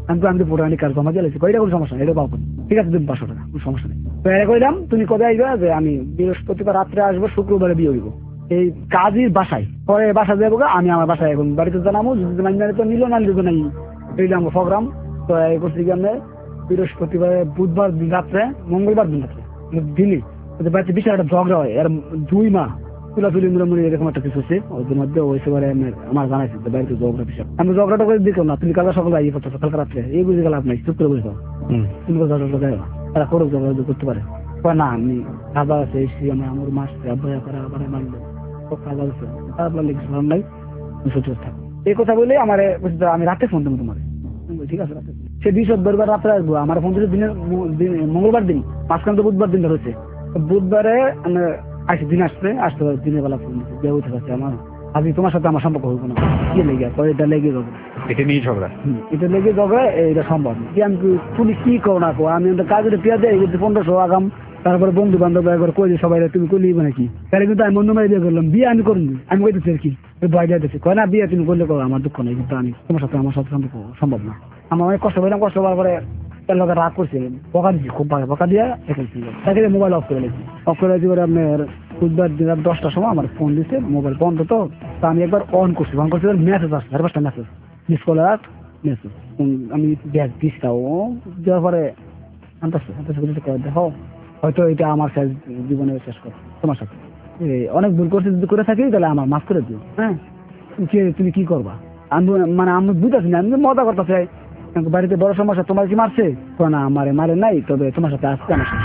আমি তো আমি পুরানি কাজ জমা দিয়ে কয়টা কোনো সমস্যা নেই, এটা পাবো ঠিক আছে, তুমি পাঁচশো টাকা কোনো সমস্যা নেই। তো এটা কইলাম তুমি কবে আসবে, যে আমি বৃহস্পতিবার রাত্রে আসবো, শুক্রবারে বিয়ে হইব এই কাজীর বাসায়, পরে বাসা যাবো, আমি আমার বাসায় এখন বাড়িতে জানাবো, যদি মানে তো নিল না নিল নাই এইটা আমার প্রোগ্রাম। তো এই করছি কি আমরা বৃহস্পতিবার বুধবার দিন রাত্রে, মঙ্গলবার দিন রাত্রে দিলি ওদের বাড়িতে বিশাল একটা ঝগড়া হয়, আর দুই মা তুলাতুলি মিলামুলি এরকম একটা কিছু হচ্ছে, ওদের মধ্যে ওই সেবারে আমার জানাইছে যে বাড়িতে ঝগড়া বিষয়। আমি ঝগড়াটা করে দিতাম না, তুমি কাজা সকালে আইয়ে করছো কালকে রাত্রে, এই বুঝে গেলাম আপনার চুপ করে বুঝতে তুমি ঝগড়া দেয় না, তারা করুক ঝগড়া করতে পারে না, আমি কাজা আছে এসছি আমার আমার মাস আব্বাই করা আবার মানলো কাজা আছে তারপর লিখছি ভালো নাই সহ্য থাকো। এই কথা বলে আমার আমি রাতে ফোন দেবো তোমার, ঠিক আছে রাতে সে বৃহস্পতিবার রাত্রে আসবো, আমার ফোন দিচ্ছে দিনের মঙ্গলবার দিন, মাঝখান তো বুধবার দিন হচ্ছে, বুধবারে আসে দিন আসবে, আসতে পারে দিনের বেলা ফোন দিচ্ছে উঠে পাচ্ছে আমার আজ তোমার সাথে আমার সম্পর্ক হইব না, কি লেগে এটা লেগে যাবে, এটা নিয়ে ঝগড়া, এটা লেগে যাবে, এটা সম্ভব না। আমি তুমি কি করো না কো, আমি কাজের পেঁয়া দেয় পনেরোশো আগাম, তারপরে বন্ধু বান্ধব একবার কই সবাই তুমি কই লিবে নাকি, তাহলে কিন্তু আমি অন্য মারি বিয়ে করলাম, বিয়ে আমি করিনি, আমি কইতেছি আর কি ভয় দিতেছি, কয় না বিয়ে তুমি করলে করো আমার দুঃখ নেই, কিন্তু আমি তোমার সাথে আমার সাথে সম্পর্ক সম্ভব না। আমার অনেক কষ্ট পেলাম, কষ্ট পাওয়ার পরে তার লোকের রাগ করছে, বকা দিচ্ছি খুব ভালো বকা দিয়ে তাকে মোবাইল অফ করে লেছি, অফ করে লেছি করে আপনার বুধবার দিন রাত দশটার সময় আমার ফোন দিচ্ছে, মোবাইল বন্ধ তো, তা আমি একবার অন করছি, অন করছি মেসেজ আসছে, সাড়ে পাঁচটা মেসেজ মিস কলে রাখ মেসেজ, আমি ব্যাগ দিচ্ছি ও দেওয়ার পরে আনতেছে আনতেছে দেখো হয়তো এটা আমার শেষ জীবনের শেষ কথা তোমার সাথে, অনেক ভুল করছে যদি করে থাকি তাহলে আমার মাফ করে দিও, হ্যাঁ তুমি কি করবা, আমি মানে আমি বুঝতেছি না, আমি মজা করতে চাই, বাড়িতে বড় সমস্যা, তোমার কি মারছে না মারে মারে নাই, তবে তোমার সাথে আসছে আমার সাথে।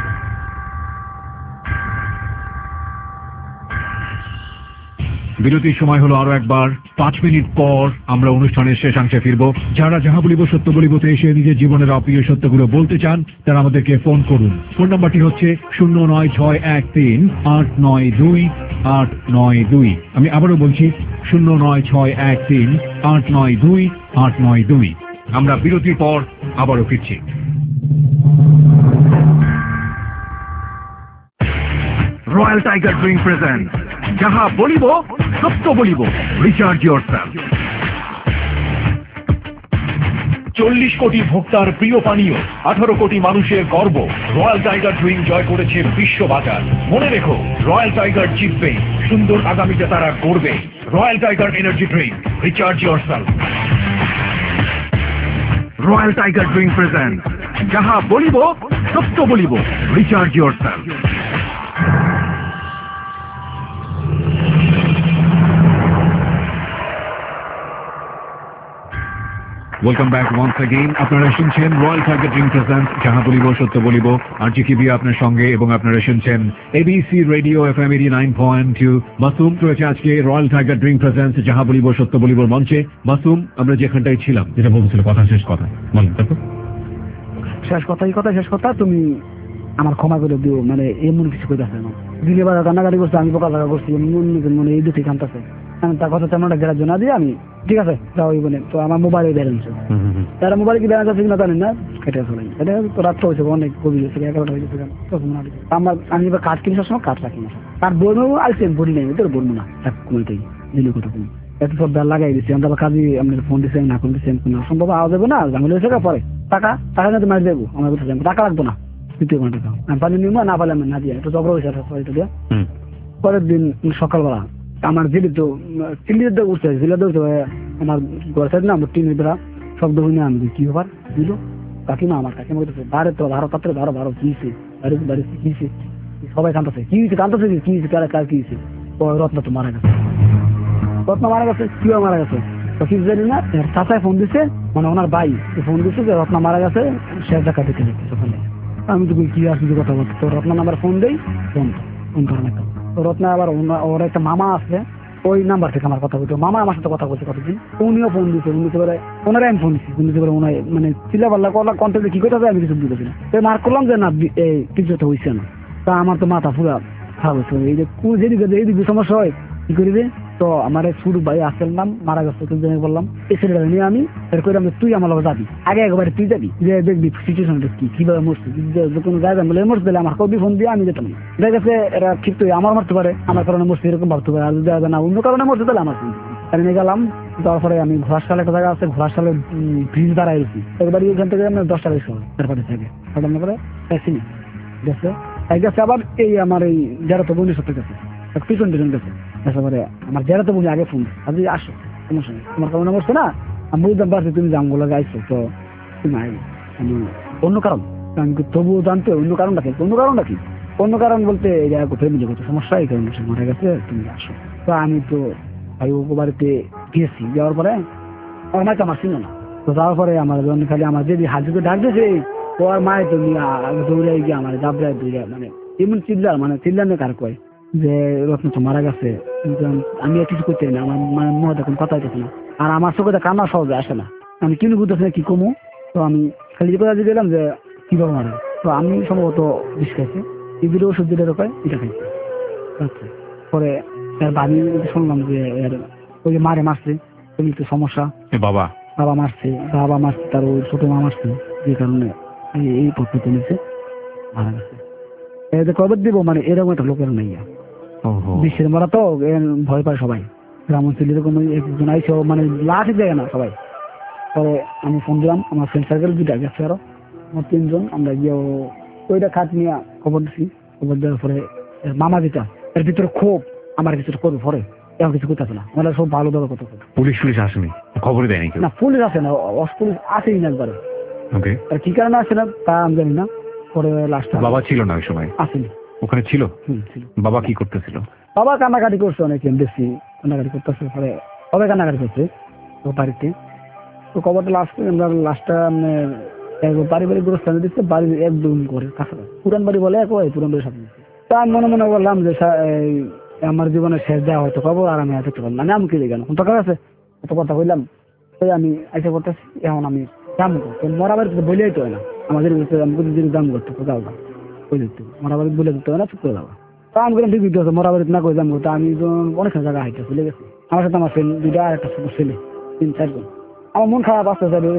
বিরতির সময় হলো আরো একবার, পাঁচ মিনিট পর আমরা অনুষ্ঠানের শেষাংশে ফিরব। যারা যাহা বলিব সত্য বলিবতে এসে নিজের জীবনের অপ্রিয় সত্যগুলো বলতে চান তারা আমাদেরকে ফোন করুন। ফোন নাম্বারটি হচ্ছে শূন্য নয় ছয় এক তিন আট নয় দুই আট নয় দুই। আমি আবারও বলছি শূন্য নয় ছয় এক তিন আট নয় দুই আট নয় দুই। আমরা বিরতির পর আবারও ফিরছি। রয়্যাল টাইগার ড্রিঙ্ক প্রেজেন্ট যাহা বলিব সত্য বলিব, রিচার্জ ইয়োরসেলফ। চল্লিশ কোটি ভোক্তার প্রিয় পানীয়, আঠারো কোটি মানুষের গর্ব, রয়্যাল টাইগার ড্রিঙ্ক জয় করেছে বিশ্ববাজার। মনে রেখো, রয়্যাল টাইগার জিতবে, সুন্দর আগামীতে তারা গড়বে। Royal tiger energy drink, recharge yourself. Royal tiger drink present যাহা বলিব সত্য বলিব, recharge yourself. Welcome back once again. আপনারা শুনছেন রয়্যাল টাইগার ড্রিঙ্ক প্রেজেন্ট যাহা বলিব সত্য বলিব, আর জি কিবি আপনার সঙ্গে, এবং আপনারা শুনছেন ABC radio F M eighty nine point two. Masum রয়েছে আজকে রয়্যাল টাইগার ড্রিঙ্ক প্রেজেন্ট যাহা বলিব সত্য বলিবর মঞ্চে। মাসুম, আমরা যেখানটাই ছিলাম, যেটা বলছিল কথা শেষ কথা বলেন। তারপর শেষ কথা এই কথা শেষ কথা তুমি আমার ক্ষমা করে দিও, মানে এমন কিছু করে আসে না, দিলে বাজার কান্নাকাটি করছে, আমি পোকা জায়গা করছি, মনে এই দুটি কামতাছে, তার কথা তেমন একটা জেলার জন্য দিয়ে আমি ঠিক আছে যাও বলে, তো আমার মোবাইলে ব্যালেন্স তারা মোবাইলে কি ব্যালেন্স আছে কিনা জানেন না, কেটে আসলে এটা তো রাত্র হয়েছে, অনেক গভীর হয়েছে, এগারোটা হয়েছে তখন আমার আমি এবার কাঠ কিনে সময় কাঠ রাখি না, তার বলবো আসছে বলি নাই, ওদের বলবো না এক কমিটাই দিলে কথা তুমি এত সব বেল লাগাই দিচ্ছি, আমরা কাজে আপনার ফোন দিচ্ছেন না ফোন দিচ্ছেন কোনো সম্ভব আওয়া যাবে না, জামিল হয়েছে পরে টাকা টাকা কিন্তু মারি দেবো, আমার কথা টাকা লাগবো না, দ্বিতীয় ঘন্টা দাও আমি পানি নিবো না, পারলে আমি না দিয়ে একটু ঝগড়া হয়েছে এটা দিয়ে। পরের দিন সকালবেলা আমার জিলি তো চিল্লিতে উঠছে, জিলাতে উঠছে আমার ঘর সাইড না, আমার টিনের বেড়া শব্দ হইনি, আমি কি ব্যাপার দিল কাকিমা, আমার কাকিমা বলতেছে বারে তো বারো পাত্রে বারো বারো কিছে বাড়ি বাড়ি কিছে, সবাই কাঁদতেছে কি হয়েছে কাঁদতেছে কি হয়েছে কার কার কি হয়েছে, রত্ন তো মারা গেছে, রত্ন মারা গেছে কিও মারা গেছে তো কিছু জানি না, চাচায় ফোন দিচ্ছে, মানে ওনার ভাই ফোন দিচ্ছে যে রত্না মারা গেছে, শেষ দেখা দিতে যাচ্ছে ওখানে। আমি তো কি আসছি কথা বলছি, তো রত্না নাম্বার ফোন দেই, ফোন ফোন করেন একটা, তো রত্না আবার ওর একটা মামা আছে, ওই নাম্বার থেকে আমার কথা বলতো, মামা আমার সাথে কথা বলছে কতদিন, উনিও ফোন দিচ্ছে, উনি করে ওনারাই আমি ফোন দিচ্ছি, উনি করে ওনার মানে চিল্লা পাল্লা করলাম কন্ট্যাক্টে কি করতে হবে আমি কিছু বুঝেছি না, তো মার্ক করলাম যে না এই কিছু তো হয়েছে না, তা আমার তো মাথা পুরা খারাপ হচ্ছে, এই যে কোন যেদিকে এইদিকে সমস্যা হয় কি করিবে, তো আমার ছোট ভাই আসল নাম মারা গেছে, তুই জেনে বললাম এই ছেলেটা নিয়ে আমি এর করে তুই আমার লগে যাবি, আগে একবারে তুই যাবি যে দেখবি সিচুয়েশনটা কি কিভাবে মরছি, কোনো জায়গায় বলে মরতে দিলে আমার কবি ফোন দিয়ে আমি যেতাম না, দেখা গেছে এরা ঠিক তুই আমার মারতে পারে, আমার কারণে মরছি এরকম ভাবতে পারে, আর যদি না অন্য কারণে মরতে তাহলে আমার নিয়ে গেলাম। তারপরে আমি ঘোড়াশাল একটা জায়গা আছে, ঘোড়াশালের ব্রিজ দাঁড়াই গেছি একবারই ওইখান থেকে আমরা দশটা বেশি তারপরে থেকে ঘটনা করে গেছি গেছে তাই গেছে। আবার এই আমার এই জেরাতো বন্ধুর সাথে গেছে পিছন পিছন গেছে গেছে পরে আমার জেরাতো বন্ধু আগে ফোন আপনি আসো সমস্যা নেই, তোমার কামনা করছো না, আমি বুঝতে পারছি তুমি জামগুলো গাইছো, তো তুমি আইবি। আমি অন্য কারণ আমি তবুও জানতে অন্য কারণটা কি, অন্য কারণটা কি, অন্য কারণ বলতে এই জায়গা কোথায় মিলে করতে সমস্যা এই কারণে সে মারা গেছে, তুমি আসো। তো আমি তো ভাই ও বাড়িতে গিয়েছি, যাওয়ার পরে আমার মাকে আমার ছিল না, তো যাওয়ার পরে আমার জন্য খালি আমার যদি হাজিকে ডাক দিয়েছে ও আর মায়ের তো দৌড়ে গিয়ে আমার জাবড়ায় দৌড়ে মানে এমন চিল্লার মানে চিল্লানো কার কয় যে রত্ন তো মারা গেছে, আমি আর কিছু করতে না, আমার মানে মুখে এখন কথা হইতেছে না, আর আমার চোখে কান্না সহজে আসে না, আমি কিনে বুঝতেছি না কি কমু। তো আমি খালি যে কথা দিয়ে গেলাম যে কিভাবে মারে, তো আমি সম্ভবত বিষ খাইছি, এগুলো ওষুধ দিলে রকম এটা খাইছি। আচ্ছা পরে এর ভাবি শুনলাম যে এর ওই যে মারে মারছে এগুলি তো সমস্যা, বাবা বাবা মারছে বাবা মারছে তার ওই ছোট মা মারছে, যে কারণে এই পদ্ধতি নিয়েছে মারা গেছে। এদের কবে দিব মানে এরকম একটা লোকের নাই, বিশ্বের মারা তো ভয় পায় সবাই, গ্রাম অঞ্চল এরকম একজন আইসে মানে লাশ দেয় না সবাই। পরে আমি ফোন দিলাম আমার ফ্রেন্ড সার্কেল দুইটা গেছে আরো আমার তিনজন, আমরা গিয়ে ওইটা খাট নিয়ে খবর দিচ্ছি, খবর দেওয়ার পরে মামা যেটা এর ভিতরে ক্ষোভ আমার কিছু করবে পরে এমন কিছু করতেছে না, মানে সব ভালো দেওয়ার কথা। পুলিশ পুলিশ আসেনি, খবরই দেয়নি কেউ? না পুলিশ আসে না, পুলিশ আসেই না একবারে, ওকে আর কি কারণে আসে না তা আমি জানি না। পরে লাস্ট বাবা ছিল না ওই সময়? আসেনি। ওখানে ছিল? হুম ছিল। বাবা কি করতেছিল? বাবা কান্নাকাটি করছে অনেক বেশি, কান্নাকাটি করতেছে, পরে সবাই কান্নাকাটি করছে তো বাড়িতে। তো খবরটা লাস্ট আমরা লাস্টটা মানে পারিবারিক গোরস্থানে দিচ্ছে, বাড়ির একদম করে কাছাকাছি পুরান বাড়ি বলে এক ওই পুরান বাড়ির সাথে। তা আমি মনে মনে বললাম যে আমার জীবনে শেষ দেওয়া হয়তো খবর, আর আমি আসতে পারলাম মানে আমি কি গেলাম টাকা আছে এত কথা বললাম, তাই আমি আইসা করতেছি। এখন আমি দাম করতে মরা বাড়িতে বলেই তো হয় না, আমাদের আমি প্রতিদিন দাম করতে যাও না ওই দিতে মরা বাড়িতে বলে দিতে হয় না, চুপ করে যাওয়া। তা আমি ঠিক দিতে হচ্ছে মরা বাড়িতে না করে দাম করতে, আমি অনেক জায়গা হাইতে চলে গেছি, আমার সাথে আমার ফ্রেন্ড দুইটা আর একটা ছোট ছেলে তিন চারজন। আমার মন খারাপ আসতে চাই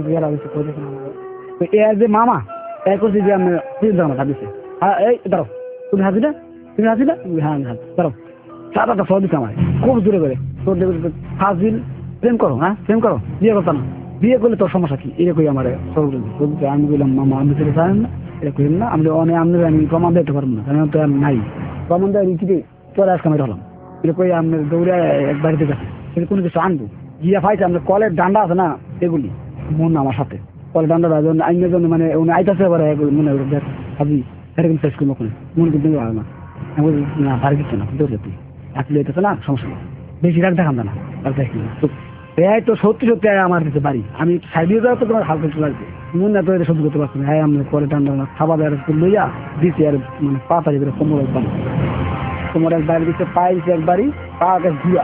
এর যে মামা তাই করছি যে আমি আমার হাদিছে হ্যাঁ এই দাঁড়ো তুমি হাসি না তুমি হাসি না হ্যাঁ আমি হাসি দাঁড়ো সাত আটটা সহ দিচ্ছে আমার খুব দূরে করে তোর দেখবে ফাজিল প্রেম করো হ্যাঁ প্রেম করো বিয়ে করতাম না, বিয়ে করলে তোর সমস্যা কি এরকম আমার আমি বললাম মামা আমি ছেলে জানেন না এটা করেন না, আমি অনেক আমি আমি প্রমাণ দিতে পারবো না কারণ তো নাই প্রমাণ দেয় কি তোর আজকে আমি হলাম এরকম আমি দৌড়ে এক বাড়িতে গেছে সেটা কোনো কিছু আনবো গিয়া পাইছে আমরা কলের ডান্ডা আছে না এগুলি মন আমার সাথে কলের ডান্ডা আইনের জন্য মানে উনি আইতাছে এবার মনে দেখ ভাবি এরকম শেষ করবো ওখানে মনে কিন্তু ভালো না আমি বলি না বাড়ি দিচ্ছে না দৌড়ে তুই আসলে এটাছে না সমস্যা নেই বেশি রাখ দেখান না আর দেখি এই তো সত্যি সত্যি আমার দিতে পারি আমি সাইডে যাওয়া তো তোমার হালকা একটু লাগবে মন না তো এটা সহ্য করতে পারছি না হ্যাঁ আমি পরে ডান্ডা খাবার দেওয়ার লইয়া দিচ্ছি আর মানে পা তারি করে কোমর একবার কোমর একবার দিচ্ছে পায়ে দিচ্ছে একবারই পা ধুয়া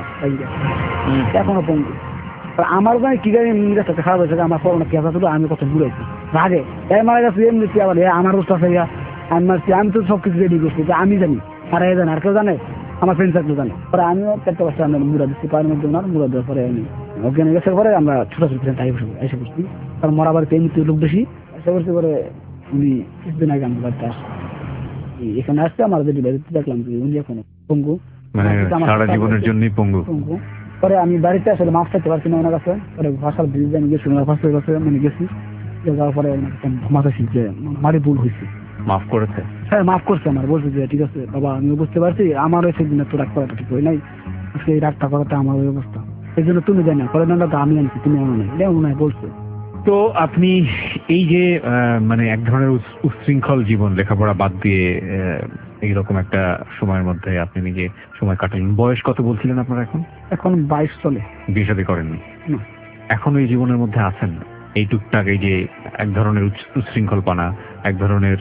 এখনো পঙ্গু আমার মানে কি জানি সাথে খারাপ হয়েছে আমার করোনা পেঁচা ছিল আমি কত ঘুরেছি রাগে এই মারা গেছে এমনি আবার আমার রোস্টা আছে আমি মারছি আমি তো সব কিছু রেডি করছি আমি জানি আর এ জানে আর কেউ জানে আমার ফ্রেন্ড সার্কেল জানে পরে আমিও চারটে বছর আমরা মুড়া দিচ্ছি পায়ের মধ্যে ওনার মুড়া দেওয়ার পরে আমি অজ্ঞান গেছে পরে আমরা ছোট ছোট ফ্রেন্ড বসে এসে করছি কারণ মরা বাড়িতে এমনিতে লোক বেশি এসে করছি পরে উনি কিছুদিন আগে আমার বাড়িতে আসছে এখানে আসছে আমার যদি বাড়িতে দেখলাম যে উনি এখন পঙ্গু মানে সারা জীবনের জন্যই পঙ্গু পঙ্গু পরে আমি বাড়িতে আসলে মাছ খাইতে পারছি না ওনার কাছে পরে ভাষার ব্রিজ আমি গেছি ওনার ভাষার কাছে মানে গেছি যাওয়ার পরে মাথাছি যে মারি ভুল হয়েছে মাফ করেছে হ্যাঁ মাফ করছে আমার বলছে যে ঠিক আছে বাবা আমি বুঝতে পারছি আমার ওই সেদিন তো রাগ করাটা ঠিক হয় নাই আজকে এই রাগটা করাটা আমার ওই অবস্থা এই জন্য তুমি জানি না পরে তো আমি আনছি তুমি আনো নাই এটা মনে হয় বলছে। তো আপনি এই যে মানে এক ধরনের উচ্ছৃঙ্খল জীবন লেখাপড়া বাদ দিয়ে এইরকম একটা সময়ের মধ্যে আপনি নিজে সময় কাটালেন, বয়স কত বলছিলেন আপনার এখন? এখন বাইশ চলে। বিয়ে শাদী করেননি? এখন ওই জীবনের মধ্যে আছেন এই টুকটাক এই যে এক ধরনের উচ্ছৃঙ্খলপনা, এক ধরনের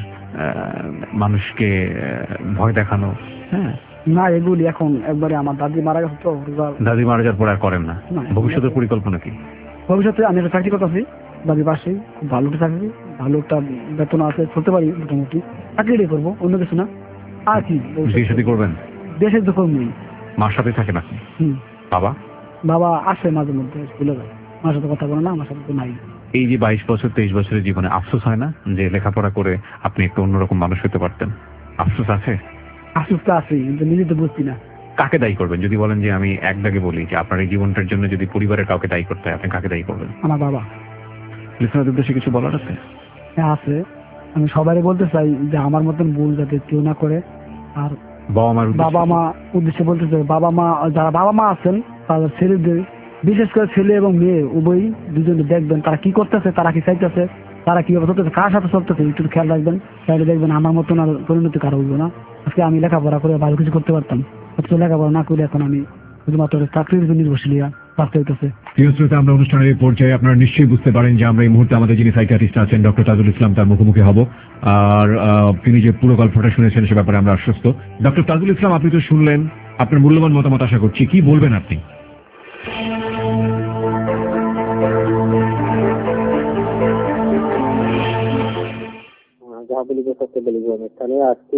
মানুষকে ভয় দেখানো? হ্যাঁ না এগুলি এখন একবারে আমার দাদি মারা গেছে তো দাদি মারা যাওয়ার পর আর করেন না। ভবিষ্যতের পরিকল্পনা কি? ভবিষ্যতে আমি একটা চাকরি করতেছি দাদির পাশে, খুব ভালো একটা চাকরি, ভালো একটা বেতন আছে, চলতে পারি মোটামুটি, চাকরিটাই করবো অন্য কিছু না। আর কি বিয়ে শাদী করবেন? দেশের তো কর্মী। মার সাথে থাকেন আপনি? হুম। বাবা? বাবা আসে মাঝে মধ্যে, ভুলে যায়, মার সাথে কথা বলে না, আমার সাথে তো নাই। এই যে বাইশ বছর তেইশ বছরের জীবনে আফসোস হয় না যে লেখাপড়া করে আপনি একটু অন্যরকম মানুষ হতে পারতেন? আফসোস আছে? আফসোস তো আছে, কিন্তু নিজে তো বুঝছি না। কাকে দায়ী করবেন? যদি বলেন যে আমি এক দাগে বলি যে আপনার এই জীবনটার জন্য যদি পরিবারের কাউকে দায়ী করতে হয়, আপনি কাকে দায়ী করবেন? আমার বাবা। লিসনারদের উদ্দেশ্যে কিছু বলার আছে? হ্যাঁ আছে, আমি সবাই বলতে চাই যে আমার মতন ভুল যাতে কেউ না করে। আর বাবা মার বাবা মা উদ্দেশ্যে বলতে চাই, বাবা মা যারা বাবা মা আছেন তাদের ছেলেদের, বিশেষ করে ছেলে এবং মেয়ে উভয়ই দুজনে দেখবেন তারা কি করতেছে, তারা কি চাইতেছে, তারা কিভাবে চলতেছে, কার সাথে চলতেছে, একটু খেয়াল রাখবেন। তাহলে দেখবেন আমার মতন আর পরিণতি কারো হইব না। আজকে আমি লেখাপড়া করে ভালো কিছু করতে পারতাম, অথচ লেখাপড়া না করে এখন আমি শুধুমাত্র চাকরির উপর নির্ভরশীল বাঁচতে হইতেছে। প্রিয় শ্রোতা, আমরা অনুষ্ঠানের এই পর্যায়ে আপনারা নিশ্চয়ই বুঝতে পারেন যে আমরা এই মুহূর্তে আমাদের যিনি সাইকিয়াট্রিস্ট আছেন ডক্টর তাজুল ইসলাম তার মুখোমুখি হব। আর আহ, তিনি যে পুরো গল্পটা শুনেছেন সে ব্যাপারে আমরা আশ্বস্ত। ডক্টর তাজুল ইসলাম, আপনি তো শুনলেন, আপনার মূল্যবান মতামত আশা করছি। কি বলবেন আপনি? যাহা বলিব সত্য বলিব অনুষ্ঠানে আজকে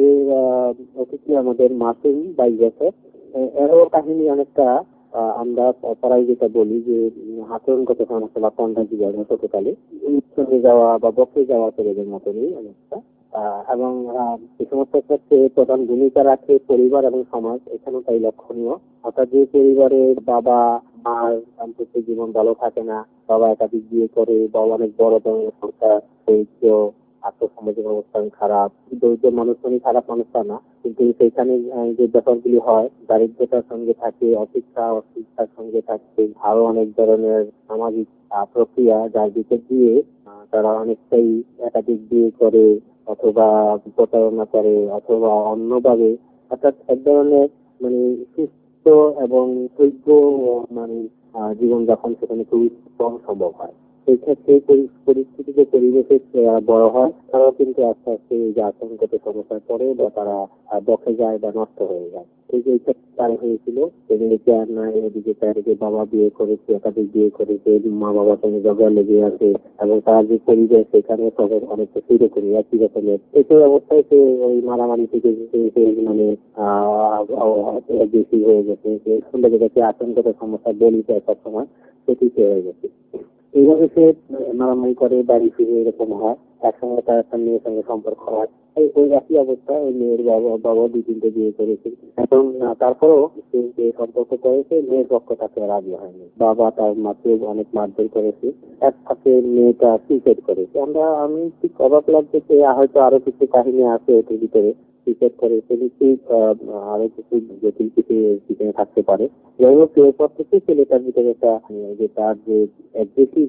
অতিথি আমাদের মাসুম বাইশ বছর। এরও কাহিনী অনেকটা আহ, আমরা পড়াই যেটা বলি যে আচরণগত সমস্যা বা কন্ঠা জীবন ছোটকালে সঙ্গে যাওয়া বা বকে যাওয়া ছেলেদের মতনই অনেকটা। আহ, এবং আহ, এই সমস্ত ক্ষেত্রে প্রধান ভূমিকা রাখে পরিবার এবং সমাজ, এখানেও তাই লক্ষণীয়। অর্থাৎ যে পরিবারের বাবা মার দাম্পত্য জীবন ভালো থাকে না, বাবা একাধিক বিয়ে করে, বাবা অনেক বড় ধরনের সংসার, দরিদ্র, আর্থসামাজিক অবস্থান খারাপ, দরিদ্র মানুষ মানে খারাপ মানুষ তা না, কিন্তু সেখানে আহ, যে ব্যাপারগুলি হয়, দারিদ্রতার সঙ্গে থাকে অশিক্ষা, অশিক্ষার সঙ্গে থাকে আরো অনেক ধরনের সামাজিক আহ, প্রক্রিয়া, যার ভিতর দিয়ে আহ, তারা অনেকটাই একাধিক বিয়ে করে অথবা প্রতারণা করে অথবা অন্যভাবে, অর্থাৎ এক ধরনের মানে সুস্থ এবং যোগ্য মানে আহ, জীবনযাপন সেখানে খুবই কম সম্ভব হয়। সেই ক্ষেত্রে পরি- পরিস্থিতিতে পরিবেশে আহ, বড় হয়, তারাও কিন্তু আস্তে আস্তে এই যে আচরণগত সমস্যায় পড়ে বা তারা আহ, বকে যায় বা নষ্ট হয়ে যায়। এই যে এটা তার হয়েছিল, এদিকে আর না এদিকে তার যে বাবা বিয়ে করেছে, একাধিক বিয়ে করেছে, মা বাবার সঙ্গে ঝগড়া লেগে আছে এবং তার যে পরিবেশ সেখানে সবাই অনেকটা শুরু করি একই রকমের। এই অবস্থায় সে ওই মারামারি থেকে সে- সে মানে আহ আহ, বেশি হয়ে গেছে, যে সুন্দর গেছে আচরণগত সমস্যা বলি সবসময় সেটি হয়ে গেছে। এইভাবে সে মারামারি করে, বাড়ি ফিরে এরকম হয়। একসঙ্গে তার একটা মেয়ের সঙ্গে সম্পর্ক হয়। এই ওই একই অবস্থা, ওই মেয়ের বাবা বাবা দুই তিনটে বিয়ে করেছে। এখন আহ, তারপরেও সে যে সম্পর্ক করেছে মেয়ের পক্ষ তাকে রাজি হয়নি। বাবা তার মাকে অনেক মারধর করেছে, এক ফাঁকে মেয়েটা সুইসাইড করেছে। আমরা আমি ঠিক অবাক লাগছে যে হয়তো আরো কিছু কাহিনী আছে এটার ভিতরে। সুইসাইড করেছে নিশ্চয়ই আরো কিছু জটিল কিছু পিছনে থাকতে পারে। যাই হোক, এরপর থেকে ছেলেটার ভিতরে একটা আহ, যে তার যে অ্যাগ্রেসিভ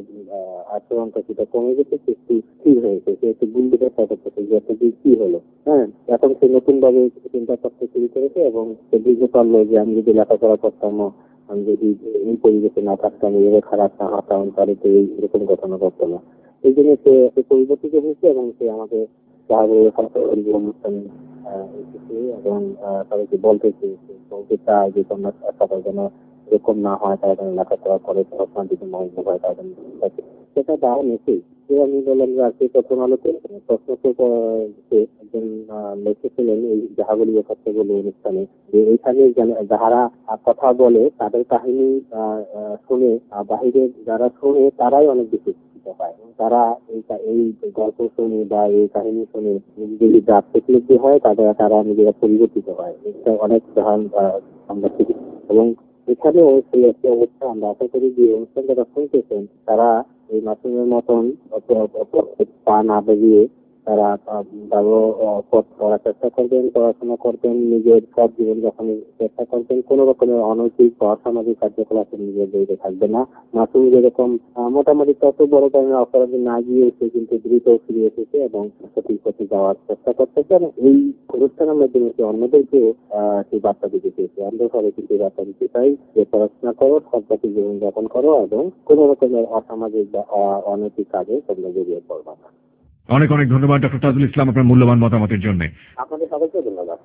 আচরণটা সেটা কমে গেছে, সে একটু স্থির হয়েছে, সে একটু গুন্ডিটা সাথে যে একটা যে কি হলো। হ্যাঁ, এখন সে নতুন ভাবে চিন্তা করতে শুরু করেছে এবং সে বুঝতে পারলো যে আমি যদি লেখাপড়া করতাম, আমি যদি এই পরিবেশে না থাকতাম, এভাবে খারাপ না হতাম, তাহলে তো এই এরকম ঘটনা ঘটতো না। এই জন্য সে সে পরিবর্তিত হয়েছে এবং সে আমাকে সাহায্য অনুষ্ঠানে আহ, এসেছে এবং আহ, তাদেরকে বলতে চেয়েছে, বলতে চায় যে তোমরা সবাই যেন এরকম না হয়, তারা যেন লেখাপড়া করে পড়াশোনা যদি মগ্ন হয়, তারা যেন থাকে। সেটা দাও মেসেজ। যে আমি বললাম যে আজকে প্রথম আলোতে প্রশ্ন সে একজন আহ, লিখেছিলেন এই যাহাবলী সত্যগুলো অনুষ্ঠানে, যে এইখানে যেন- যাহারা আহ, কথা বলে তাদের কাহিনী আহ, আহ, শুনে আহ, বাহিরের যারা শুনে তারাই অনেক বেশি উপকৃত হয়। এবং তারা এই কা- এই গল্প শুনে বা এই কাহিনী শুনে যদি আত্মীয় হয় তাদের তারা নিজেরা পরিবর্তিত হয়। এটা অনেক ধারণ আমরা শিখি। এবং এখানেও সেই একটি অবস্থা আমরা আশা করি যে অনুষ্ঠান যারা শুনতেছেন তারা এই মাসুমের মতন অত- অত- অত পা না বেরিয়ে তারা আহ, ভালো আহ, পথ করার চেষ্টা করবেন, পড়াশোনা করবেন, নিজের সব জীবন যাপনের চেষ্টা করবেন, কোন রকমের অনৈতিক বা অসামাজিক কার্যকলাপে নিজের জড়িত থাকবে না। মাসুম যেরকম আহ, মোটামুটি তত বড় ধরনের অপরাধে না গিয়ে সে কিন্তু দ্রুত ফিরে এসেছে এবং সঠিক পথে যাওয়ার চেষ্টা করতেছে এবং এই অনুষ্ঠানের মাধ্যমে সে অন্যদেরকেও আহ সেই বার্তা দিতে চেয়েছে। আমরা সবাই কিন্তু এই বার্তা দিতে চাই যে পড়াশোনা করো, সৎপথে জীবনযাপন করো এবং কোন রকমের অসামাজিক বা অ- অনৈতিক কাজে তোমরা জড়িয়ে পড়বা না। অনেক অনেক ধন্যবাদ ডক্টর তাজুল ইসলাম আপনার মূল্যবান মতামতের জন্য। আপনাদের সবাইকে ধন্যবাদ।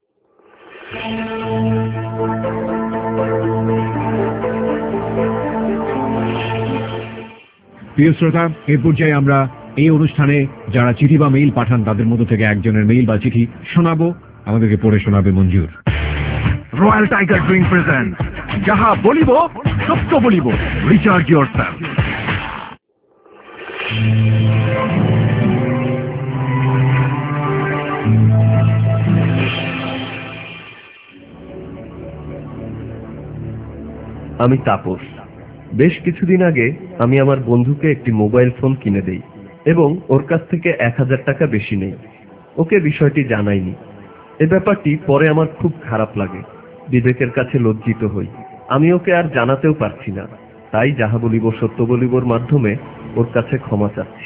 প্রিয় শ্রোতা, এ পর্যায়ে আমরা এই অনুষ্ঠানে যারা চিঠি বা মেইল পাঠান তাদের মধ্য থেকে একজনের মেইল বা চিঠি শোনাবো, আমাদেরকে পড়ে শোনাবে Manjur. Royal tiger drink present যাহা বলিব সত্য বলিব, রিচার্জ ইয়োর সেলফ। আমি তাপস। বেশ কিছুদিন আগে আমি আমার বন্ধুকে একটি মোবাইল ফোন কিনে দেই এবং ওর কাছ থেকে এক হাজার টাকা বেশি নেই। ওকে বিষয়টি জানাইনি। এ ব্যাপারটি পরে আমার খুব খারাপ লাগে, বিবেকের কাছে লজ্জিত হই। আমি ওকে আর জানাতেও পারছি না, তাই যাহা বলিব সত্য বলিবর মাধ্যমে ওর কাছে ক্ষমা চাচ্ছি।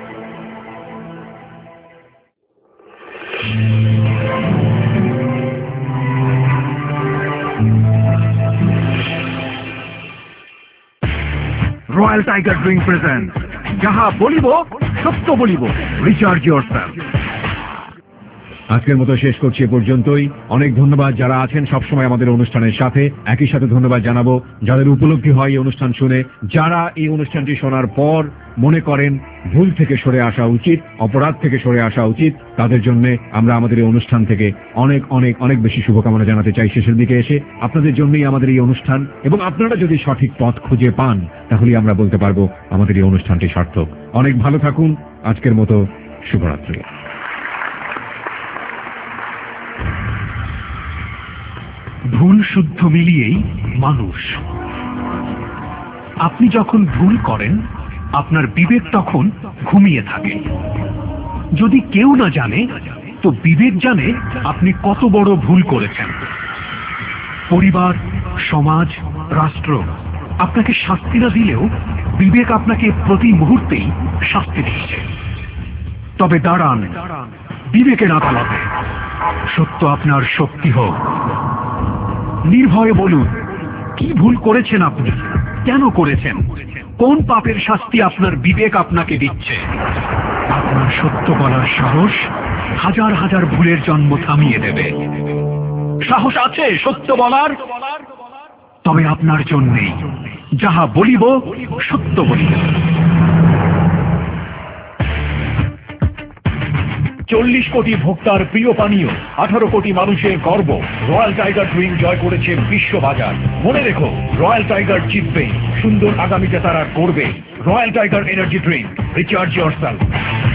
রয়্যাল টাইগার ড্রিঙ্ক প্রেজেন্ট যাহা বলিব সত্য বলিব, রিচার্জ ইয়োরসেলফ। আজকের মতো শেষ করছি এ পর্যন্তই। অনেক ধন্যবাদ যারা আছেন সবসময় আমাদের অনুষ্ঠানের সাথে। একই সাথে ধন্যবাদ জানাবো যাদের উপলব্ধি হয় এই অনুষ্ঠান শুনে, যারা এই অনুষ্ঠানটি শোনার পর মনে করেন ভুল থেকে সরে আসা উচিত, অপরাধ থেকে সরে আসা উচিত, তাদের জন্য আমরা আমাদের এই অনুষ্ঠান থেকে অনেক অনেক অনেক বেশি শুভকামনা জানাতে চাই। শেষের দিকে এসে আপনাদের জন্যই আমাদের এই অনুষ্ঠান, এবং আপনারা যদি সঠিক পথ খুঁজে পান তাহলে আমরা বলতে পারবো আমাদের এই অনুষ্ঠানটি সার্থক। অনেক ভালো থাকুন। আজকের মতো শুভরাত্রি। ভুল শুদ্ধ মিলিয়েই মানুষ। আপনি যখন ভুল করেন আপনার বিবেক তখন ঘুমিয়ে থাকে। যদি কেউ না জানে তো বিবেক জানে আপনি কত বড় ভুল করেছেন। পরিবার, সমাজ, রাষ্ট্র আপনাকে শাস্তি না দিলেও বিবেক আপনাকে প্রতি মুহূর্তেই শাস্তি দিচ্ছে। তবে দাঁড়ান বিবেকের আদালতে, সত্য আপনার শক্তি হোক। নির্ভয়ে বলুন কি ভুল করেছেন আপনি, কেন করেছেন, কোন পাপের শাস্তি আপনার বিবেক আপনাকে দিচ্ছে। আপনার সত্য বলার সাহস হাজার হাজার ভুলের জন্ম থামিয়ে দেবে। সাহস আছে সত্য বলার? তবে আপনার জন্যেই যাহা বলিব সত্য বলিব। চল্লিশ কোটি ভোক্তার প্রিয় পানীয়, আঠারো কোটি মানুষের গর্ব, রয়্যাল টাইগার ড্রিঙ্ক জয় করেছে বিশ্ববাজার। মনে রেখো, রয়্যাল টাইগার জিতবে, সুন্দর আগামীতে তারা করবে। Royal tiger energy drink, recharge yourself.